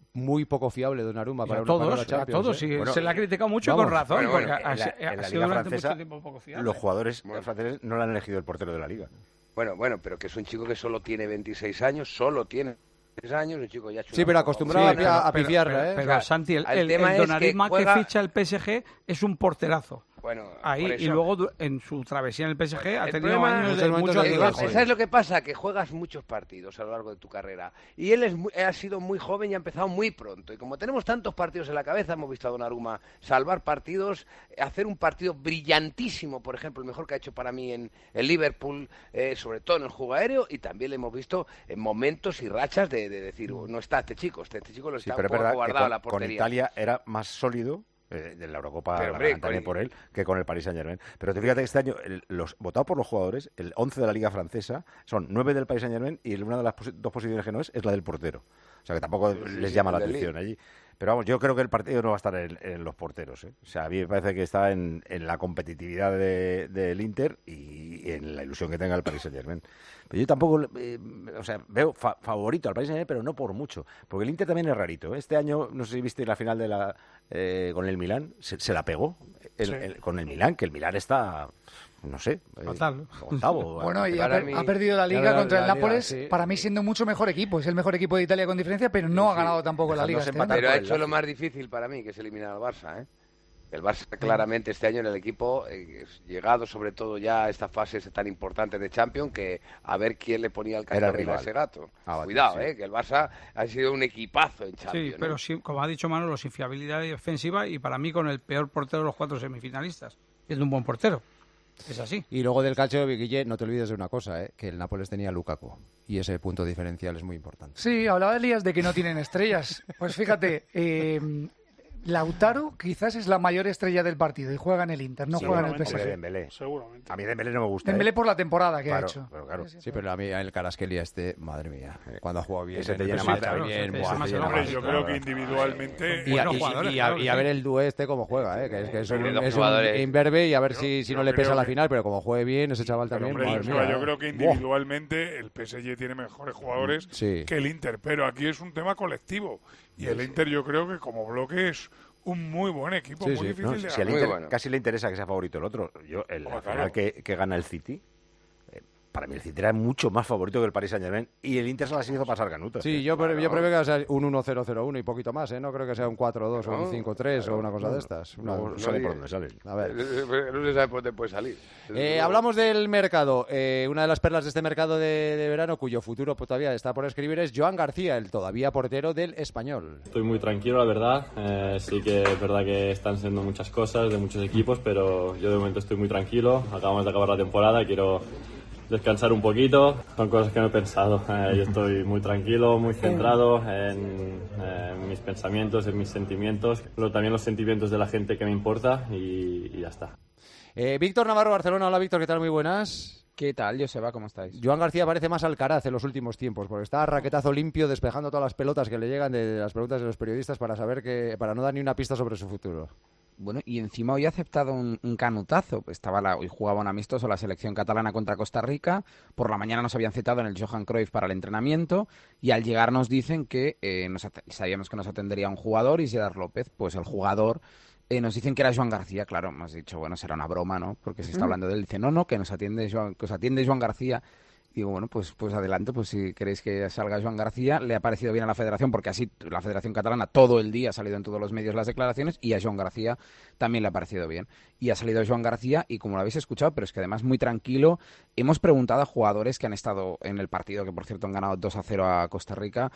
muy poco fiable Donnarumma para, a una, todos, para la Champions. A todos, ¿eh? sí, bueno, se le ha criticado mucho vamos, con razón, bueno, bueno, porque en la, ha, en la ha sido Liga durante Francesa, mucho tiempo poco fiable. Los jugadores bueno. franceses no le han elegido el portero de la Liga. Bueno, bueno, pero que es un chico que solo tiene veintiséis años, solo tiene años, un chico ya sí, pero acostumbrado sí, a, a pifiarla, ¿eh? Pero, pero Santi, el, el, el, el Donnarumma que, juega... que ficha el P S G es un porterazo. Bueno, ahí y luego en su travesía en el P S G bueno, ha tenido años de muchos altibajos. ¿Sabes lo que pasa? Que juegas muchos partidos a lo largo de tu carrera y él es muy, ha sido muy joven y ha empezado muy pronto. Y como tenemos tantos partidos en la cabeza, hemos visto a Donnarumma salvar partidos, hacer un partido brillantísimo, por ejemplo, el mejor que ha hecho para mí en el Liverpool, eh, sobre todo en el juego aéreo, y también le hemos visto en momentos y rachas de, de decir, no está este chico, este, este chico lo está sí, pero un poco guardado con, a la portería. Con Italia era más sólido. Eh, de la Eurocopa pero, hombre, también por él que con el Paris Saint-Germain. Pero te fíjate que este año, el, los votados por los jugadores, el once de la Liga Francesa, son nueve del Paris Saint-Germain y una de las posi- dos posiciones que no es, es la del portero. O sea que tampoco sí, les sí, llama la atención allí. Pero vamos, yo creo que el partido no va a estar en, en los porteros, ¿eh? O sea, a mí me parece que está en, en la competitividad del de, de Inter y en la ilusión que tenga el Paris Saint-Germain. Pero yo tampoco, eh, o sea, veo fa- favorito al Paris Saint-Germain, pero no por mucho. Porque el Inter también es rarito, ¿eh? Este año, no sé si viste la final de la eh, con el Milán, se, se la pegó el, sí. el, con el Milán, que el Milán está... no sé, Total. Eh, octavo. Bueno, y ha, per, mí, ha perdido la Liga la, contra la, el Nápoles, Liga, sí. Para mí siendo mucho mejor equipo. Es el mejor equipo de Italia con diferencia, pero no sí, ha ganado tampoco la Liga. Este pero ha hecho lo más difícil para mí, que es eliminar al Barça, ¿eh? El Barça claramente este año en el equipo, eh, llegado sobre todo ya a esta fase tan importante de Champions, que a ver quién le ponía el cascabel a ese gato. Ah, Cuidado, sí. eh, que el Barça ha sido un equipazo en Champions. Sí, pero ¿no? sí, como ha dicho Manolo, sin fiabilidad defensiva y para mí con el peor portero de los cuatro semifinalistas. Siendo un buen portero. Es así. Y luego del calcio, Guille, no te olvides de una cosa, ¿eh? Que el Nápoles tenía a Lukaku. Y ese punto diferencial es muy importante. Sí, hablaba Elías de que no tienen estrellas. Pues fíjate, eh, Lautaro quizás es la mayor estrella del partido y juega en el Inter, no juega en el P S G. Dembélé. Seguramente. A mí Dembélé no me gusta. Dembélé ¿eh? por la temporada que claro, ha hecho. Pero claro. Sí, sí, pero a mí el Kvaratskhelia este, madre mía, cuando ha jugado bien, ese te llena más, claro, bien, sí, buah, hombre, buah, yo creo que individualmente y, y, y, y, a, y a ver el dúo este cómo juega, ¿eh? que es, que es un, es un imberbe y a ver yo, si, si no le pesa a la final, pero como juegue bien ese chaval también. Hombre, madre yo, mía, yo ¿eh? creo que individualmente el P S G tiene mejores jugadores sí. que el Inter, pero aquí es un tema colectivo y el Inter yo creo que como bloque es un muy buen equipo, sí, muy sí. difícil no, de si ganar. Inter bueno. casi le interesa que sea favorito el otro. Yo, el oh, final claro. que, que gana el City, eh, para mí el City era mucho más favorito que el Paris Saint-Germain y el Inter se las hizo pasar canutas. Sí, yo, claro. yo prevé que sea un uno cero cero uno y poquito más, ¿eh? No creo que sea un cuatro dos no, o un cinco tres claro, o una cosa no, de estas. No, no, no sale por donde sale. A ver. No se sabe por dónde puede salir. Eh, hablamos del mercado. Eh, una de las perlas de este mercado de, de verano, cuyo futuro pues, todavía está por escribir, es Joan García, el todavía portero del Español. Estoy muy tranquilo, la verdad. Eh, sí que es verdad que están siendo muchas cosas de muchos equipos, pero yo de momento estoy muy tranquilo. Acabamos de acabar la temporada, quiero descansar un poquito. Son cosas que no he pensado. Eh, yo estoy muy tranquilo, muy centrado en, eh, en mis pensamientos, en mis sentimientos, pero también los sentimientos de la gente que me importa y, y ya está. Eh, Víctor Navarro, Barcelona. Hola, Víctor, ¿qué tal? Muy buenas. ¿Qué tal, Joseba? ¿Cómo estáis? Joan García parece más Alcaraz en los últimos tiempos, porque está a raquetazo limpio despejando todas las pelotas que le llegan de las preguntas de los periodistas para saber que, para no dar ni una pista sobre su futuro. Bueno, y encima hoy ha aceptado un, un canutazo. Estaba la, hoy jugaba un amistoso la selección catalana contra Costa Rica. Por la mañana nos habían citado en el Johan Cruyff para el entrenamiento y al llegar nos dicen que eh, nos, sabíamos que nos atendería un jugador, Isidar López. Pues el jugador eh, nos dicen que era Joan García. Claro, hemos dicho, bueno, será una broma, ¿no? Porque se está hablando de él. Dice, no, no, que nos atiende Joan, que os atiende Joan García. Digo, bueno, pues, pues adelante, pues si queréis que salga Joan García, le ha parecido bien a la Federación, porque así la Federación Catalana todo el día ha salido en todos los medios las declaraciones, y a Joan García también le ha parecido bien. Y ha salido Joan García, y como lo habéis escuchado, pero es que además muy tranquilo, hemos preguntado a jugadores que han estado en el partido, que por cierto han ganado dos a cero a Costa Rica,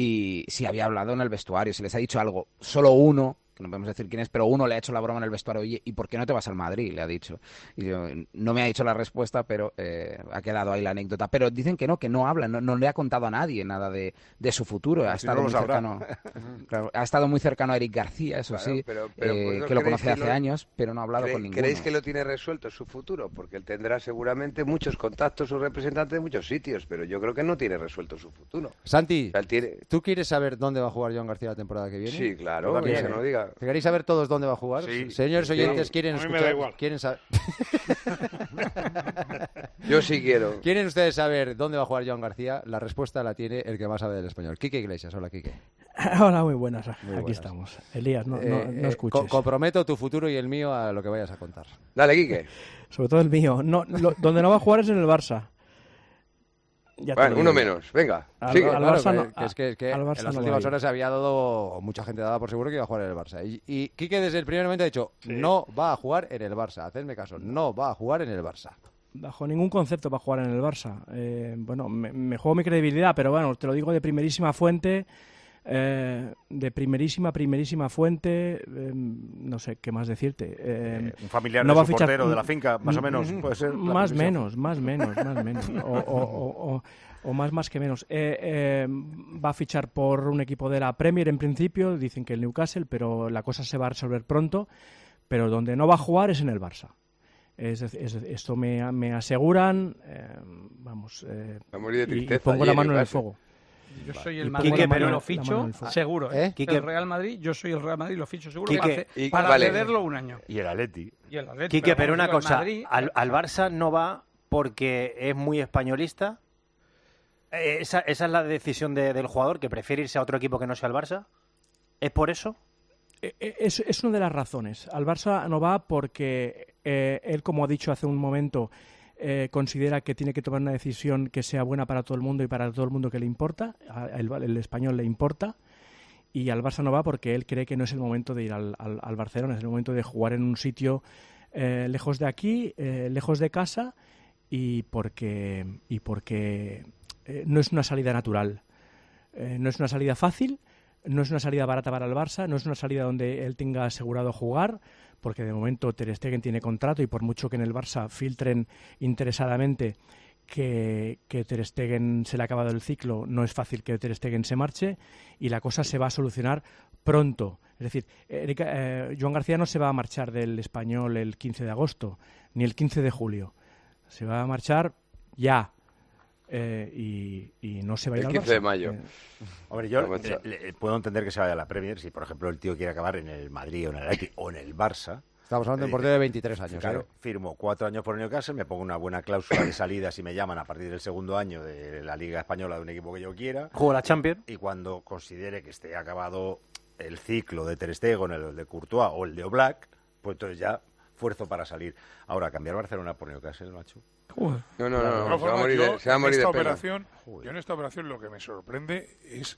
y si había hablado en el vestuario, si les ha dicho algo, solo uno, que no podemos decir quién es, pero uno le ha hecho la broma en el vestuario, oye, ¿y por qué no te vas al Madrid? Le ha dicho. Y yo, no me ha dicho la respuesta, pero eh, ha quedado ahí la anécdota. Pero dicen que no, que no habla, no, no le ha contado a nadie nada de, de su futuro. Ha estado, muy cercano, claro, ha estado muy cercano a Eric García, eso claro, sí, pero, pero, eh, pues, que lo conoce hace lo, años, pero no ha hablado con ninguno. ¿Creéis que lo tiene resuelto su futuro? Porque él tendrá seguramente muchos contactos, su representante de muchos sitios, pero yo creo que no tiene resuelto su futuro. Santi, o sea, tiene... ¿tú quieres saber dónde va a jugar Joan García la temporada que viene? Sí, claro, que se no diga. Claro. ¿Queréis saber todos dónde va a jugar? Sí. Señores oyentes, Sí. ¿quieren A mí me escuchar? da igual. ¿Quieren saber? Yo sí quiero. ¿Quieren ustedes saber dónde va a jugar Joan García? La respuesta la tiene el que más sabe del español. Quique Iglesias. Hola, Quique. Hola, muy buenas. Muy Aquí buenas. estamos. Elías, no, no, Eh, no eh, escuches. co- comprometo tu futuro y el mío a lo que vayas a contar. Dale, Quique. Sobre todo el mío. No, lo- donde no va a jugar es en el Barça. Ya te Bueno, lo uno digo. menos. Venga, Al, sigue. al Claro, Barça que- no, que es que, que al en Barça las no últimas va a ir. horas se había dado, mucha gente daba por seguro que iba a jugar en el Barça. Y, y Quique desde el primer momento ha dicho, no va a jugar en el Barça. Hacedme caso, no va a jugar en el Barça. Bajo ningún concepto para jugar en el Barça. Eh, bueno, me, me juego mi credibilidad, pero bueno, te lo digo de primerísima fuente, eh, de primerísima, primerísima fuente, eh, no sé qué más decirte. Eh, un familiar no de va su a fichar- portero de la finca, más o menos, puede ser. la Más previsión. menos, más menos, más menos. O, o- o- o- o más más que menos. Eh, eh, va a fichar por un equipo de la Premier en principio, dicen que el Newcastle, pero la cosa se va a resolver pronto. Pero donde no va a jugar es en el Barça. Es, dec- es dec- esto me, me aseguran, eh, vamos, eh, Va a morir de y- y, tristeza pongo la allí en mano en el Newcastle. fuego. Yo soy el Y Madrid, pongo la pero mano- lo la ficho mano en el fuego. seguro. ¿Eh? El Quique- Real Madrid, yo soy el Real Madrid, lo ficho seguro Quique- para, ce- y- para vale. cederlo un año. Y el Atleti. Y el Atleti, Quique, pero vamos, una digo, el cosa, Madrid- al, al Barça no va porque es muy españolista. Eh, Esa, esa es la decisión de- del jugador, que prefiere irse a otro equipo que no sea el Barça. ¿Es por eso? Eh, eh, Es, es una de las razones. Al Barça no va porque eh, él, como ha dicho hace un momento, eh, considera que tiene que tomar una decisión que sea buena para todo el mundo y para todo el mundo que le importa. A- El, el español le importa. Y al Barça no va porque él cree que no es el momento de ir al, al- al Barcelona, es el momento de jugar en un sitio eh, lejos de aquí, eh, lejos de casa, y porque, y porque eh, no es una salida natural. Eh, no es una salida fácil, no es una salida barata para el Barça, no es una salida donde él tenga asegurado jugar, porque de momento Ter Stegen tiene contrato y por mucho que en el Barça filtren interesadamente que, que Ter Stegen se le ha acabado el ciclo, no es fácil que Ter Stegen se marche y la cosa se va a solucionar pronto. Es decir, Erika, eh, Joan García no se va a marchar del Español el quince de agosto, ni el quince de julio. Se va a marchar ya. Eh, y, y no se va a ir El al quince Barça. de mayo. Eh, Hombre, yo Vamos a- le- le- puedo entender que se vaya a la Premier si, por ejemplo, el tío quiere acabar en el Madrid o en el Atleti o en el Barça. Estamos hablando de un Eh, portero de veintitrés años. Claro, ¿eh? firmo cuatro años por el Newcastle, me pongo una buena cláusula de salida si me llaman a partir del segundo año de la Liga Española de un equipo que yo quiera. Juego la Champions. Y cuando considere que esté acabado el ciclo de Ter Stegen, el de Courtois o el de Oblak, pues entonces ya fuerzo para salir. Ahora, cambiar Barcelona por Newcastle, macho. No, no, no, De no, todas se va a formas, morir yo de, se va a en morir esta de pena. operación, yo en esta operación lo que me sorprende es,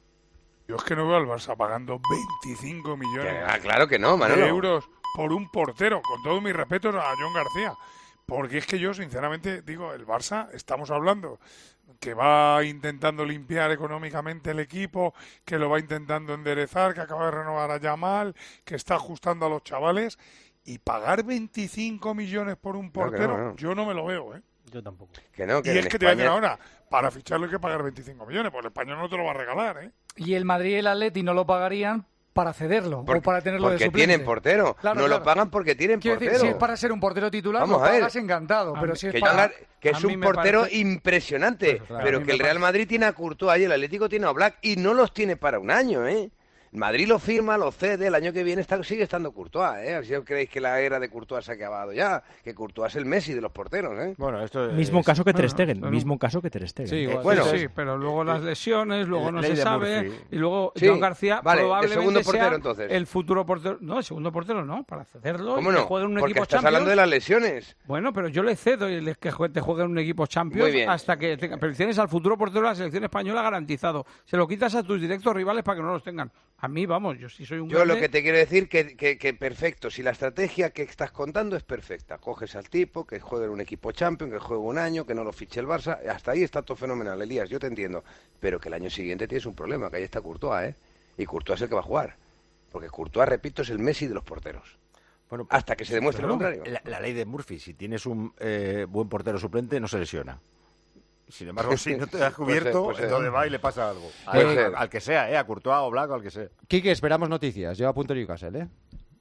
yo es que no veo al Barça pagando veinticinco millones Ah, claro que no, Manolo. de euros por un portero, con todos mis respetos a Joan García, porque es que yo sinceramente digo, el Barça, estamos hablando que va intentando limpiar económicamente el equipo, que lo va intentando enderezar, que acaba de renovar a Yamal, que está ajustando a los chavales, y pagar veinticinco millones por un No, que no, portero, no. yo no me lo veo, ¿eh? Yo tampoco. Que no, que Y en es que te voy a decir España- ahora, para ficharlo hay que pagar veinticinco millones, porque el español no te lo va a regalar, ¿eh? Y el Madrid y el Atleti no lo pagarían para cederlo Por- o para tenerlo de porque suplente. tienen portero. Claro, no claro. lo pagan porque tienen Quiero portero. decir, si es para ser un portero titular, Vamos lo a ver. pagas encantado. Pero si es que, para... Joan Gar- que es a mí un me portero parece- impresionante, Pues claro, a pero mí que me el Real Madrid tiene a Courtois y el Atlético tiene a Oblak y no los tiene para un año, ¿eh? Madrid lo firma, lo cede, el año que viene está, sigue estando Courtois, ¿eh? A ver si creéis que la era de Courtois se ha acabado ya, que Courtois es el Messi de los porteros, ¿eh? Bueno, esto Mismo caso que Ter Bueno, Stegen, pero- mismo caso que Ter Stegen. Sí, igual, bueno, sí, sí, pero luego las lesiones, luego no ley se de sabe, Murphy. y luego Sí, Joan García vale, de probablemente segundo portero, sea entonces. el futuro portero. No, el segundo portero no, para cederlo ¿Cómo y que no? juegue en un Porque equipo estás Champions. hablando de las lesiones. Bueno, pero yo le cedo y le- que jue- te juegue en un equipo Champions Muy bien. hasta que tenga. Pero tienes al futuro portero de la selección española garantizado. Se lo quitas a tus directos rivales para que no los tengan. A mí, vamos, yo sí soy un Yo grande. lo que te quiero decir que, que, que perfecto, si la estrategia que estás contando es perfecta, coges al tipo, que juegue en un equipo champion, que juegue un año, que no lo fiche el Barça, hasta ahí está todo fenomenal, Elías, yo te entiendo, pero que el año siguiente tienes un problema, que ahí está Courtois, ¿eh? Y Courtois es el que va a jugar, porque Courtois, repito, es el Messi de los porteros. Bueno, hasta que se demuestre lo pero contrario. La, la ley de Murphy, si tienes un eh, buen portero suplente, no se lesiona. Sin embargo, si no te has Puede ser, cubierto, puede ser. entonces va y le pasa algo. Puede Al, ser. al que sea, ¿eh? A Courtois o Blanco, al que sea. Quique, esperamos noticias. Lleva a punto Newcastle, ¿eh?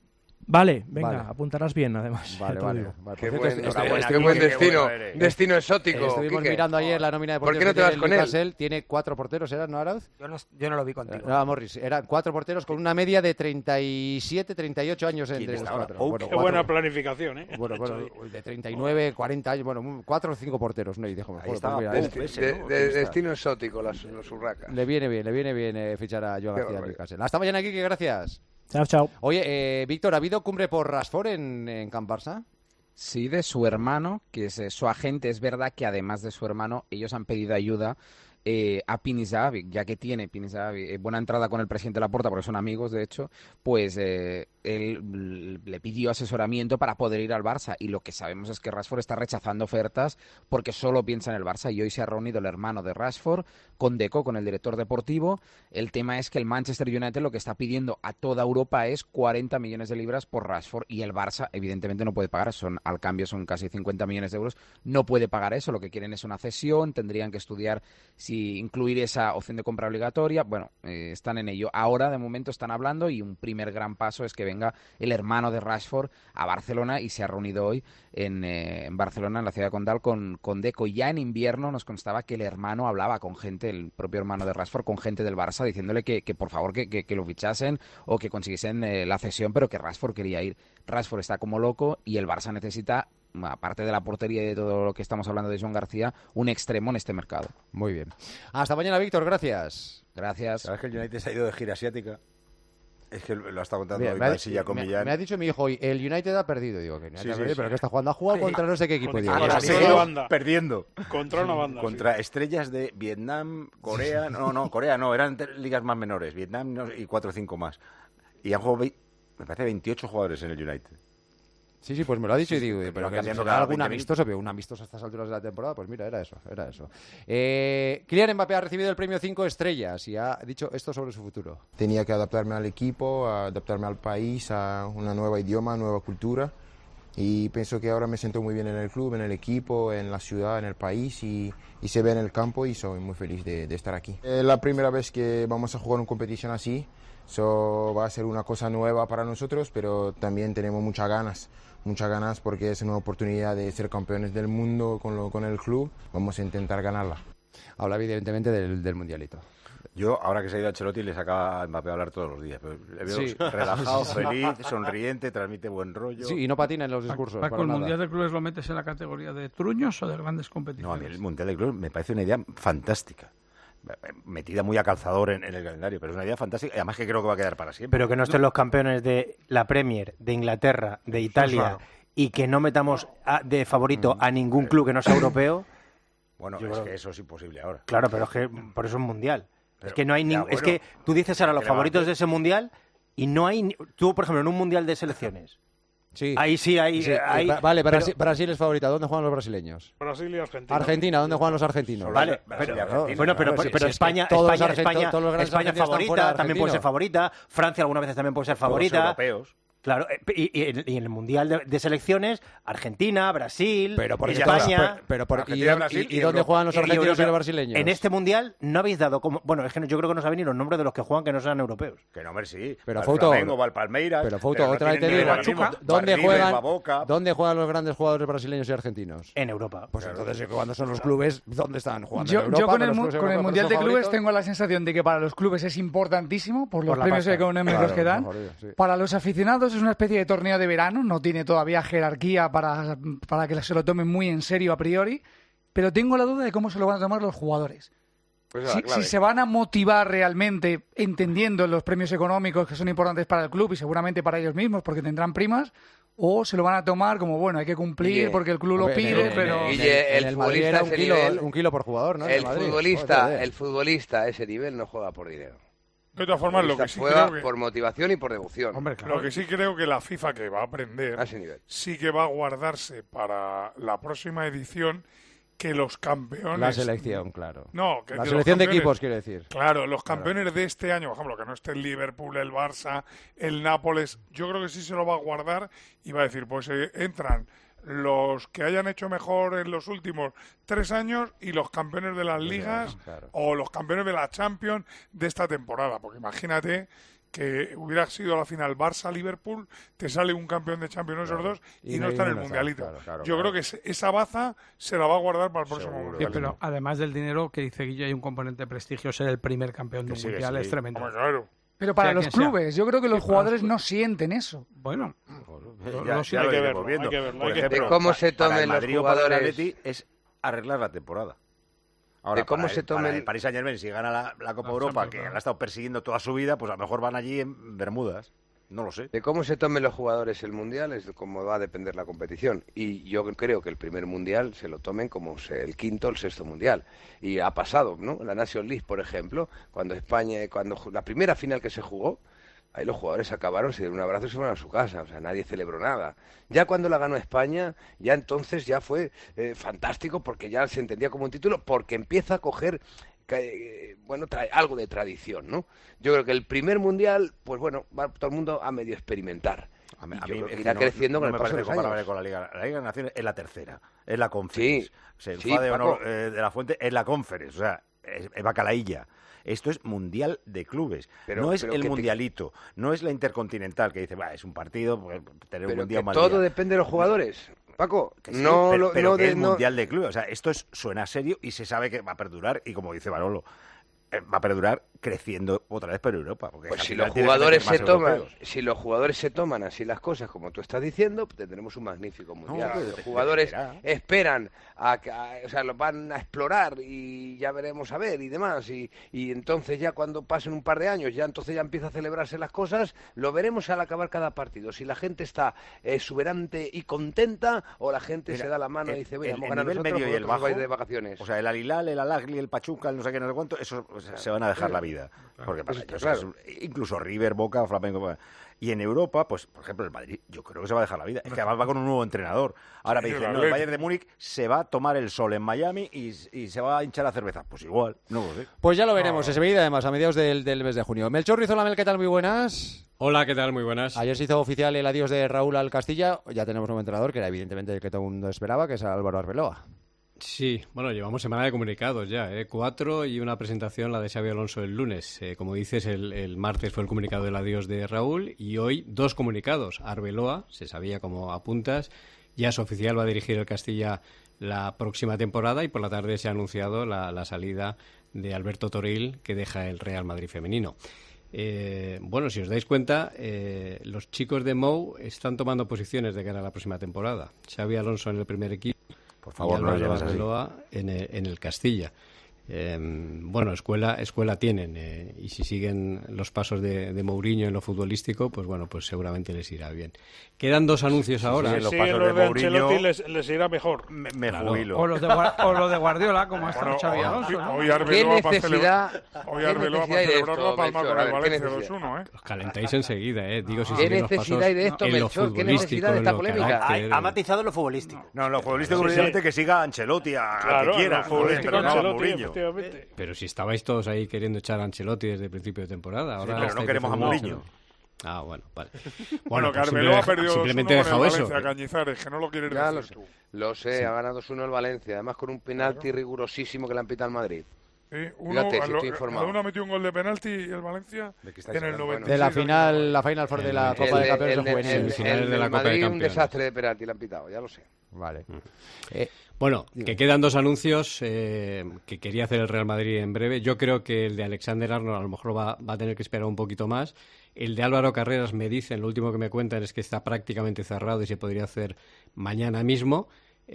Vale, venga, vale. apuntarás bien, además. Vale, vale. vale. Qué, Cierto, buen, este, este, este, qué buen destino, bueno, destino exótico. Estuvimos Quique. mirando ayer la nómina de ¿Por qué porteros. no te vas con él? Newcastle tiene cuatro porteros, ¿eran, no, Arauz? Yo no, yo no lo vi contigo. No, Morris, eran cuatro porteros con una media de treinta y siete, treinta y ocho años entre los cuatro. Oh, bueno, qué cuatro, buena planificación, ¿eh? Bueno, bueno, de treinta y nueve, cuarenta años, bueno, cuatro o cinco porteros, ¿no? Y dijo, Ahí está, pues mira, de, de, de, de destino exótico, las, los urracas. Le viene bien, le viene bien eh, fichar a Joan García de Newcastle. Hasta mañana, Kike, gracias. Chao, chao. Oye, eh, Víctor, ¿ha habido cumbre por Rashford en, en Camp Barça? Sí, de su hermano, que es eh, su agente. Es verdad que además de su hermano, ellos han pedido ayuda eh, a Pini Zahavi, ya que tiene Pini Zahavi eh, buena entrada con el presidente Laporta, porque son amigos, de hecho, pues eh, él le pidió asesoramiento para poder ir al Barça. Y lo que sabemos es que Rashford está rechazando ofertas porque solo piensa en el Barça. Y hoy se ha reunido el hermano de Rashford con Deco, con el director deportivo. El tema es que el Manchester United lo que está pidiendo a toda Europa es cuarenta millones de libras por Rashford, y el Barça evidentemente no puede pagar, son al cambio son casi cincuenta millones de euros, no puede pagar eso. Lo que quieren es una cesión, tendrían que estudiar si incluir esa opción de compra obligatoria. Bueno, eh, están en ello. Ahora de momento están hablando, y un primer gran paso es que venga el hermano de Rashford a Barcelona, y se ha reunido hoy en, eh, en Barcelona, en la ciudad de Condal, con, con Deco. Ya en invierno nos constaba que el hermano hablaba con gente, el propio hermano de Rashford, con gente del Barça, diciéndole que, que por favor que, que, que lo fichasen o que consiguiesen eh, la cesión, pero que Rashford quería ir. Rashford está como loco, y el Barça necesita, aparte de la portería y de todo lo que estamos hablando de Joan García, un extremo en este mercado. Muy bien. Hasta mañana, Víctor, gracias. Gracias. ¿Sabes que el United se ha ido de gira asiática? Es que lo ha estado contando Mira, hoy me, ha, Silla con me, Millán. me ha dicho mi hijo hoy, el United ha perdido. Digo, que United sí, ha sí, perdido, sí. pero que está jugando. Ha jugado Sí. contra no sé qué equipo. Digo, Contra, sí, contra sí, banda. Perdiendo. Contra una banda. Contra sí. estrellas de Vietnam, Corea. No, no, Corea no, eran ligas más menores. Vietnam no, y cuatro o cinco más. Y han jugado, me parece, veintiocho jugadores en el United. Sí, sí, pues me lo ha dicho, sí, y digo, sí, pero que cambiando será cada algún veinte amistoso, pero un amistoso a estas alturas de la temporada, pues mira, era eso, era eso. Eh, Kylian Mbappé ha recibido el premio cinco estrellas y ha dicho esto sobre su futuro. Tenía que adaptarme al equipo, a adaptarme al país, a una nueva idioma, nueva cultura, y pienso que ahora me siento muy bien en el club, en el equipo, en la ciudad, en el país, y, y se ve en el campo, y soy muy feliz de, de estar aquí. Es la primera vez que vamos a jugar una competición así, so va a ser una cosa nueva para nosotros, pero también tenemos muchas ganas. Muchas ganas porque es una oportunidad de ser campeones del mundo con, lo, con el club. Vamos a intentar ganarla. Habla evidentemente del, del mundialito. Yo, ahora que se ha ido a Ancelotti, le saca a Mbappé a hablar todos los días. Pero le veo Sí. relajado, feliz, sonriente, transmite buen rollo. Sí, y no patina en los discursos. Paco, para ¿el nada. Mundial de Clubes lo metes en la categoría de truños o de grandes No, a competiciones? mí el Mundial de Clubes me parece una idea fantástica. Metida muy a calzador en, en el calendario, pero es una idea fantástica y además que creo que va a quedar para siempre. Pero que no estén los campeones de la Premier, de Inglaterra, de Italia, claro. y que no metamos a- de favorito a ningún club que no sea europeo. Bueno, Yo es creo- que eso es imposible ahora. Claro, pero es que por eso es mundial. Pero, es que no hay ni... ya, Es bueno, que tú dices ahora los ¿qué le va a favoritos hacer? de ese mundial y no hay... ni- Tú, por ejemplo, en un mundial de selecciones. Sí. Ahí sí hay... Sí, hay- eh, vale, pero- Brasil, Brasil es favorita. ¿Dónde juegan los brasileños? Brasil y Argentina. Argentina, ¿dónde juegan los argentinos? Vale, Brasil y pero, Argentina. bueno, pero, Claro, pero, si- pero si es que España, todos los España, argentinos- España, todos los grandes España argentinos están fuera favorita, de también puede ser argentino. favorita. Francia alguna vez también puede ser Todos favorita. europeos. Claro, eh, y, y en- y en el mundial de, de selecciones, Argentina, Brasil, Pero por España. pero, pero por- ¿y, Argentina, dónde- Brasil y- y y dónde Europa. juegan los Y argentinos y europeo. los brasileños? En este mundial no habéis dado como... Bueno, es que no- yo creo que no sabéis ni los nombres de los que juegan que no sean europeos. Que no, hombre, sí. Pero, Va el Fouto, Flamengo, va el Palmeiras. Pero Fouto, pero no otra vez te tienen digo, ni idea ahora mismo. ¿dónde Va River, juegan, va Boca. ¿dónde juegan los grandes jugadores brasileños y argentinos? En Europa. Pues entonces, cuando son los clubes, ¿dónde están jugando? Yo, ¿En Europa? yo con, ¿Pero el, los mu- clubes con el europeos Mundial de son Clubes favoritos? tengo la sensación de que para los clubes es importantísimo por los Por la premios pasta. económicos Claro, que dan. mejor dicho, sí. Para los aficionados es una especie de torneo de verano, no tiene todavía jerarquía para, para que se lo tomen muy en serio a priori, pero tengo la duda de cómo se lo van a tomar los jugadores. Pues esa es Si, la clave. si se van a motivar realmente entendiendo los premios económicos que son importantes para el club y seguramente para ellos mismos porque tendrán primas, o se lo van a tomar como, bueno, hay que cumplir Guille, porque el club lo Hombre, en pide, el- pero... Guille, en el el Madrid futbolista era un ese kilo, nivel- un kilo por jugador, ¿no? En El Madrid. futbolista, Joder. el futbolista a ese nivel no juega por dinero. De todas formas, lo que sí juega creo que, por motivación y por devoción. Hombre, claro. lo que sí creo que la FIFA, que va a aprender, A ese nivel. sí que va a guardarse para la próxima edición que los campeones... La selección, claro. No, que La que selección los de campeones- equipos, quiero decir. Claro, los campeones de este año, por ejemplo, que no esté el Liverpool, el Barça, el Nápoles, yo creo que sí se lo va a guardar y va a decir, pues eh, entran los que hayan hecho mejor en los últimos tres años y los campeones de las ligas claro. o los campeones de la Champions de esta temporada, porque imagínate que hubiera sido la final Barça-Liverpool, te sale un campeón de Champions esos dos y, y no está en el Mundialito. Claro, claro, Yo claro. creo que esa baza se la va a guardar para el próximo Seguro, Mundial. Sí, pero además del dinero que dice Guillo, hay un componente de prestigio. Ser el primer campeón de un sí, Mundial sí. es tremendo. Hombre, claro. Pero para los clubes, sea. yo creo que los sí, jugadores no sienten eso. Bueno, ya, ya, ya hay, que verlo, hay que verlo. Por ejemplo, de cómo se tomen los Madrid jugadores... para el Atleti es arreglar la temporada. Ahora, de cómo para se el, tomen... para el Paris Saint-Germain, si gana la, la Copa la Europa, que la ha estado persiguiendo toda su vida, pues a lo mejor van allí en Bermudas. No lo sé. De cómo se tomen los jugadores el Mundial es de cómo va a depender la competición. Y yo creo que el primer Mundial se lo tomen como el quinto o el sexto Mundial. Y ha pasado, ¿no? La Nations League, por ejemplo, cuando España, cuando la primera final que se jugó, ahí los jugadores acabaron, se dieron un abrazo y se fueron a su casa. O sea, nadie celebró nada. Ya cuando la ganó España, ya entonces ya fue eh, fantástico porque ya se entendía como un título, porque empieza a coger... Que, bueno, trae algo de tradición, ¿no? Yo creo que el primer mundial, pues bueno, va todo el mundo a medio experimentar. A mí, a yo mí creo que es irá que creciendo no, con no el paso de los años. Con la Liga. La Liga de Naciones es la tercera, es la Conference. Sí, Se sí, enfade o no Paco. eh, de la Fuente, es la Conference, o sea, es, es bacalaílla. Esto es mundial de clubes, pero, no es pero el te... mundialito, no es la intercontinental que dice, va, es un partido, pues, tener pero un día que más todo día. depende de los jugadores. Paco, que sí, no, pero, lo, pero no que de, es no... mundial de clubes, o sea, esto es, suena serio y se sabe que va a perdurar y como dice Barolo, va a perdurar creciendo otra vez por Europa. Porque pues si los jugadores se toman, europeos. si los jugadores se toman así las cosas como tú estás diciendo, pues tendremos un magnífico mundial. No, los jugadores esperan a, a, o sea, los van a explorar y ya veremos a ver y demás y, y entonces ya cuando pasen un par de años, ya entonces ya empieza a celebrarse las cosas, lo veremos al acabar cada partido. Si la gente está eh, exuberante y contenta o la gente Mira, se da la mano el, y dice, bueno, el, vamos el a nivel nosotros, medio y el bajo, de vacaciones. O sea, el Al-Hilal, el Al-Ahly, el Pachuca, el no sé qué, no sé cuánto, eso o sea, se van a dejar la vida. Porque para ellos claro. es, incluso River, Boca, Flamengo. Y en Europa, pues, por ejemplo, el Madrid, yo creo que se va a dejar la vida. Es que además va con un nuevo entrenador. Ahora sí, me dicen, no, el Bayern de Múnich se va a tomar el sol en Miami y, y se va a hinchar a cerveza. Pues igual, no lo sé. Pues ya lo veremos, no. Enseguida, además, a mediados del, del mes de junio. Melchor Rizolamel, ¿qué tal? Muy buenas. Hola, ¿qué tal? Muy buenas. Ayer se hizo oficial el adiós de Raúl al Castilla. Ya tenemos un entrenador que era evidentemente el que todo el mundo esperaba, que es Álvaro Arbeloa. Sí, bueno, llevamos semana de comunicados ya, ¿eh? Cuatro y una presentación, la de Xabi Alonso el lunes. Eh, como dices, el, el martes fue el comunicado del adiós de Raúl y hoy dos comunicados. Arbeloa, se sabía como apuntas, ya es oficial, va a dirigir el Castilla la próxima temporada y por la tarde se ha anunciado la, la salida de Alberto Toril, que deja el Real Madrid femenino. Eh, bueno, si os dais cuenta, eh, los chicos de Mou están tomando posiciones de cara a la próxima temporada. Xabi Alonso en el primer equipo. Por favor, y no lo llevas así. En el, en el Castilla. Eh, bueno, escuela escuela tienen eh, y si siguen los pasos de, de Mourinho en lo futbolístico, pues bueno, pues seguramente les irá bien. Quedan dos anuncios ahora. Si sí, los pasos los de, de Mourinho les, les irá mejor. Me, me claro. jubilo. O los de, o lo de Guardiola, como está bueno, Xabi Alonso. ¿no? Hoy Arbeloa va a celebrar, hoy Arbeloa va a celebrar la palma con el Valencia dos uno, ¿eh? Os calentáis enseguida, ¿eh? Digo, si ¿Qué necesidad hay de esto, Melchor? ¿Qué necesidad de esta polémica? Ha matizado lo futbolístico. No, lo futbolístico obviamente que siga Ancelotti a que quiera. Pero no Mourinho. Pero si estabais todos ahí queriendo echar a Ancelotti desde el principio de temporada, ahora sí, pero no queremos a Mourinho. Ah, bueno, vale. Bueno, bueno pues Carmelo ha perdido simplemente he dejado eso. A Cañizares, que no lo quieres ya decir lo sé, tú. Lo sé, sí. Ha ganado dos uno el Valencia, además con un penalti claro. rigurosísimo que le han pitado al Madrid. Sí, uno, Fíjate, si estoy informado. Uno metió un gol de penalti y el Valencia en el noventa. De la final, la final for de la Copa de Campeones de Juvenil. El, el, el, el de la Copa de Campeones. Un desastre de penalti le han pitado, ya lo sé. Vale. Eh, bueno, digo. que quedan dos anuncios eh, que quería hacer el Real Madrid en breve. Yo creo que el de Alexander Arnold a lo mejor va, va a tener que esperar un poquito más. El de Álvaro Carreras me dicen, lo último que me cuentan es que está prácticamente cerrado y se podría hacer mañana mismo.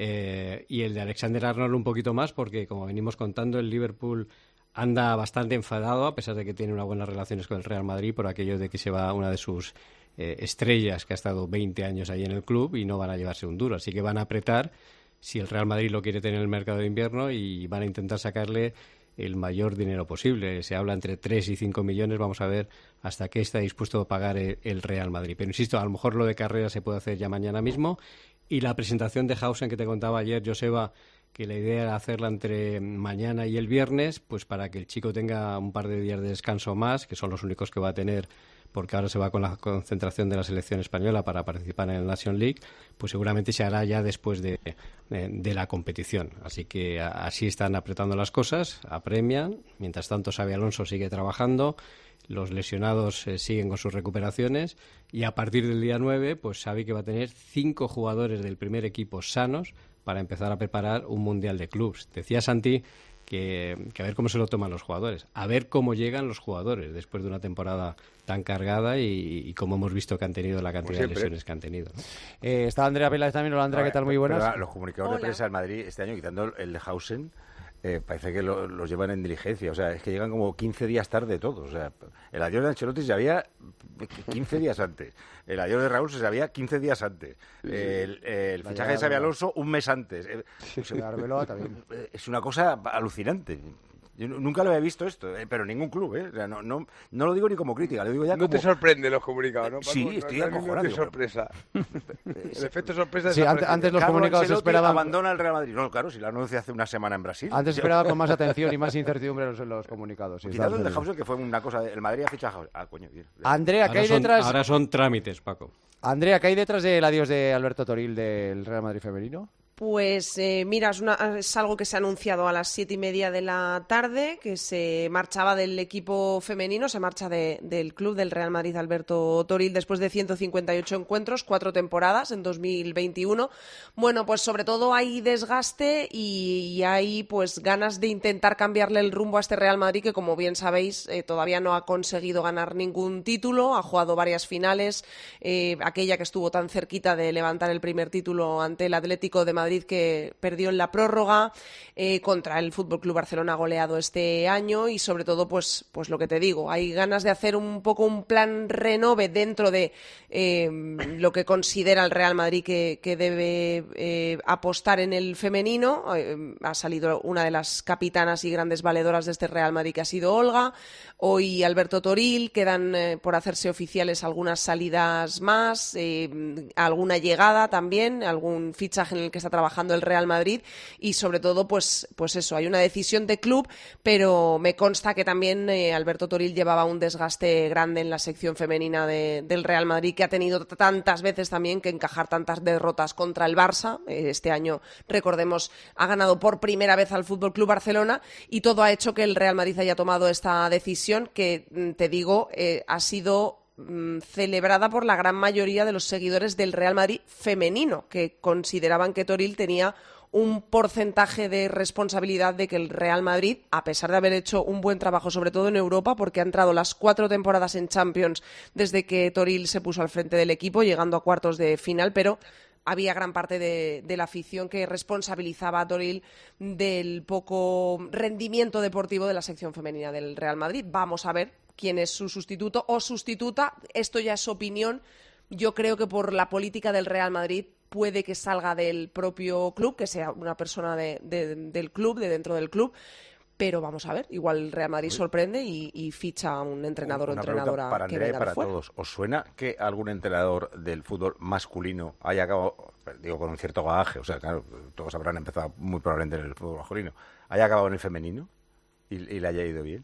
Eh, y el de Alexander Arnold un poquito más porque, como venimos contando, el Liverpool anda bastante enfadado, a pesar de que tiene unas buenas relaciones con el Real Madrid, por aquello de que se va una de sus eh, estrellas que ha estado veinte años ahí en el club y no van a llevarse un duro. Así que van a apretar si el Real Madrid lo quiere tener en el mercado de invierno y van a intentar sacarle el mayor dinero posible. Se habla entre tres y cinco millones, vamos a ver hasta qué está dispuesto a pagar el, el Real Madrid. Pero insisto, a lo mejor lo de Carrera se puede hacer ya mañana mismo. Y la presentación de Hausen que te contaba ayer, Joseba, que la idea era hacerla entre mañana y el viernes, pues para que el chico tenga un par de días de descanso más, que son los únicos que va a tener porque ahora se va con la concentración de la selección española para participar en el Nation League, pues seguramente se hará ya después de, de, de la competición. Así que a, así están apretando las cosas, apremian. Mientras tanto, Xabi Alonso sigue trabajando, los lesionados eh, siguen con sus recuperaciones y a partir del día nueve, pues Xavi que va a tener cinco jugadores del primer equipo sanos para empezar a preparar un Mundial de Clubs. Decía Santi que, que a ver cómo se lo toman los jugadores, a ver cómo llegan los jugadores después de una temporada tan cargada y, y como hemos visto que han tenido la cantidad de lesiones que han tenido, ¿no? Eh, está Andrea Peláez también. Hola, Andrea, ¿qué tal? Muy buenas. Pero, los comunicadores Hola. de prensa del Madrid este año, quitando el de Hausen, Eh, parece que lo, los llevan en diligencia, o sea, es que llegan como quince días tarde todos, o sea, el adiós de Ancelotti se sabía quince días antes, el adiós de Raúl se sabía quince días antes, el, el fichaje de Xabi Alonso un mes antes, eh, sí, sí, Arbeloa también. Es una cosa alucinante. Yo nunca lo había visto esto, eh, pero en ningún club, ¿eh? O sea, no, no, no lo digo ni como crítica, lo digo ya no como... No te sorprende los comunicados, ¿no, Paco? Sí, estoy acojonado. No te sorpresa. El efecto sorpresa sí, antes, antes los comunicados esperaban... abandona el Real Madrid. No, claro, si la anuncia hace una semana en Brasil. Antes esperaba con más atención y más incertidumbre los, los comunicados. Sí, quitando el de Hausen, que fue una cosa... El Madrid ha fichado... Ah, coño, bien. Andrea, ¿qué hay detrás...? Ahora son trámites, Paco. Andrea, ¿qué hay detrás del adiós de Alberto Toril del Real Madrid femenino? Pues eh, mira, es, una, es algo que se ha anunciado a las siete y media de la tarde, que se marchaba del equipo femenino, se marcha de, del club del Real Madrid Alberto Toril después de ciento cincuenta y ocho encuentros, cuatro temporadas en dos mil veintiuno. Bueno, pues sobre todo hay desgaste y, y hay pues ganas de intentar cambiarle el rumbo a este Real Madrid que, como bien sabéis, eh, todavía no ha conseguido ganar ningún título, ha jugado varias finales, eh, aquella que estuvo tan cerquita de levantar el primer título ante el Atlético de Madrid, que perdió en la prórroga, eh, contra el F C Barcelona goleado este año y sobre todo pues, pues lo que te digo, hay ganas de hacer un poco un plan renove dentro de eh, lo que considera el Real Madrid que, que debe eh, apostar en el femenino. Eh, ha salido una de las capitanas y grandes valedoras de este Real Madrid que ha sido Olga, hoy Alberto Toril, quedan eh, por hacerse oficiales algunas salidas más, eh, alguna llegada también, algún fichaje en el que está trabajando el Real Madrid y sobre todo pues, pues eso, hay una decisión de club, pero me consta que también eh, Alberto Toril llevaba un desgaste grande en la sección femenina de, del Real Madrid, que ha tenido tantas veces también que encajar tantas derrotas contra el Barça. Eh, este año, recordemos, ha ganado por primera vez al F C Barcelona y todo ha hecho que el Real Madrid haya tomado esta decisión que, te digo, eh, ha sido celebrada por la gran mayoría de los seguidores del Real Madrid femenino, que consideraban que Toril tenía un porcentaje de responsabilidad de que el Real Madrid, a pesar de haber hecho un buen trabajo, sobre todo en Europa, porque ha entrado las cuatro temporadas en Champions desde que Toril se puso al frente del equipo, llegando a cuartos de final, pero había gran parte de, de la afición que responsabilizaba a Toril del poco rendimiento deportivo de la sección femenina del Real Madrid. Vamos a ver quién es su sustituto o sustituta. Esto ya es opinión. Yo creo que por la política del Real Madrid puede que salga del propio club, que sea una persona de, de, del club, de dentro del club. Pero vamos a ver, igual el Real Madrid sorprende y, y ficha a un entrenador o entrenadora para que Andrea y venga para de fuera. todos. ¿Os suena que algún entrenador del fútbol masculino haya acabado, digo, con un cierto bagaje, o sea, claro, todos habrán empezado muy probablemente en el fútbol masculino, haya acabado en el femenino y, y le haya ido bien?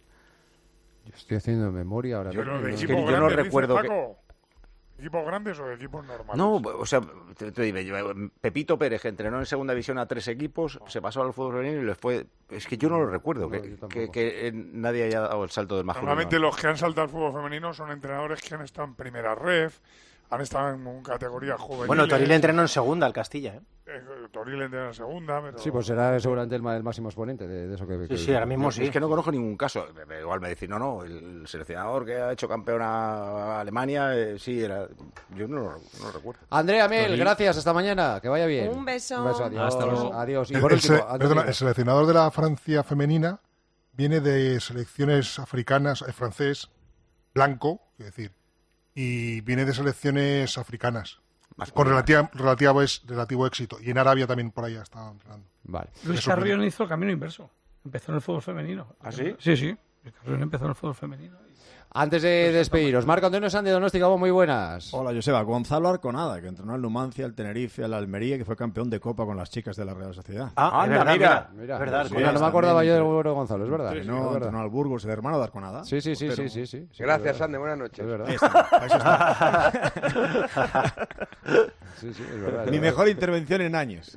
Yo estoy haciendo memoria ahora. Yo, no, no, es que yo no recuerdo que... ¿Equipos grandes o equipos normales? No, o sea, te, te digo, Pepito Pérez, que entrenó en segunda división a tres equipos, se pasó al fútbol femenino y le fue... Es que yo no lo recuerdo, no, que, que, que nadie haya dado el salto del masculino. Normalmente los que han saltado al fútbol femenino son entrenadores que han estado en primera ref, han estado en categoría juvenil. Bueno, Toril entrenó en segunda al Castilla, ¿eh? eh Toril entrenó en segunda, pero... Sí, pues será seguramente el, el máximo exponente de, de eso que... Sí, que, sí, ahora mismo sí. Es que no conozco ningún caso. Igual me dicen, no, no, el seleccionador que ha hecho campeón a Alemania, eh, sí, era... Yo no, no lo recuerdo. Andrea Mel, Toril. Gracias, hasta mañana, que vaya bien. Un beso. Un beso, adiós. Hasta luego. Adiós. Y el, por el, último, se, perdona, el seleccionador de la Francia femenina viene de selecciones africanas, es francés, blanco, es decir, y viene de selecciones africanas. Más con relativa, relativo, es, relativo éxito. Y en Arabia también por ahí ha estado entrenando. Vale. Luis Carrión hizo el camino inverso. Empezó en el fútbol femenino. ¿Ah, sí? Sí, sí. Luis Carrión empezó en el fútbol femenino. Antes de despediros, Marco Antonio Sanz de Donosti, Gabón, muy buenas. Hola, Joseba. Gonzalo Arconada, que entrenó al Numancia, al Tenerife, al Almería, que fue campeón de Copa con las chicas de la Real Sociedad. Ah, anda, mira, mira. mira. Verdad, sí, no me acordaba yo del bueno Gonzalo, es verdad. Sí, sí, no, es verdad. entrenó al Burgos, el hermano de Arconada. Sí, sí, sí, pero... sí, sí, sí, sí. Gracias, Sande, buenas noches. Es verdad. Sí, sí, es verdad. Mi mejor intervención en años.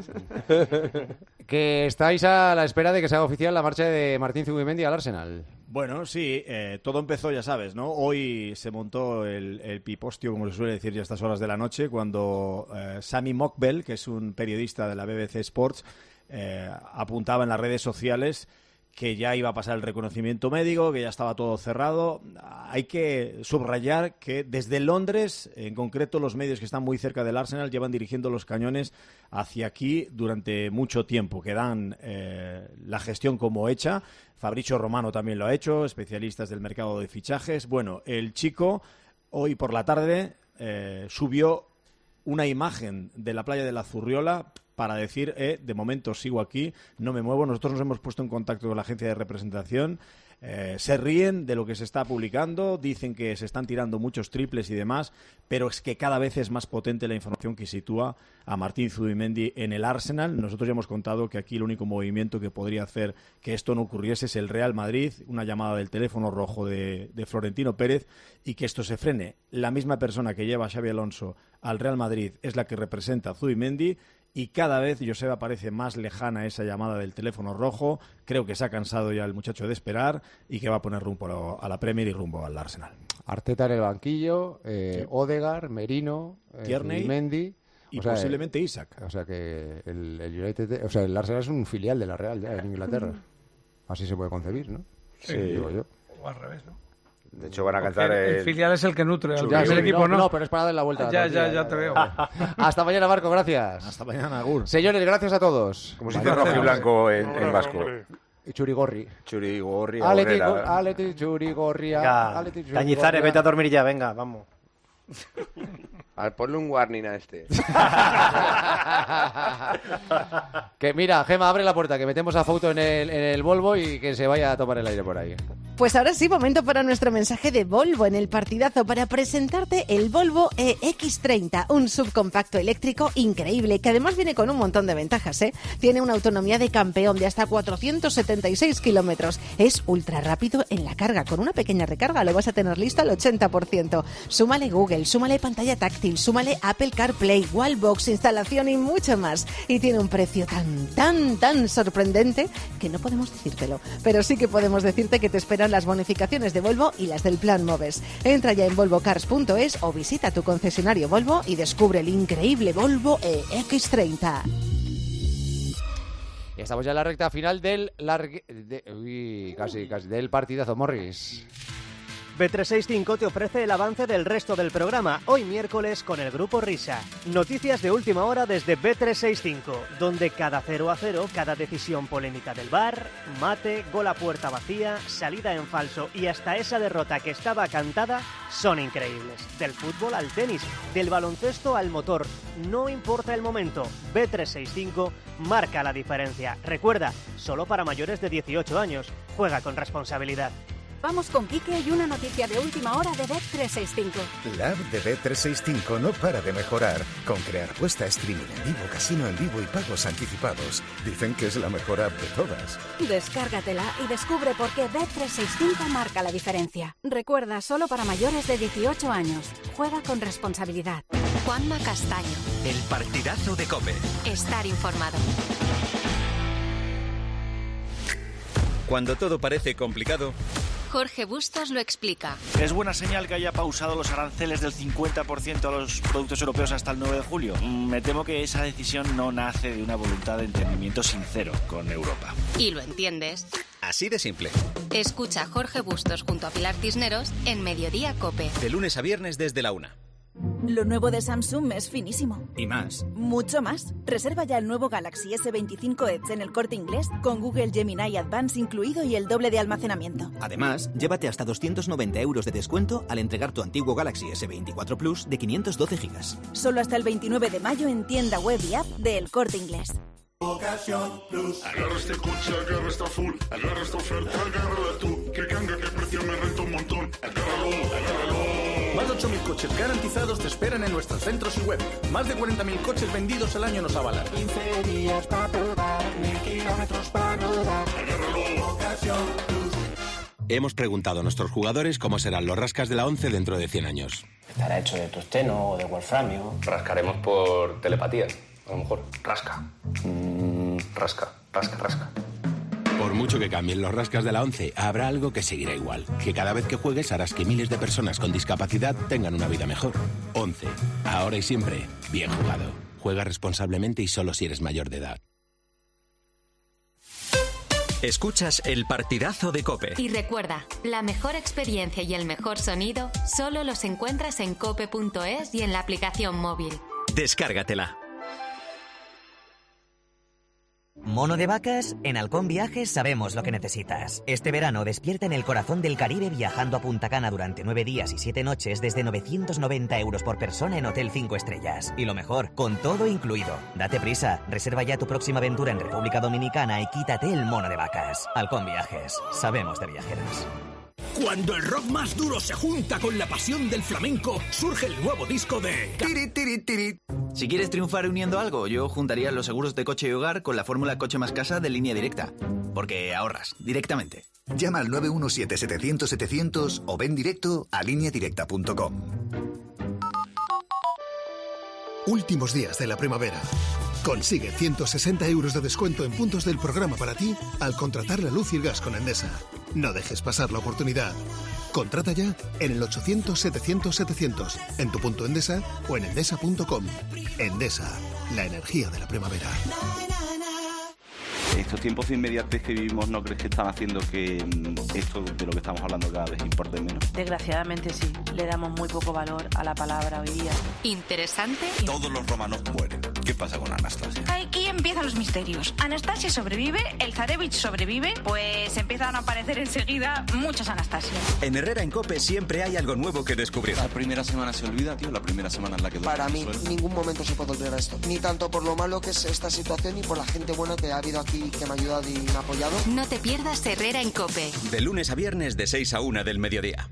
Que estáis a la espera de que se haga oficial la marcha de Martín Zubimendi al Arsenal. Bueno, sí, eh, todo empezó, ya sabes, ¿no? Hoy se montó el, el pipostio, como se suele decir ya a estas horas de la noche, cuando eh, Sami Mokbel, que es un periodista de la B B C Sports, eh, apuntaba en las redes sociales que ya iba a pasar el reconocimiento médico, que ya estaba todo cerrado. Hay que subrayar que desde Londres, en concreto los medios que están muy cerca del Arsenal, llevan dirigiendo los cañones hacia aquí durante mucho tiempo, que dan eh, la gestión como hecha. Fabrizio Romano también lo ha hecho, especialistas del mercado de fichajes. Bueno, el chico hoy por la tarde eh, subió una imagen de la playa de la Zurriola para decir, eh, de momento sigo aquí, no me muevo. Nosotros nos hemos puesto en contacto con la agencia de representación. Eh, se ríen de lo que se está publicando, dicen que se están tirando muchos triples y demás, pero es que cada vez es más potente la información que sitúa a Martín Zubimendi en el Arsenal. Nosotros ya hemos contado que aquí el único movimiento que podría hacer que esto no ocurriese es el Real Madrid, una llamada del teléfono rojo de, de Florentino Pérez, y que esto se frene. La misma persona que lleva a Xabi Alonso al Real Madrid es la que representa a Zubimendi, y cada vez Joseba parece más lejana esa llamada del teléfono rojo. Creo que se ha cansado ya el muchacho de esperar y que va a poner rumbo a la Premier y rumbo al Arsenal. Arteta en el banquillo, eh, sí. Odegaard, Merino, eh, Tierney, Mendy y o sea, posiblemente Isaac. O sea que el, el United, o sea, el Arsenal es un filial de la Real ya en Inglaterra. Así se puede concebir, ¿no? Sí, digo yo. O al revés, ¿no? De hecho, van a cantar el, el filial es el que nutre al ya, primer sí, equipo, no, ¿no? No, pero es para dar la vuelta. Ya, a la ya, ya, ya te veo. Hasta mañana, Marco, gracias. Hasta mañana, Agur. Señores, gracias a todos. Como si dice rojo y blanco en, en vasco. Churigorri. Churigorri. Aleti, Aleti, Churigorri. Cañizares, vete a dormir ya, venga, vamos. A ver, ponle un warning a este. Que mira, Gema, abre la puerta, que metemos a Fouto en el, en el Volvo y que se vaya a tomar el aire por ahí. Pues ahora sí, momento para nuestro mensaje de Volvo en el partidazo, para presentarte el Volvo E X treinta, un subcompacto eléctrico increíble, que además viene con un montón de ventajas, ¿eh? Tiene una autonomía de campeón de hasta cuatrocientos setenta y seis kilómetros. Es ultra rápido en la carga, con una pequeña recarga lo vas a tener listo al ochenta por ciento. Súmale Google, súmale pantalla táctil, súmale Apple CarPlay, Wallbox, instalación y mucho más. Y tiene un precio tan, tan, tan sorprendente que no podemos decírtelo, pero sí que podemos decirte que te esperan las bonificaciones de Volvo y las del plan Moves. Entra ya en volvo cars punto es o visita tu concesionario Volvo y descubre el increíble Volvo E X treinta. Y estamos ya en la recta final del largue... de... Uy, casi, casi, del partidazo, Morris. B trescientos sesenta y cinco te ofrece el avance del resto del programa, hoy miércoles con el Grupo Risa. Noticias de última hora desde B trescientos sesenta y cinco, donde cada cero a cero, cada decisión polémica del V A R, mate, gol a puerta vacía, salida en falso y hasta esa derrota que estaba cantada, son increíbles. Del fútbol al tenis, del baloncesto al motor, no importa el momento, B trescientos sesenta y cinco marca la diferencia. Recuerda, solo para mayores de dieciocho años, juega con responsabilidad. Vamos con Quique y una noticia de última hora de Bet trescientos sesenta y cinco. La app de Bet trescientos sesenta y cinco no para de mejorar, con crear puesta, streaming en vivo, casino en vivo y pagos anticipados. Dicen que es la mejor app de todas. Descárgatela y descubre por qué Bet trescientos sesenta y cinco marca la diferencia. Recuerda, solo para mayores de dieciocho años. Juega con responsabilidad. Juanma Castaño. El partidazo de COPE. Estar informado. Cuando todo parece complicado, Jorge Bustos lo explica. ¿Es buena señal que haya pausado los aranceles del cincuenta por ciento a los productos europeos hasta el nueve de julio? Me temo que esa decisión no nace de una voluntad de entendimiento sincero con Europa. ¿Y lo entiendes? Así de simple. Escucha a Jorge Bustos junto a Pilar Cisneros en Mediodía COPE. De lunes a viernes desde la una. Lo nuevo de Samsung es finísimo. ¿Y más? Mucho más. Reserva ya el nuevo Galaxy ese veinticinco Edge en el Corte Inglés con Google Gemini Advance incluido y el doble de almacenamiento. Además, llévate hasta doscientos noventa euros de descuento al entregar tu antiguo Galaxy ese veinticuatro Plus de quinientos doce gigas. Solo hasta el veintinueve de mayo en tienda web y app de El Corte Inglés. Ocasión Plus. Agarra este coche, agarra esta full, agarra esta oferta, agárrala tú. Que ganga, que precio, me renta un montón. Agárralo, agárralo. Más de ocho mil coches garantizados te esperan en nuestros centros y web. Más de cuarenta mil coches vendidos al año nos avalan. quince días para probar, mil kilómetros para rodar. Agárralo, Ocasión Plus. Hemos preguntado a nuestros jugadores cómo serán los rascas de la once dentro de cien años. ¿Estará hecho de tusteno o de wolframio? Rascaremos por telepatía. A lo mejor, rasca. Mm, rasca, rasca, rasca. Por mucho que cambien los rascas de la once, habrá algo que seguirá igual. Que cada vez que juegues harás que miles de personas con discapacidad tengan una vida mejor. once. Ahora y siempre, bien jugado. Juega responsablemente y solo si eres mayor de edad. Escuchas el partidazo de COPE. Y recuerda, la mejor experiencia y el mejor sonido solo los encuentras en cope punto es y en la aplicación móvil. Descárgatela. Mono de vacas, en Halcón Viajes sabemos lo que necesitas. Este verano despierta en el corazón del Caribe viajando a Punta Cana durante nueve días y siete noches desde novecientos noventa euros por persona en Hotel cinco estrellas. Y lo mejor, con todo incluido. Date prisa, reserva ya tu próxima aventura en República Dominicana y quítate el mono de vacas. Halcón Viajes, sabemos de viajeros. Cuando el rock más duro se junta con la pasión del flamenco, surge el nuevo disco de... Tiri, tiri, tiri. Si quieres triunfar uniendo algo, yo juntaría los seguros de coche y hogar con la fórmula Coche más Casa de Línea Directa. Porque ahorras directamente. Llama al nueve uno siete, setecientos, setecientos o ven directo a línea directa punto com. Últimos días de la primavera. Consigue ciento sesenta euros de descuento en puntos del programa para ti al contratar la luz y el gas con Endesa. No dejes pasar la oportunidad. Contrata ya en el ochocientos, setecientos, setecientos, en tu punto Endesa o en endesa punto com. Endesa, la energía de la primavera. Estos tiempos de inmediatez que vivimos, ¿no crees que están haciendo que esto de lo que estamos hablando cada vez importe menos? Desgraciadamente sí, le damos muy poco valor a la palabra hoy día. Interesante. Todos los romanos mueren. ¿Qué pasa con Anastasia? Aquí empiezan los misterios. Anastasia sobrevive, el Zarevich sobrevive, pues empiezan a aparecer enseguida muchas Anastasias. En Herrera en COPE siempre hay algo nuevo que descubrir. La primera semana se olvida, tío, la primera semana en la que... Para mí, ningún momento se puede olvidar esto. Ni tanto por lo malo que es esta situación, ni por la gente buena que ha habido aquí, que me ha ayudado y me ha apoyado. No te pierdas Herrera en COPE. De lunes a viernes de seis a una del mediodía.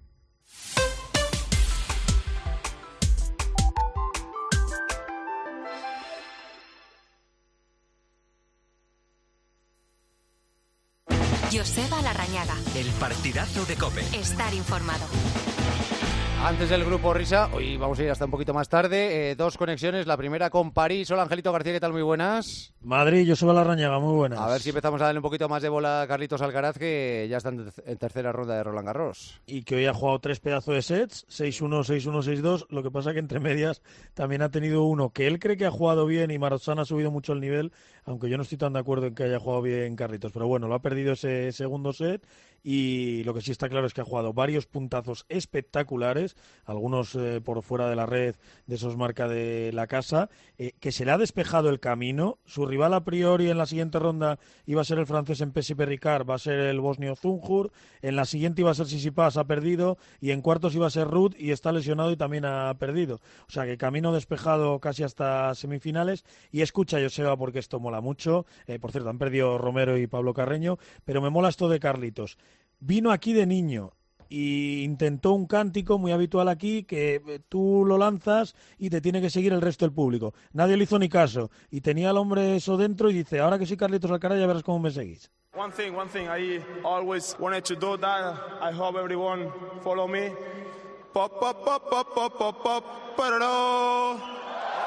Joseba Larrañaga. El partidazo de COPE. Estar informado. Antes del grupo Risa, hoy vamos a ir hasta un poquito más tarde. Eh, dos conexiones, la primera con París. Hola, Angelito García, ¿qué tal? Muy buenas. Madrid, Joseba Larrañaga, muy buenas. A ver si empezamos a darle un poquito más de bola a Carlitos Alcaraz, que ya está en tercera ronda de Roland Garros. Y que hoy ha jugado tres pedazos de sets, seis uno, seis uno, seis dos. Lo que pasa que entre medias también ha tenido uno que él cree que ha jugado bien y Marozsan ha subido mucho el nivel, aunque yo no estoy tan de acuerdo en que haya jugado bien Carlitos. Pero bueno, lo ha perdido ese segundo set. Y lo que sí está claro es que ha jugado varios puntazos espectaculares, algunos eh, por fuera de la red, de esos marca de la casa, eh, que se le ha despejado el camino. Su rival a priori en la siguiente ronda iba a ser el francés en P S P Ricard, va a ser el bosnio Zungur, en la siguiente iba a ser Tsitsipas, ha perdido, y en cuartos iba a ser Ruud y está lesionado y también ha perdido. O sea que camino despejado casi hasta semifinales. Y escucha, Joseba, porque esto mola mucho. Eh, por cierto, han perdido Romero y Pablo Carreño, pero me mola esto de Carlitos. Vino aquí de niño y intentó un cántico muy habitual aquí, que tú lo lanzas y te tiene que seguir el resto del público. Nadie le hizo ni caso y tenía al hombre eso dentro y dice, ahora que soy Carlitos Alcaraz ya verás cómo me seguís. One thing, one thing, I always wanted to do that. I hope everyone follow me. Pop, pop, pop, pop, pop, pop, pop, pero...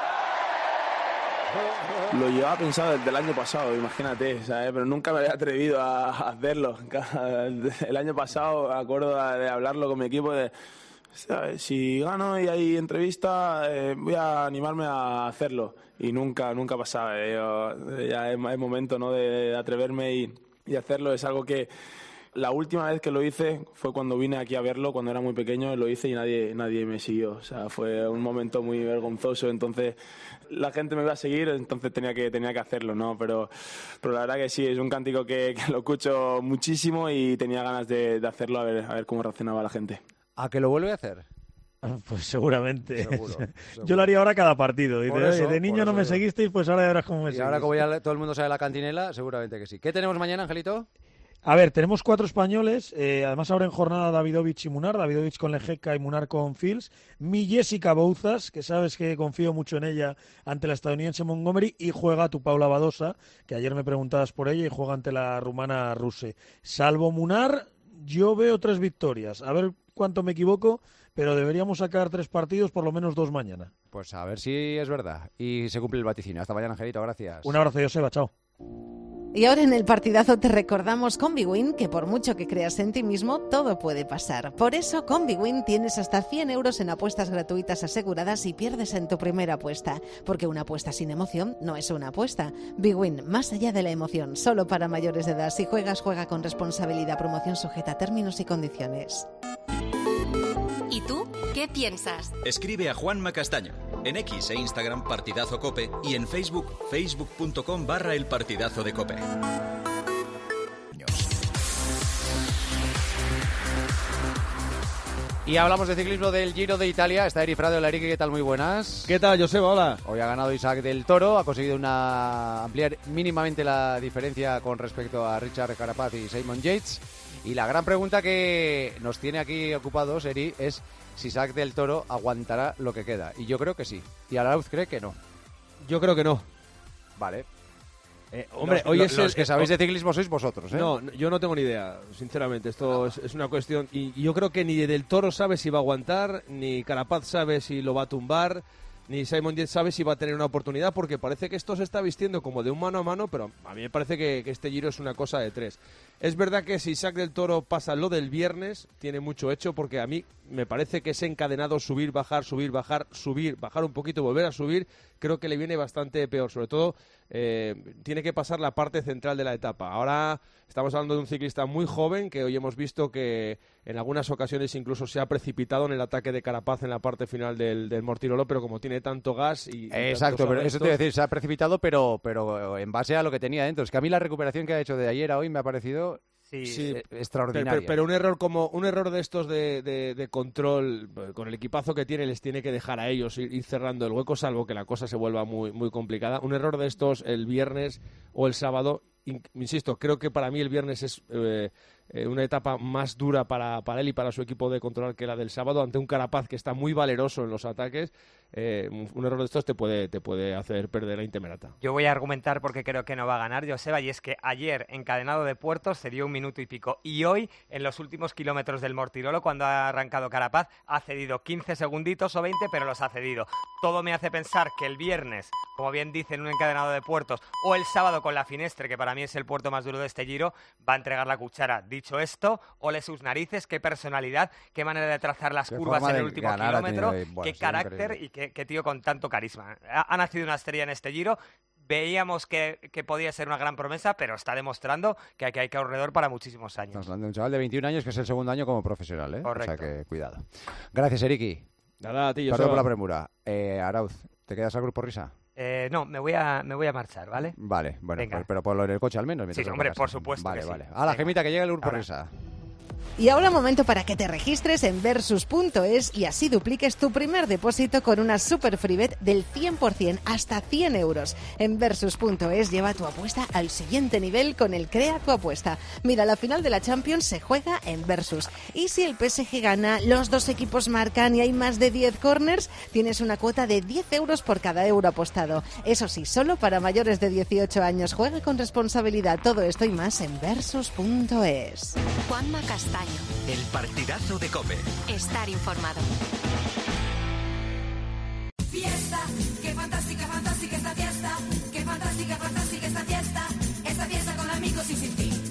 Lo llevaba pensado desde el año pasado, imagínate, ¿sabes? Pero nunca me había atrevido a hacerlo. El año pasado me acuerdo de hablarlo con mi equipo de, ¿sabes? Si gano y hay entrevista, eh, voy a animarme a hacerlo. Y nunca, nunca pasaba. Eh. Yo, ya es, es momento, ¿no?, de, de atreverme y, y hacerlo. Es algo que la última vez que lo hice fue cuando vine aquí a verlo, cuando era muy pequeño, lo hice y nadie, nadie me siguió. O sea, fue un momento muy vergonzoso. Entonces la gente me iba a seguir, entonces tenía que tenía que hacerlo, ¿no? Pero, pero la verdad que sí, es un cántico que, que lo escucho muchísimo y tenía ganas de, de hacerlo, a ver, a ver cómo reaccionaba la gente. ¿A que lo vuelve a hacer? Pues seguramente. Seguro, seguro. Yo lo haría ahora cada partido. Dice, Eso, de niño no me digo. seguisteis, pues ahora verás cómo me Y seguís. ahora como ya todo el mundo sabe la cantinela, seguramente que sí. ¿Qué tenemos mañana, Angelito? A ver, tenemos cuatro españoles, eh, además ahora en jornada Davidovich y Munar, Davidovich con Lejeca y Munar con Fields, mi Jessica Bouzas, que sabes que confío mucho en ella ante la estadounidense Montgomery, y juega tu Paula Badosa, que ayer me preguntabas por ella, y juega ante la rumana Ruse. Salvo Munar, yo veo tres victorias, a ver cuánto me equivoco, pero deberíamos sacar tres partidos, por lo menos dos mañana. Pues a ver si es verdad. Y se cumple el vaticinio. Hasta mañana, Angelito, gracias. Un abrazo, Joseba, chao. Y ahora en el partidazo te recordamos con Bwin que por mucho que creas en ti mismo, todo puede pasar. Por eso con Bwin tienes hasta cien euros en apuestas gratuitas aseguradas si pierdes en tu primera apuesta. Porque una apuesta sin emoción no es una apuesta. Bwin, más allá de la emoción, solo para mayores de edad. Si juegas, juega con responsabilidad. Promoción sujeta a términos y condiciones. ¿Y tú qué piensas? Escribe a Juanma Castaño. En X e Instagram Partidazo Cope y en Facebook facebook.com barra el Partidazo de Cope. Y hablamos de ciclismo del Giro de Italia. Está Eri Frade. Hola, Eri, ¿qué tal? Muy buenas. ¿Qué tal, Joseba? Hola. Hoy ha ganado Isaac del Toro. Ha conseguido una ampliar mínimamente la diferencia con respecto a Richard Carapaz y Simon Yates. Y la gran pregunta que nos tiene aquí ocupados, Eri, es si Isaac del Toro aguantará lo que queda. Y yo creo que sí. Y Arauz cree que no. Yo creo que no. Vale. Eh, hombre, los, hoy los, es los el, que sabéis de ciclismo sois vosotros, ¿eh? No, yo no tengo ni idea, sinceramente. Esto es, es una cuestión. Y, y yo creo que ni Del Toro sabe si va a aguantar, ni Carapaz sabe si lo va a tumbar, ni Simon Yates sabe si va a tener una oportunidad, porque parece que esto se está vistiendo como de un mano a mano, pero a mí me parece que, que este Giro es una cosa de tres. Es verdad que si Isaac del Toro pasa lo del viernes, tiene mucho hecho, porque a mí me parece que ese encadenado subir, bajar, subir, bajar, subir, bajar un poquito, volver a subir, creo que le viene bastante peor. Sobre todo, eh, tiene que pasar la parte central de la etapa. Ahora estamos hablando de un ciclista muy joven, que hoy hemos visto que en algunas ocasiones incluso se ha precipitado en el ataque de Carapaz en la parte final del, del Mortirolo, pero como tiene tanto gas y... y Exacto, pero eso te iba a decir, se ha precipitado, pero, pero en base a lo que tenía dentro. Es que a mí la recuperación que ha hecho de ayer a hoy me ha parecido... Sí, sí, extraordinaria. Pero, pero un error como un error de estos de, de, de control, con el equipazo que tiene, les tiene que dejar a ellos ir, ir cerrando el hueco, salvo que la cosa se vuelva muy, muy complicada. Un error de estos el viernes o el sábado, in, insisto, creo que para mí el viernes es eh, eh, una etapa más dura para, para él y para su equipo de control que la del sábado, ante un Carapaz que está muy valeroso en los ataques. Eh, un error de estos te puede, te puede hacer perder la Intemerata. Yo voy a argumentar porque creo que no va a ganar, Joseba, y es que ayer, encadenado de puertos, se dio un minuto y pico, y hoy, en los últimos kilómetros del Mortirolo, cuando ha arrancado Carapaz, ha cedido quince segunditos o veinte, pero los ha cedido. Todo me hace pensar que el viernes, como bien dicen, un encadenado de puertos, o el sábado con la Finestre, que para mí es el puerto más duro de este Giro, va a entregar la cuchara. Dicho esto, ole sus narices, qué personalidad, qué manera de trazar las curvas en el último kilómetro, bueno, qué carácter y qué, qué tío con tanto carisma. Ha, ha nacido una estrella en este Giro. Veíamos que, que podía ser una gran promesa, pero está demostrando que hay, que hay corredor para muchísimos años. Estamos hablando de un chaval de veintiún años que es el segundo año como profesional, ¿eh? Correcto. O sea que cuidado. Gracias, Eriki. Nada, a ti, yo Perdón por la premura. Eh, Arauz, ¿te quedas al grupo Risa? Eh, no, me voy a me voy a marchar, ¿vale? Vale, bueno, pues, pero ponlo en el coche al menos. Sí, hombre, por supuesto. Vale, que vale. sí. A la Gemita, que llega el grupo Ahora. Risa. Y ahora momento para que te registres en versus punto es y así dupliques tu primer depósito con una super free bet del cien por ciento hasta cien euros. En versus punto es lleva tu apuesta al siguiente nivel con el Crea tu apuesta. Mira, la final de la Champions se juega en Versus. Y si el P S G gana, los dos equipos marcan y hay más de diez corners, tienes una cuota de diez euros por cada euro apostado. Eso sí, solo para mayores de dieciocho años. Juega con responsabilidad. Todo esto y más en versus punto es. Juanma Castaño. El partidazo de COPE. Estar informado. Fiesta, qué fantástica, fantástica esta fiesta. Qué fantástica, fantástica esta fiesta. Esta fiesta con amigos y sin ti.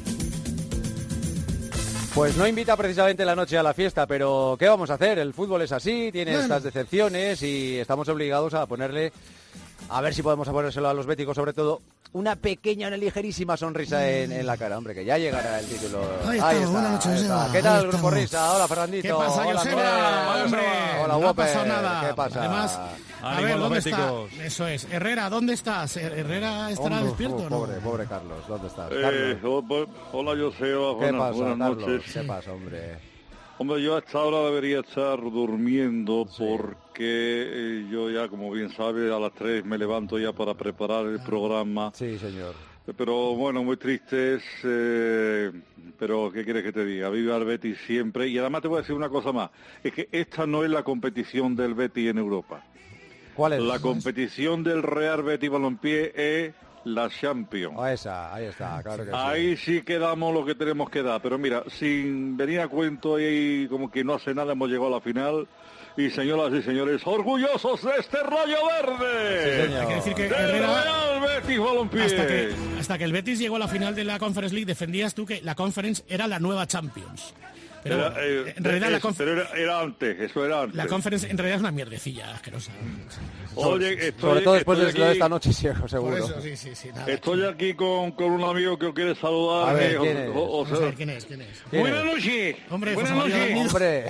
Pues no invita precisamente la noche a la fiesta, pero ¿qué vamos a hacer? El fútbol es así, tiene bueno. estas decepciones y estamos obligados a ponerle, a ver si podemos ponérselo a los béticos, sobre todo, una pequeña, una ligerísima sonrisa en, en la cara, hombre, que ya llegará el título. Ahí está, ahí está, buenas noches, ahí está. ¿Qué tal, ahí Grupo estamos. Risa? Hola, Fernandito. ¿Qué pasa, Hola, Joseba? Hombre, hola, no Whopper. ha pasado nada. ¿Qué pasa? Además, a Ánimo, ver, ¿dónde béticos. está? Eso es. Herrera, ¿dónde estás? ¿Herrera estará Hombre, despierto o no? Pobre, pobre Carlos, ¿dónde estás? Eh, Carlos. Hola, Joseba. ¿Qué Buenas, pasa, buenas Carlos? noches. ¿Qué pasa, hombre? Hombre, yo a esta hora debería estar durmiendo sí. porque eh, yo ya, como bien sabe, a las tres me levanto ya para preparar el programa. Sí, señor. Pero bueno, muy tristes, eh, pero ¿qué quieres que te diga? Viva el Betis siempre. Y además te voy a decir una cosa más, es que esta no es la competición del Betis en Europa. ¿Cuál es? La competición del Real Betis Balompié es la Champions. Ah, esa, ahí está, claro que sí. Ahí sí que damos lo que tenemos que dar, pero mira, sin venir a cuento y como que no hace nada hemos llegado a la final. Y señoras y señores, orgullosos de este rayo verde. Sí, señor. Hay que decir que Herrera, Real Betis Balompié. Hasta que, hasta que el Betis llegó a la final de la Conference League, defendías tú que la Conference era la nueva Champions. Pero era, eh, en realidad es, la conf- pero era, era antes, eso era antes. La Conference en realidad es una mierdecilla asquerosa. Oye, estoy, sobre todo después de aquí, lo de esta noche, seguro. Por eso, sí, sí, sí, nada, estoy aquí con, con un amigo que os quiere saludar. A ver, eh, ¿quién o, es? o, o sea, a ver, ¿quién es? ¿Quién es? ¿Quién Buenas noches. Hombre, Buenas José noches. Hombre.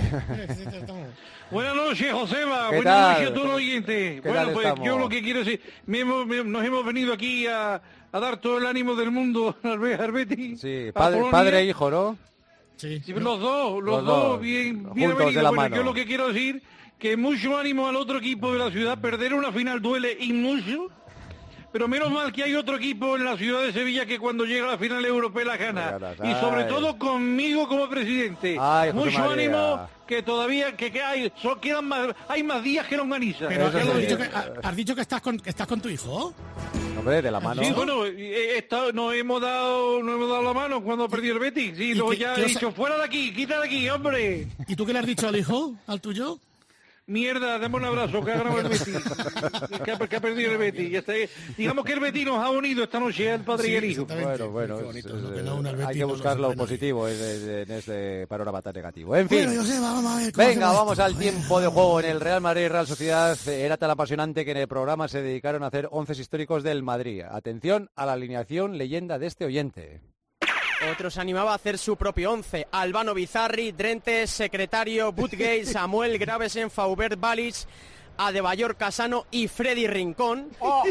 Buenas noches, Joseba. ¿Qué Buenas tal? noches a todos los oyentes. Bueno, pues estamos? yo lo que quiero decir, me hemos, me, nos hemos venido aquí a, a dar todo el ánimo del mundo al al Betis. Sí, padre, padre e hijo, ¿no? Sí. sí, los dos, los, los dos, dos, bien, bien juntos de la bueno, mano. yo lo que quiero decir, que mucho ánimo al otro equipo de la ciudad, perder una final duele y mucho, pero menos mal que hay otro equipo en la ciudad de Sevilla que cuando llega a la final europea la gana, y sobre todo conmigo como presidente. Ay, José mucho María. ánimo, que todavía que, que hay, so, quedan más, hay más días que longaniza. Pero Eso has, sí. dicho que, has dicho que estás con que estás con tu hijo. Hombre, de la mano. Sí, bueno, he estado, nos hemos dado, nos hemos dado la mano cuando ha perdido el Betis. Sí, luego ya he dicho, fuera de aquí, quita de aquí, hombre. ¿Y tú qué le has dicho al hijo, al tuyo? Mierda, dame un abrazo, que ha ganado el Betis. que, ha, que ha perdido el Betis. Ya está, digamos que el Betis nos ha unido esta noche, el padre sí, y el hijo. Bueno, bueno, bonito, es, no, que es, no une al Betis, hay que no buscar no lo no positivo en, en este panorama tan negativo. En fin, bueno, Joseba, vamos a ver cómo venga, vamos esto. al tiempo de juego en el Real Madrid y Real Sociedad. Era tan apasionante que en el programa se dedicaron a hacer once históricos del Madrid. Atención a la alineación leyenda de este oyente. Otro se animaba a hacer su propio once. Albano Bizarri, Drentes, Secretario, Butgate, Samuel Gravesen, Faubert Balic, Adebayor Casano y Freddy Rincón. Oh.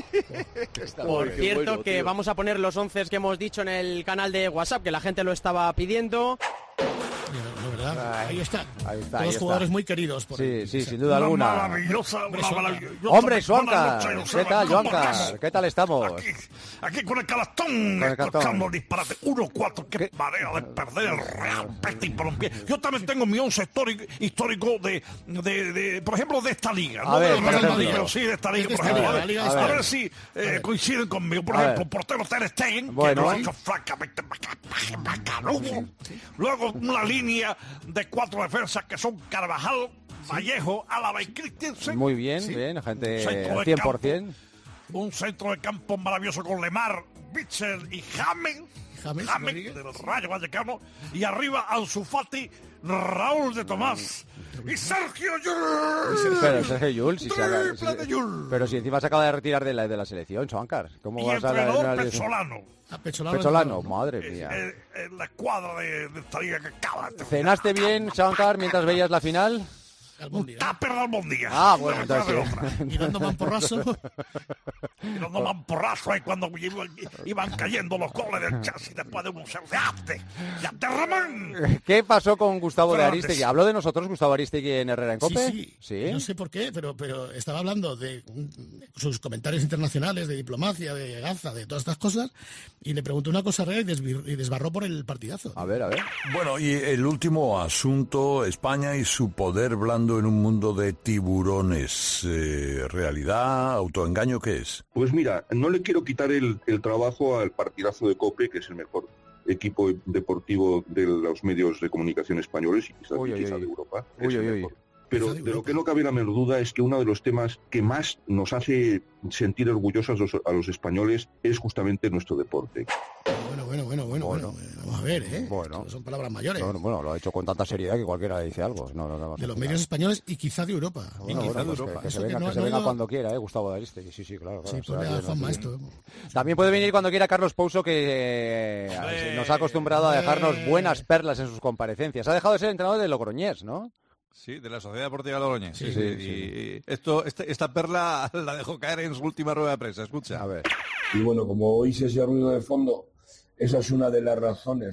Por cierto, bueno, que tío. Vamos a poner los once que hemos dicho en el canal de WhatsApp, que la gente lo estaba pidiendo. No, ¿verdad? Ahí está. Ahí está. Todos ahí jugadores está. muy queridos. Por sí, el... sí, sin duda alguna. Maravillosa, Hombre, maravillosa. Hombre, Suancar, ¿qué tal, Joancar? ¿Qué tal estamos? Aquí, aquí con el calastón, escuchando disparate. uno cuatro, qué, qué manera de perder el Real Betis Balompié. Yo también tengo mi once histórico, histórico de, de, de, por ejemplo, de esta liga. A No ver, de por ejemplo. pero sí de esta liga, por esta ejemplo. liga, A ver, liga a esta. ver si eh, coinciden conmigo. Por A ejemplo, ver. portero Ter Stegen, Bueno. que lo ha hecho francamente bacanudo. Luego una línea de cuatro defensas que son Carvajal, Vallejo, Álava y Christensen. Muy bien, Sí. bien, gente Centro de cien por ciento. campo, un centro de campo maravilloso con Lemar, Bitzel y James. James, James Rodríguez. del Rayo Vallecano. Y arriba Ansu Fati, Raúl de Tomás y Sergio Llull. Pero Sergio Llull, si se haga- Triple de si- Llull. pero si encima se acaba de retirar de la, de la selección, Joancar. ¿Cómo Y vas a la, entrenador la- la- Pezzolano. Ah, Pecholano. Pecholano, madre mía. Eh, eh, la escuadra de, de esta liga que acaba de ¿Cenaste bien, Joancar, mientras veías la final? un tupper de albóndiga. Ah, bueno, No me cabe entonces sí. otra. Y dando mamporrazo. Y nos daban porrazo ahí cuando iban, iban cayendo los goles del Chelsea después de un cero de arte. ¡Ya te Ramán! ¿Qué pasó con Gustavo de Fernández. Aristegui? ¿Habló de nosotros Gustavo Aristegui en Herrera en Cope? Sí, sí. No sé por qué, pero, pero estaba hablando de mm, sus comentarios internacionales, de diplomacia, de Gaza, de todas estas cosas, y le preguntó una cosa real y, desvir- y desbarró por el partidazo. A ver, a ver. Bueno, y el último asunto, España y su poder blando en un mundo de tiburones. Eh, ¿Realidad, autoengaño, qué es? Pues mira, no le quiero quitar el, el trabajo al partidazo de COPE, que es el mejor equipo deportivo de los medios de comunicación españoles y quizás, Uy, uy, quizá uy. de Europa. Uy, es el uy, uy. mejor. Pero de lo que no cabe la menor duda es que uno de los temas que más nos hace sentir orgullosos a los, a los españoles es justamente nuestro deporte. Bueno, bueno, bueno, bueno, bueno. Vamos a ver, ¿eh? Bueno. Son palabras mayores. Bueno, bueno, lo ha hecho con tanta seriedad que cualquiera dice algo. No, no, no, De los medios españoles y quizá de Europa. Bueno, Y quizá bueno, de pues Europa. que, que Eso se venga, no- que se no venga digo- cuando quiera, ¿eh? Gustavo de Aristegui. Sí, sí, claro. claro, Sí, será ponle a bien, Juanma así. esto. También puede venir cuando quiera Carlos Pouso, que eh, nos ha acostumbrado a dejarnos buenas perlas en sus comparecencias. Ha dejado de ser entrenador de Logroñés, ¿no? Sí, de la Sociedad Deportiva Logroñés. Sí, Sí, sí, sí, sí. Y esto, este- esta perla la dejó caer en su última rueda de prensa. Escucha. A ver. Y bueno, como oís ese ruido de fondo, esa es una de las razones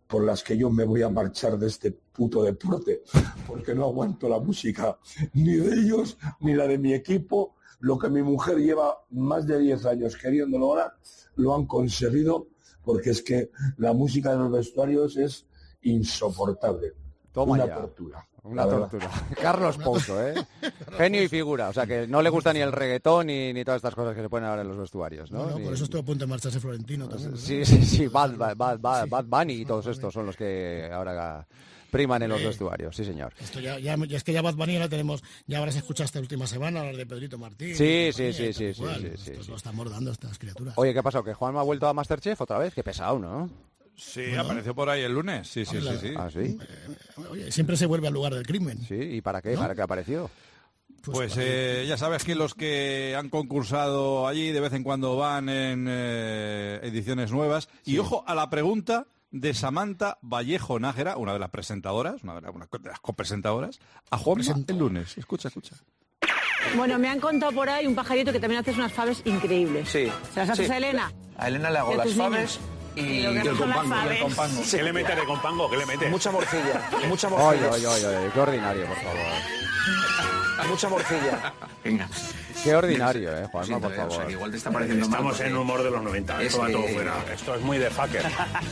por las que yo me voy a marchar de este puto deporte, porque no aguanto la música ni de ellos ni la de mi equipo. Lo que mi mujer lleva más de diez años queriendo lograr, lo han conseguido, porque es que la música de los vestuarios es insoportable. Toma Una ya. tortura. Una tortura. Carlos Pouso, ¿eh? Genio y figura. O sea, que no le gusta ni el reggaetón ni, ni todas estas cosas que se ponen ahora en los vestuarios, ¿no? No, no, Ni- por eso estuvo a punto de marcharse Florentino también. Sí, sí, sí. Bad, Bad, Bad, Bad, Bad Bunny y todos estos son los que ahora priman en los Sí. vestuarios. Sí, señor. Esto ya, ya, ya es que ya Bad Bunny la tenemos, ya habrás escuchado esta última semana hablar de Pedrito Martín. Sí, y sí, compañía sí, y sí, tal sí, cual. sí, Esto sí, sí. Lo están mordando estas criaturas. Oye, ¿qué ha pasado? ¿Que Juanma ha vuelto a Masterchef otra vez? Qué pesado, ¿no? Sí, apareció por ahí el lunes. Sí, sí, sí, sí. ¿Ah, sí? Oye, siempre se vuelve al lugar del crimen. Sí, ¿y para qué? ¿No? ¿Para qué apareció? Pues eh, ya sabes que los que han concursado allí de vez en cuando van en eh, ediciones nuevas. Y ojo a la pregunta de Samantha Vallejo Nájera, una de las presentadoras, una de las, una de las copresentadoras, a Juanma el lunes. Escucha, escucha. Bueno, me han contado por ahí un pajarito que también haces unas faves increíbles. Sí. ¿Se las haces Sí. a Elena? A Elena le hago ¿Y a las tus faves niños? y Pero que no son las faves. ¿Qué le metes de compango? ¿Qué le metes? Mucha morcilla. Mucha Oye, morcilla. oye, oye, oye, qué ordinario, por favor. Mucha morcilla. Venga. Qué ordinario, eh, Juanma, Siento, por eh, o sea, favor. que igual te está pareciendo mal Estamos porque en humor de los noventa. es Esto va que- todo fuera. Esto es muy de fucker.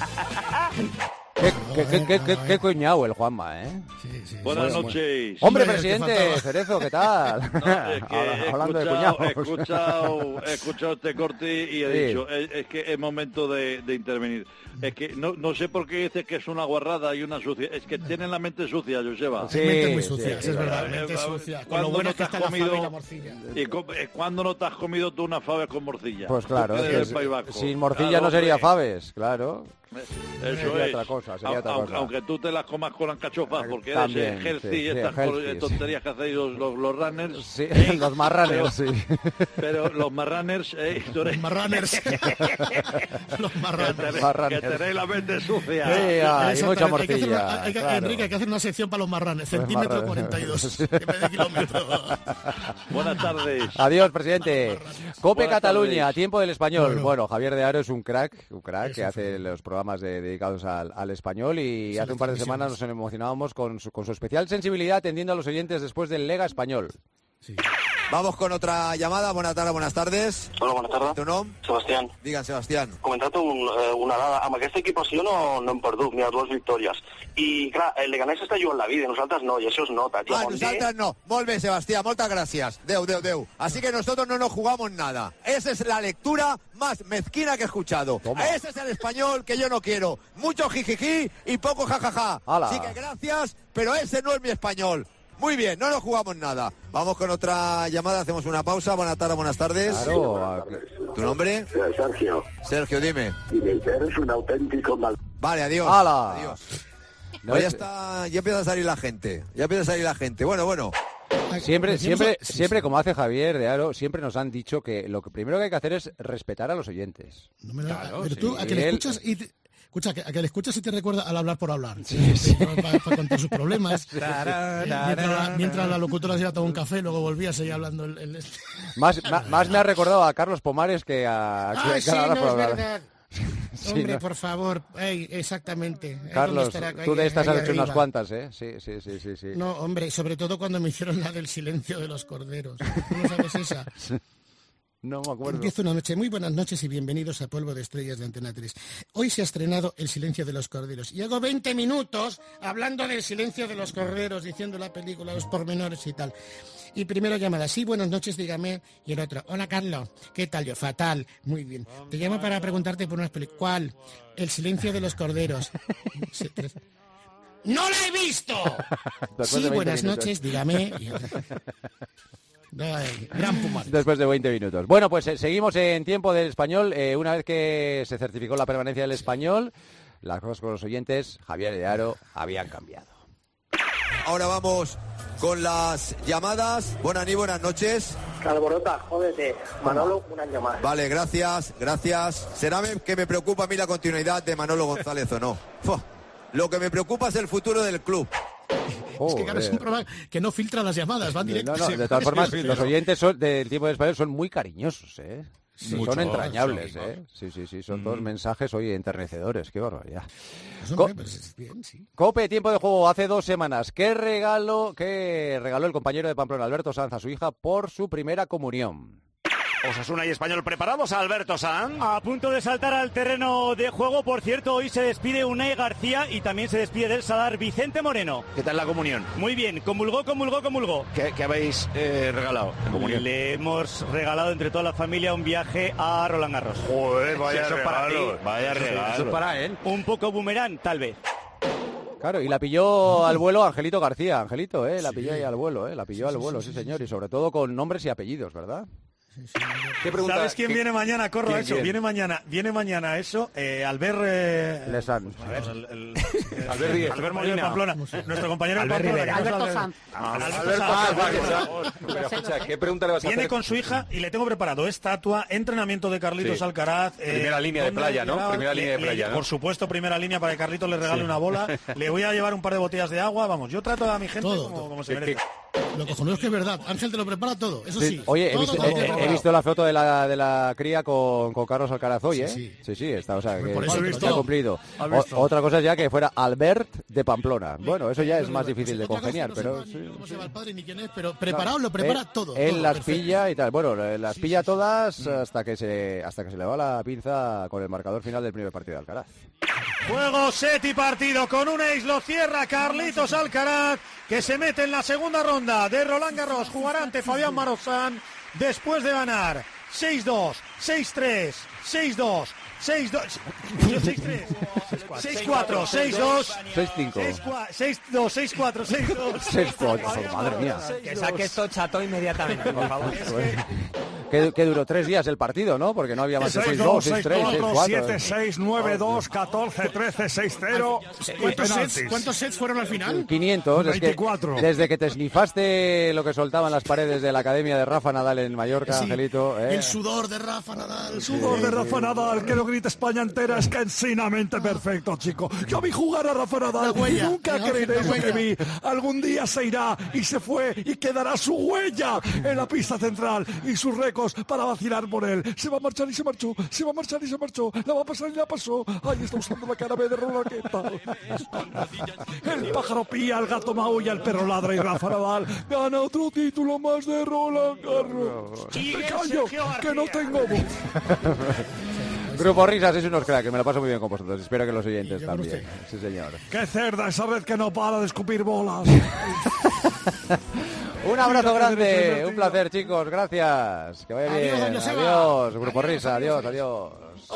Qué, qué, qué, qué, qué, qué cuñado el Juanma, ¿eh? Buenas Muy, muy- noches. Hombre, Hombre, presidente, que faltaba. Cerezo, ¿qué tal? Es que he Hablando de escuchado, cuñados. he escuchado, he escuchado este corte y he Sí. dicho, es, es que es momento de, de intervenir. Es que no, no sé por qué dices que es una guarrada y una sucia. Es que tienen la mente sucia, Joseba. Sí, mente muy sucia, sí, es verdad, Eh, mente eh, sucia. Con ¿cuándo lo bueno no que te has está la fava y comido- la morcilla. ¿Y co- eh, cuándo no te has comido tú unas faves con morcilla? Pues claro, Tú es que que eres es- del País Vasco. sin morcilla Claro, no sería hombre. faves, claro. Eso Sería es. otra cosa, sería Au- otra aunque, cosa. aunque tú te las comas con alcachofas, porque También, eres healthy sí, y sí, estas healthy, co- sí. tonterías que hacéis los, los, los runners. Sí, ¿eh? los marrunners, Pero- sí. Pero los marrunners, ¿eh? Tú eres- Marrunners. Los Que marranos. tenéis- Marrunners. Que tenéis la mente sucia. Sí, ah, y Exactamente, mucha hay que hacer una- morcilla. hay que- claro. Enrique, hay que hacer una sección para los marranes. Los Centímetro marranes. cuarenta y dos. En vez de kilómetro. Buenas tardes. Adiós, presidente. Cope Buenas Cataluña, tardes. tiempo del español. Bueno, Bueno. Javier de Aro es un crack, un crack que Eso hace los programas de- dedicados al, al español y hace un par de semanas nos emocionábamos con su, con su especial sensibilidad atendiendo a los oyentes después del Lega Español. Vamos con otra llamada. Buenas tardes, buenas tardes. Hola, buenas tardes. Tu nom? Sebastián. Digan, Sebastián. Comentar-te un, eh, una dada. Amb aquest equip jo no, no hem perdut, ni a dues victòries. I, clar, el Leganés està jugant la vida, i nosaltres no, i això es nota. Tio, Ah, bon dia. nosotras no. Molt bé, Sebastián, muchas gracias. Deu, deu, deu. Así que nosotros no nos jugamos nada. Esa es la lectura más mezquina que he escuchado. Ese es el español que yo no quiero. Mucho jijiji y poco jajaja. Hala. Así que gracias, pero ese no es mi español. Muy bien, no nos jugamos nada. Vamos con otra llamada, hacemos una pausa. Buenas tardes, buenas tardes. Claro. ¿Tu nombre? Sergio. Sergio, dime. Eres un auténtico mal... Vale, adiós. ¡Hala! Adiós. No Pues ya es- está, ya empieza a salir la gente. Ya empieza a salir la gente. Bueno, bueno. Siempre, Decíamos- siempre, sí, siempre sí. como hace Javier de Aro, siempre nos han dicho que lo que primero que hay que hacer es respetar a los oyentes. No me da- Claro, pero sí. tú, a que le Él- escuchas y te, escucha, que- a que le escuchas y te recuerda al hablar por hablar. Para, para contar sus problemas. mientras, la, mientras la locutora se iba a tomar un café, luego volvía a seguir hablando el... el- Más, ma- más me ha recordado a Carlos Pomares que a... que- Ah, que sí, a la hora no por es hablar. verdad. Sí, Hombre, no. por favor. Ey, exactamente. Ahí donde Carlos, estará, tú ahí- de estas ahí has hecho unas arriba. cuantas, ¿eh? Sí, sí, sí, sí. sí. No, hombre, sobre todo cuando me hicieron la del silencio de los corderos. ¿Tú no sabes esa? No me acuerdo. Empiezo una noche. Muy buenas noches y bienvenidos a Polvo de Estrellas de Antena tres. Hoy se ha estrenado El silencio de los corderos. Y hago veinte minutos hablando del silencio de los corderos, diciendo la película, los pormenores y tal. Y primero llamada, sí, buenas noches, dígame. Y el otro, hola Carlos, ¿qué tal? Yo, fatal, muy bien. Te llamo para preguntarte por unas películas. ¿Cuál? El silencio de los corderos. Sí, tres. ¡No la he visto! Después Sí, de veinte buenas minutos. noches, dígame. Y otro, ay, gran Pumar. Después de veinte minutos. Bueno, pues eh, seguimos en tiempo del español. Eh, una vez que se certificó la permanencia del español, las cosas con los oyentes, Javier de Aro, habían cambiado. Ahora vamos con las llamadas. Buenas y buenas noches. Calborota, jódete. Manolo, un año más. Vale, gracias, gracias. Será me- que me preocupa a mí la continuidad de Manolo González o no. Fua. Lo que me preocupa es el futuro del club. Es que claro, es un programa que no filtra las llamadas, van No, directos. no, de todas formas, los oyentes son, del tiempo del español son muy cariñosos, ¿eh? Sí, son entrañables, ¿eh? Sí, sí, sí, son mm. todos mensajes hoy enternecedores, qué barbaridad. Pues hombre, pues es bien, sí. Cope, tiempo de juego, hace dos semanas. ¿Qué regalo, qué regaló el compañero de Pamplona, Alberto Sanz, a su hija por su primera comunión? Osasuna y Español preparados, Alberto Sanz. A punto de saltar al terreno de juego. Por cierto, hoy se despide Unai García y también se despide del Sadar Vicente Moreno. ¿Qué tal la comunión? Muy bien, comulgó, comulgó, comulgó. ¿Qué, qué habéis eh, regalado en comunión? Le hemos regalado entre toda la familia un viaje a Roland Garros. Joder, vaya eso regalo, para ti. Vaya regalo. Eso para él. Un poco boomerang, tal vez. Claro, y la pilló al vuelo Angelito García. Angelito, ¿eh? La pilló ahí al vuelo, ¿eh? La pilló al vuelo, sí, señor. Y sobre todo con nombres y apellidos, ¿verdad? ¿Qué pregunta? ¿Sabes quién ¿Qué? viene mañana? Corro a eso. Quién? Viene mañana, viene mañana eso. Eh, Albert eh, Lesan. A ver, el, el, el, Albert, el, Albert Molina. Pamplona. Nuestro compañero de Pamplona. Alberto Sanz. Alberto Sanz. Pero escucha, ¿qué pregunta le vas a hacer? Viene con su hija y le tengo preparado estatua, entrenamiento de Carlitos sí. Alcaraz. Eh, primera línea de playa, ¿no? Primera le, línea de playa, le, ¿no? Por supuesto, primera línea para que Carlitos le regale sí. una bola. Le voy a llevar un par de botellas de agua. Vamos, yo trato a mi gente todo, como, todo. como se merece. Lo cojonudo es que es verdad. Ángel te lo prepara todo, eso sí. sí. Oye, todo, he, visto, todo, he, todo, he visto la foto de la, de la cría con, con Carlos Alcaraz hoy, ¿eh? Sí, sí, sí está, o sea, que por eso se ha cumplido. O, otra cosa es ya que fuera Albert de Pamplona. Bueno, eso ya es más difícil de congeniar, pero... Sí, no se va el padre ni quién es, pero preparado lo prepara todo. Él las pilla y tal. Bueno, las pilla todas hasta que se hasta que se le va la pinza con el marcador final del primer partido de Alcaraz. Juego, set y partido con un ace, lo cierra Carlitos Alcaraz, que se mete en la segunda ronda de Roland Garros. Jugará ante Fabián Marozán después de ganar seis dos, seis tres, seis dos, seis dos, seis tres, seis cuatro, seis dos, seis cinco, seis dos, seis cuatro, seis dos, seis cuatro, madre mía. Que saque esto chato inmediatamente, por favor. Que, que duró tres días el partido, ¿no? Porque no había más de seis dos, seis tres, seis cuatro. siete seis, nueve dos, catorce trece, seis cero. ¿Cuántos sets, ¿Cuántos sets fueron al final? quinientos. veinticuatro. Es que desde que te snifaste lo que soltaban las paredes de la academia de Rafa Nadal en Mallorca, sí, Angelito. ¿eh? El sudor de Rafa Nadal. El sudor sí, de Rafa sí. Nadal, que lo grita España entera, es que ensinamente perfecto, chico. Yo vi jugar a Rafa Nadal y nunca creeréis lo que vi. Algún día se irá y se fue y quedará su huella en la pista central y sus récords para vacilar por él. Se va a marchar y se marchó, se va a marchar y se marchó, la va a pasar y la pasó. Ay, está usando la cara B de Roland, ¿qué tal? El pájaro pía, el gato maulla, el perro ladra y Rafa Nadal gana otro título más de Roland Garros. Me callo, que no tengo voz. Grupo Risas es unos cracks, que me lo paso muy bien con vosotros. Espero que los oyentes también. Sí, señor. ¡Qué cerda esa red que no para de escupir bolas! Un abrazo grande, un placer, chicos, gracias. Que vaya bien. Adiós, adiós Grupo Risa, adiós, adiós.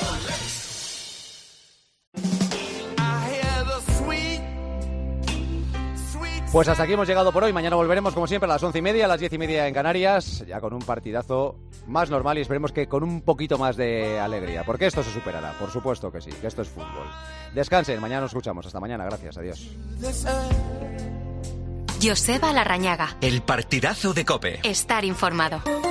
Pues hasta aquí hemos llegado por hoy. Mañana volveremos, como siempre, a las once y media, a las diez y media en Canarias, ya con un partidazo más normal y esperemos que con un poquito más de alegría, porque esto se superará, por supuesto que sí, que esto es fútbol. Descansen, mañana nos escuchamos. Hasta mañana, gracias, adiós. Joseba Larrañaga. El partidazo de COPE. Estar informado.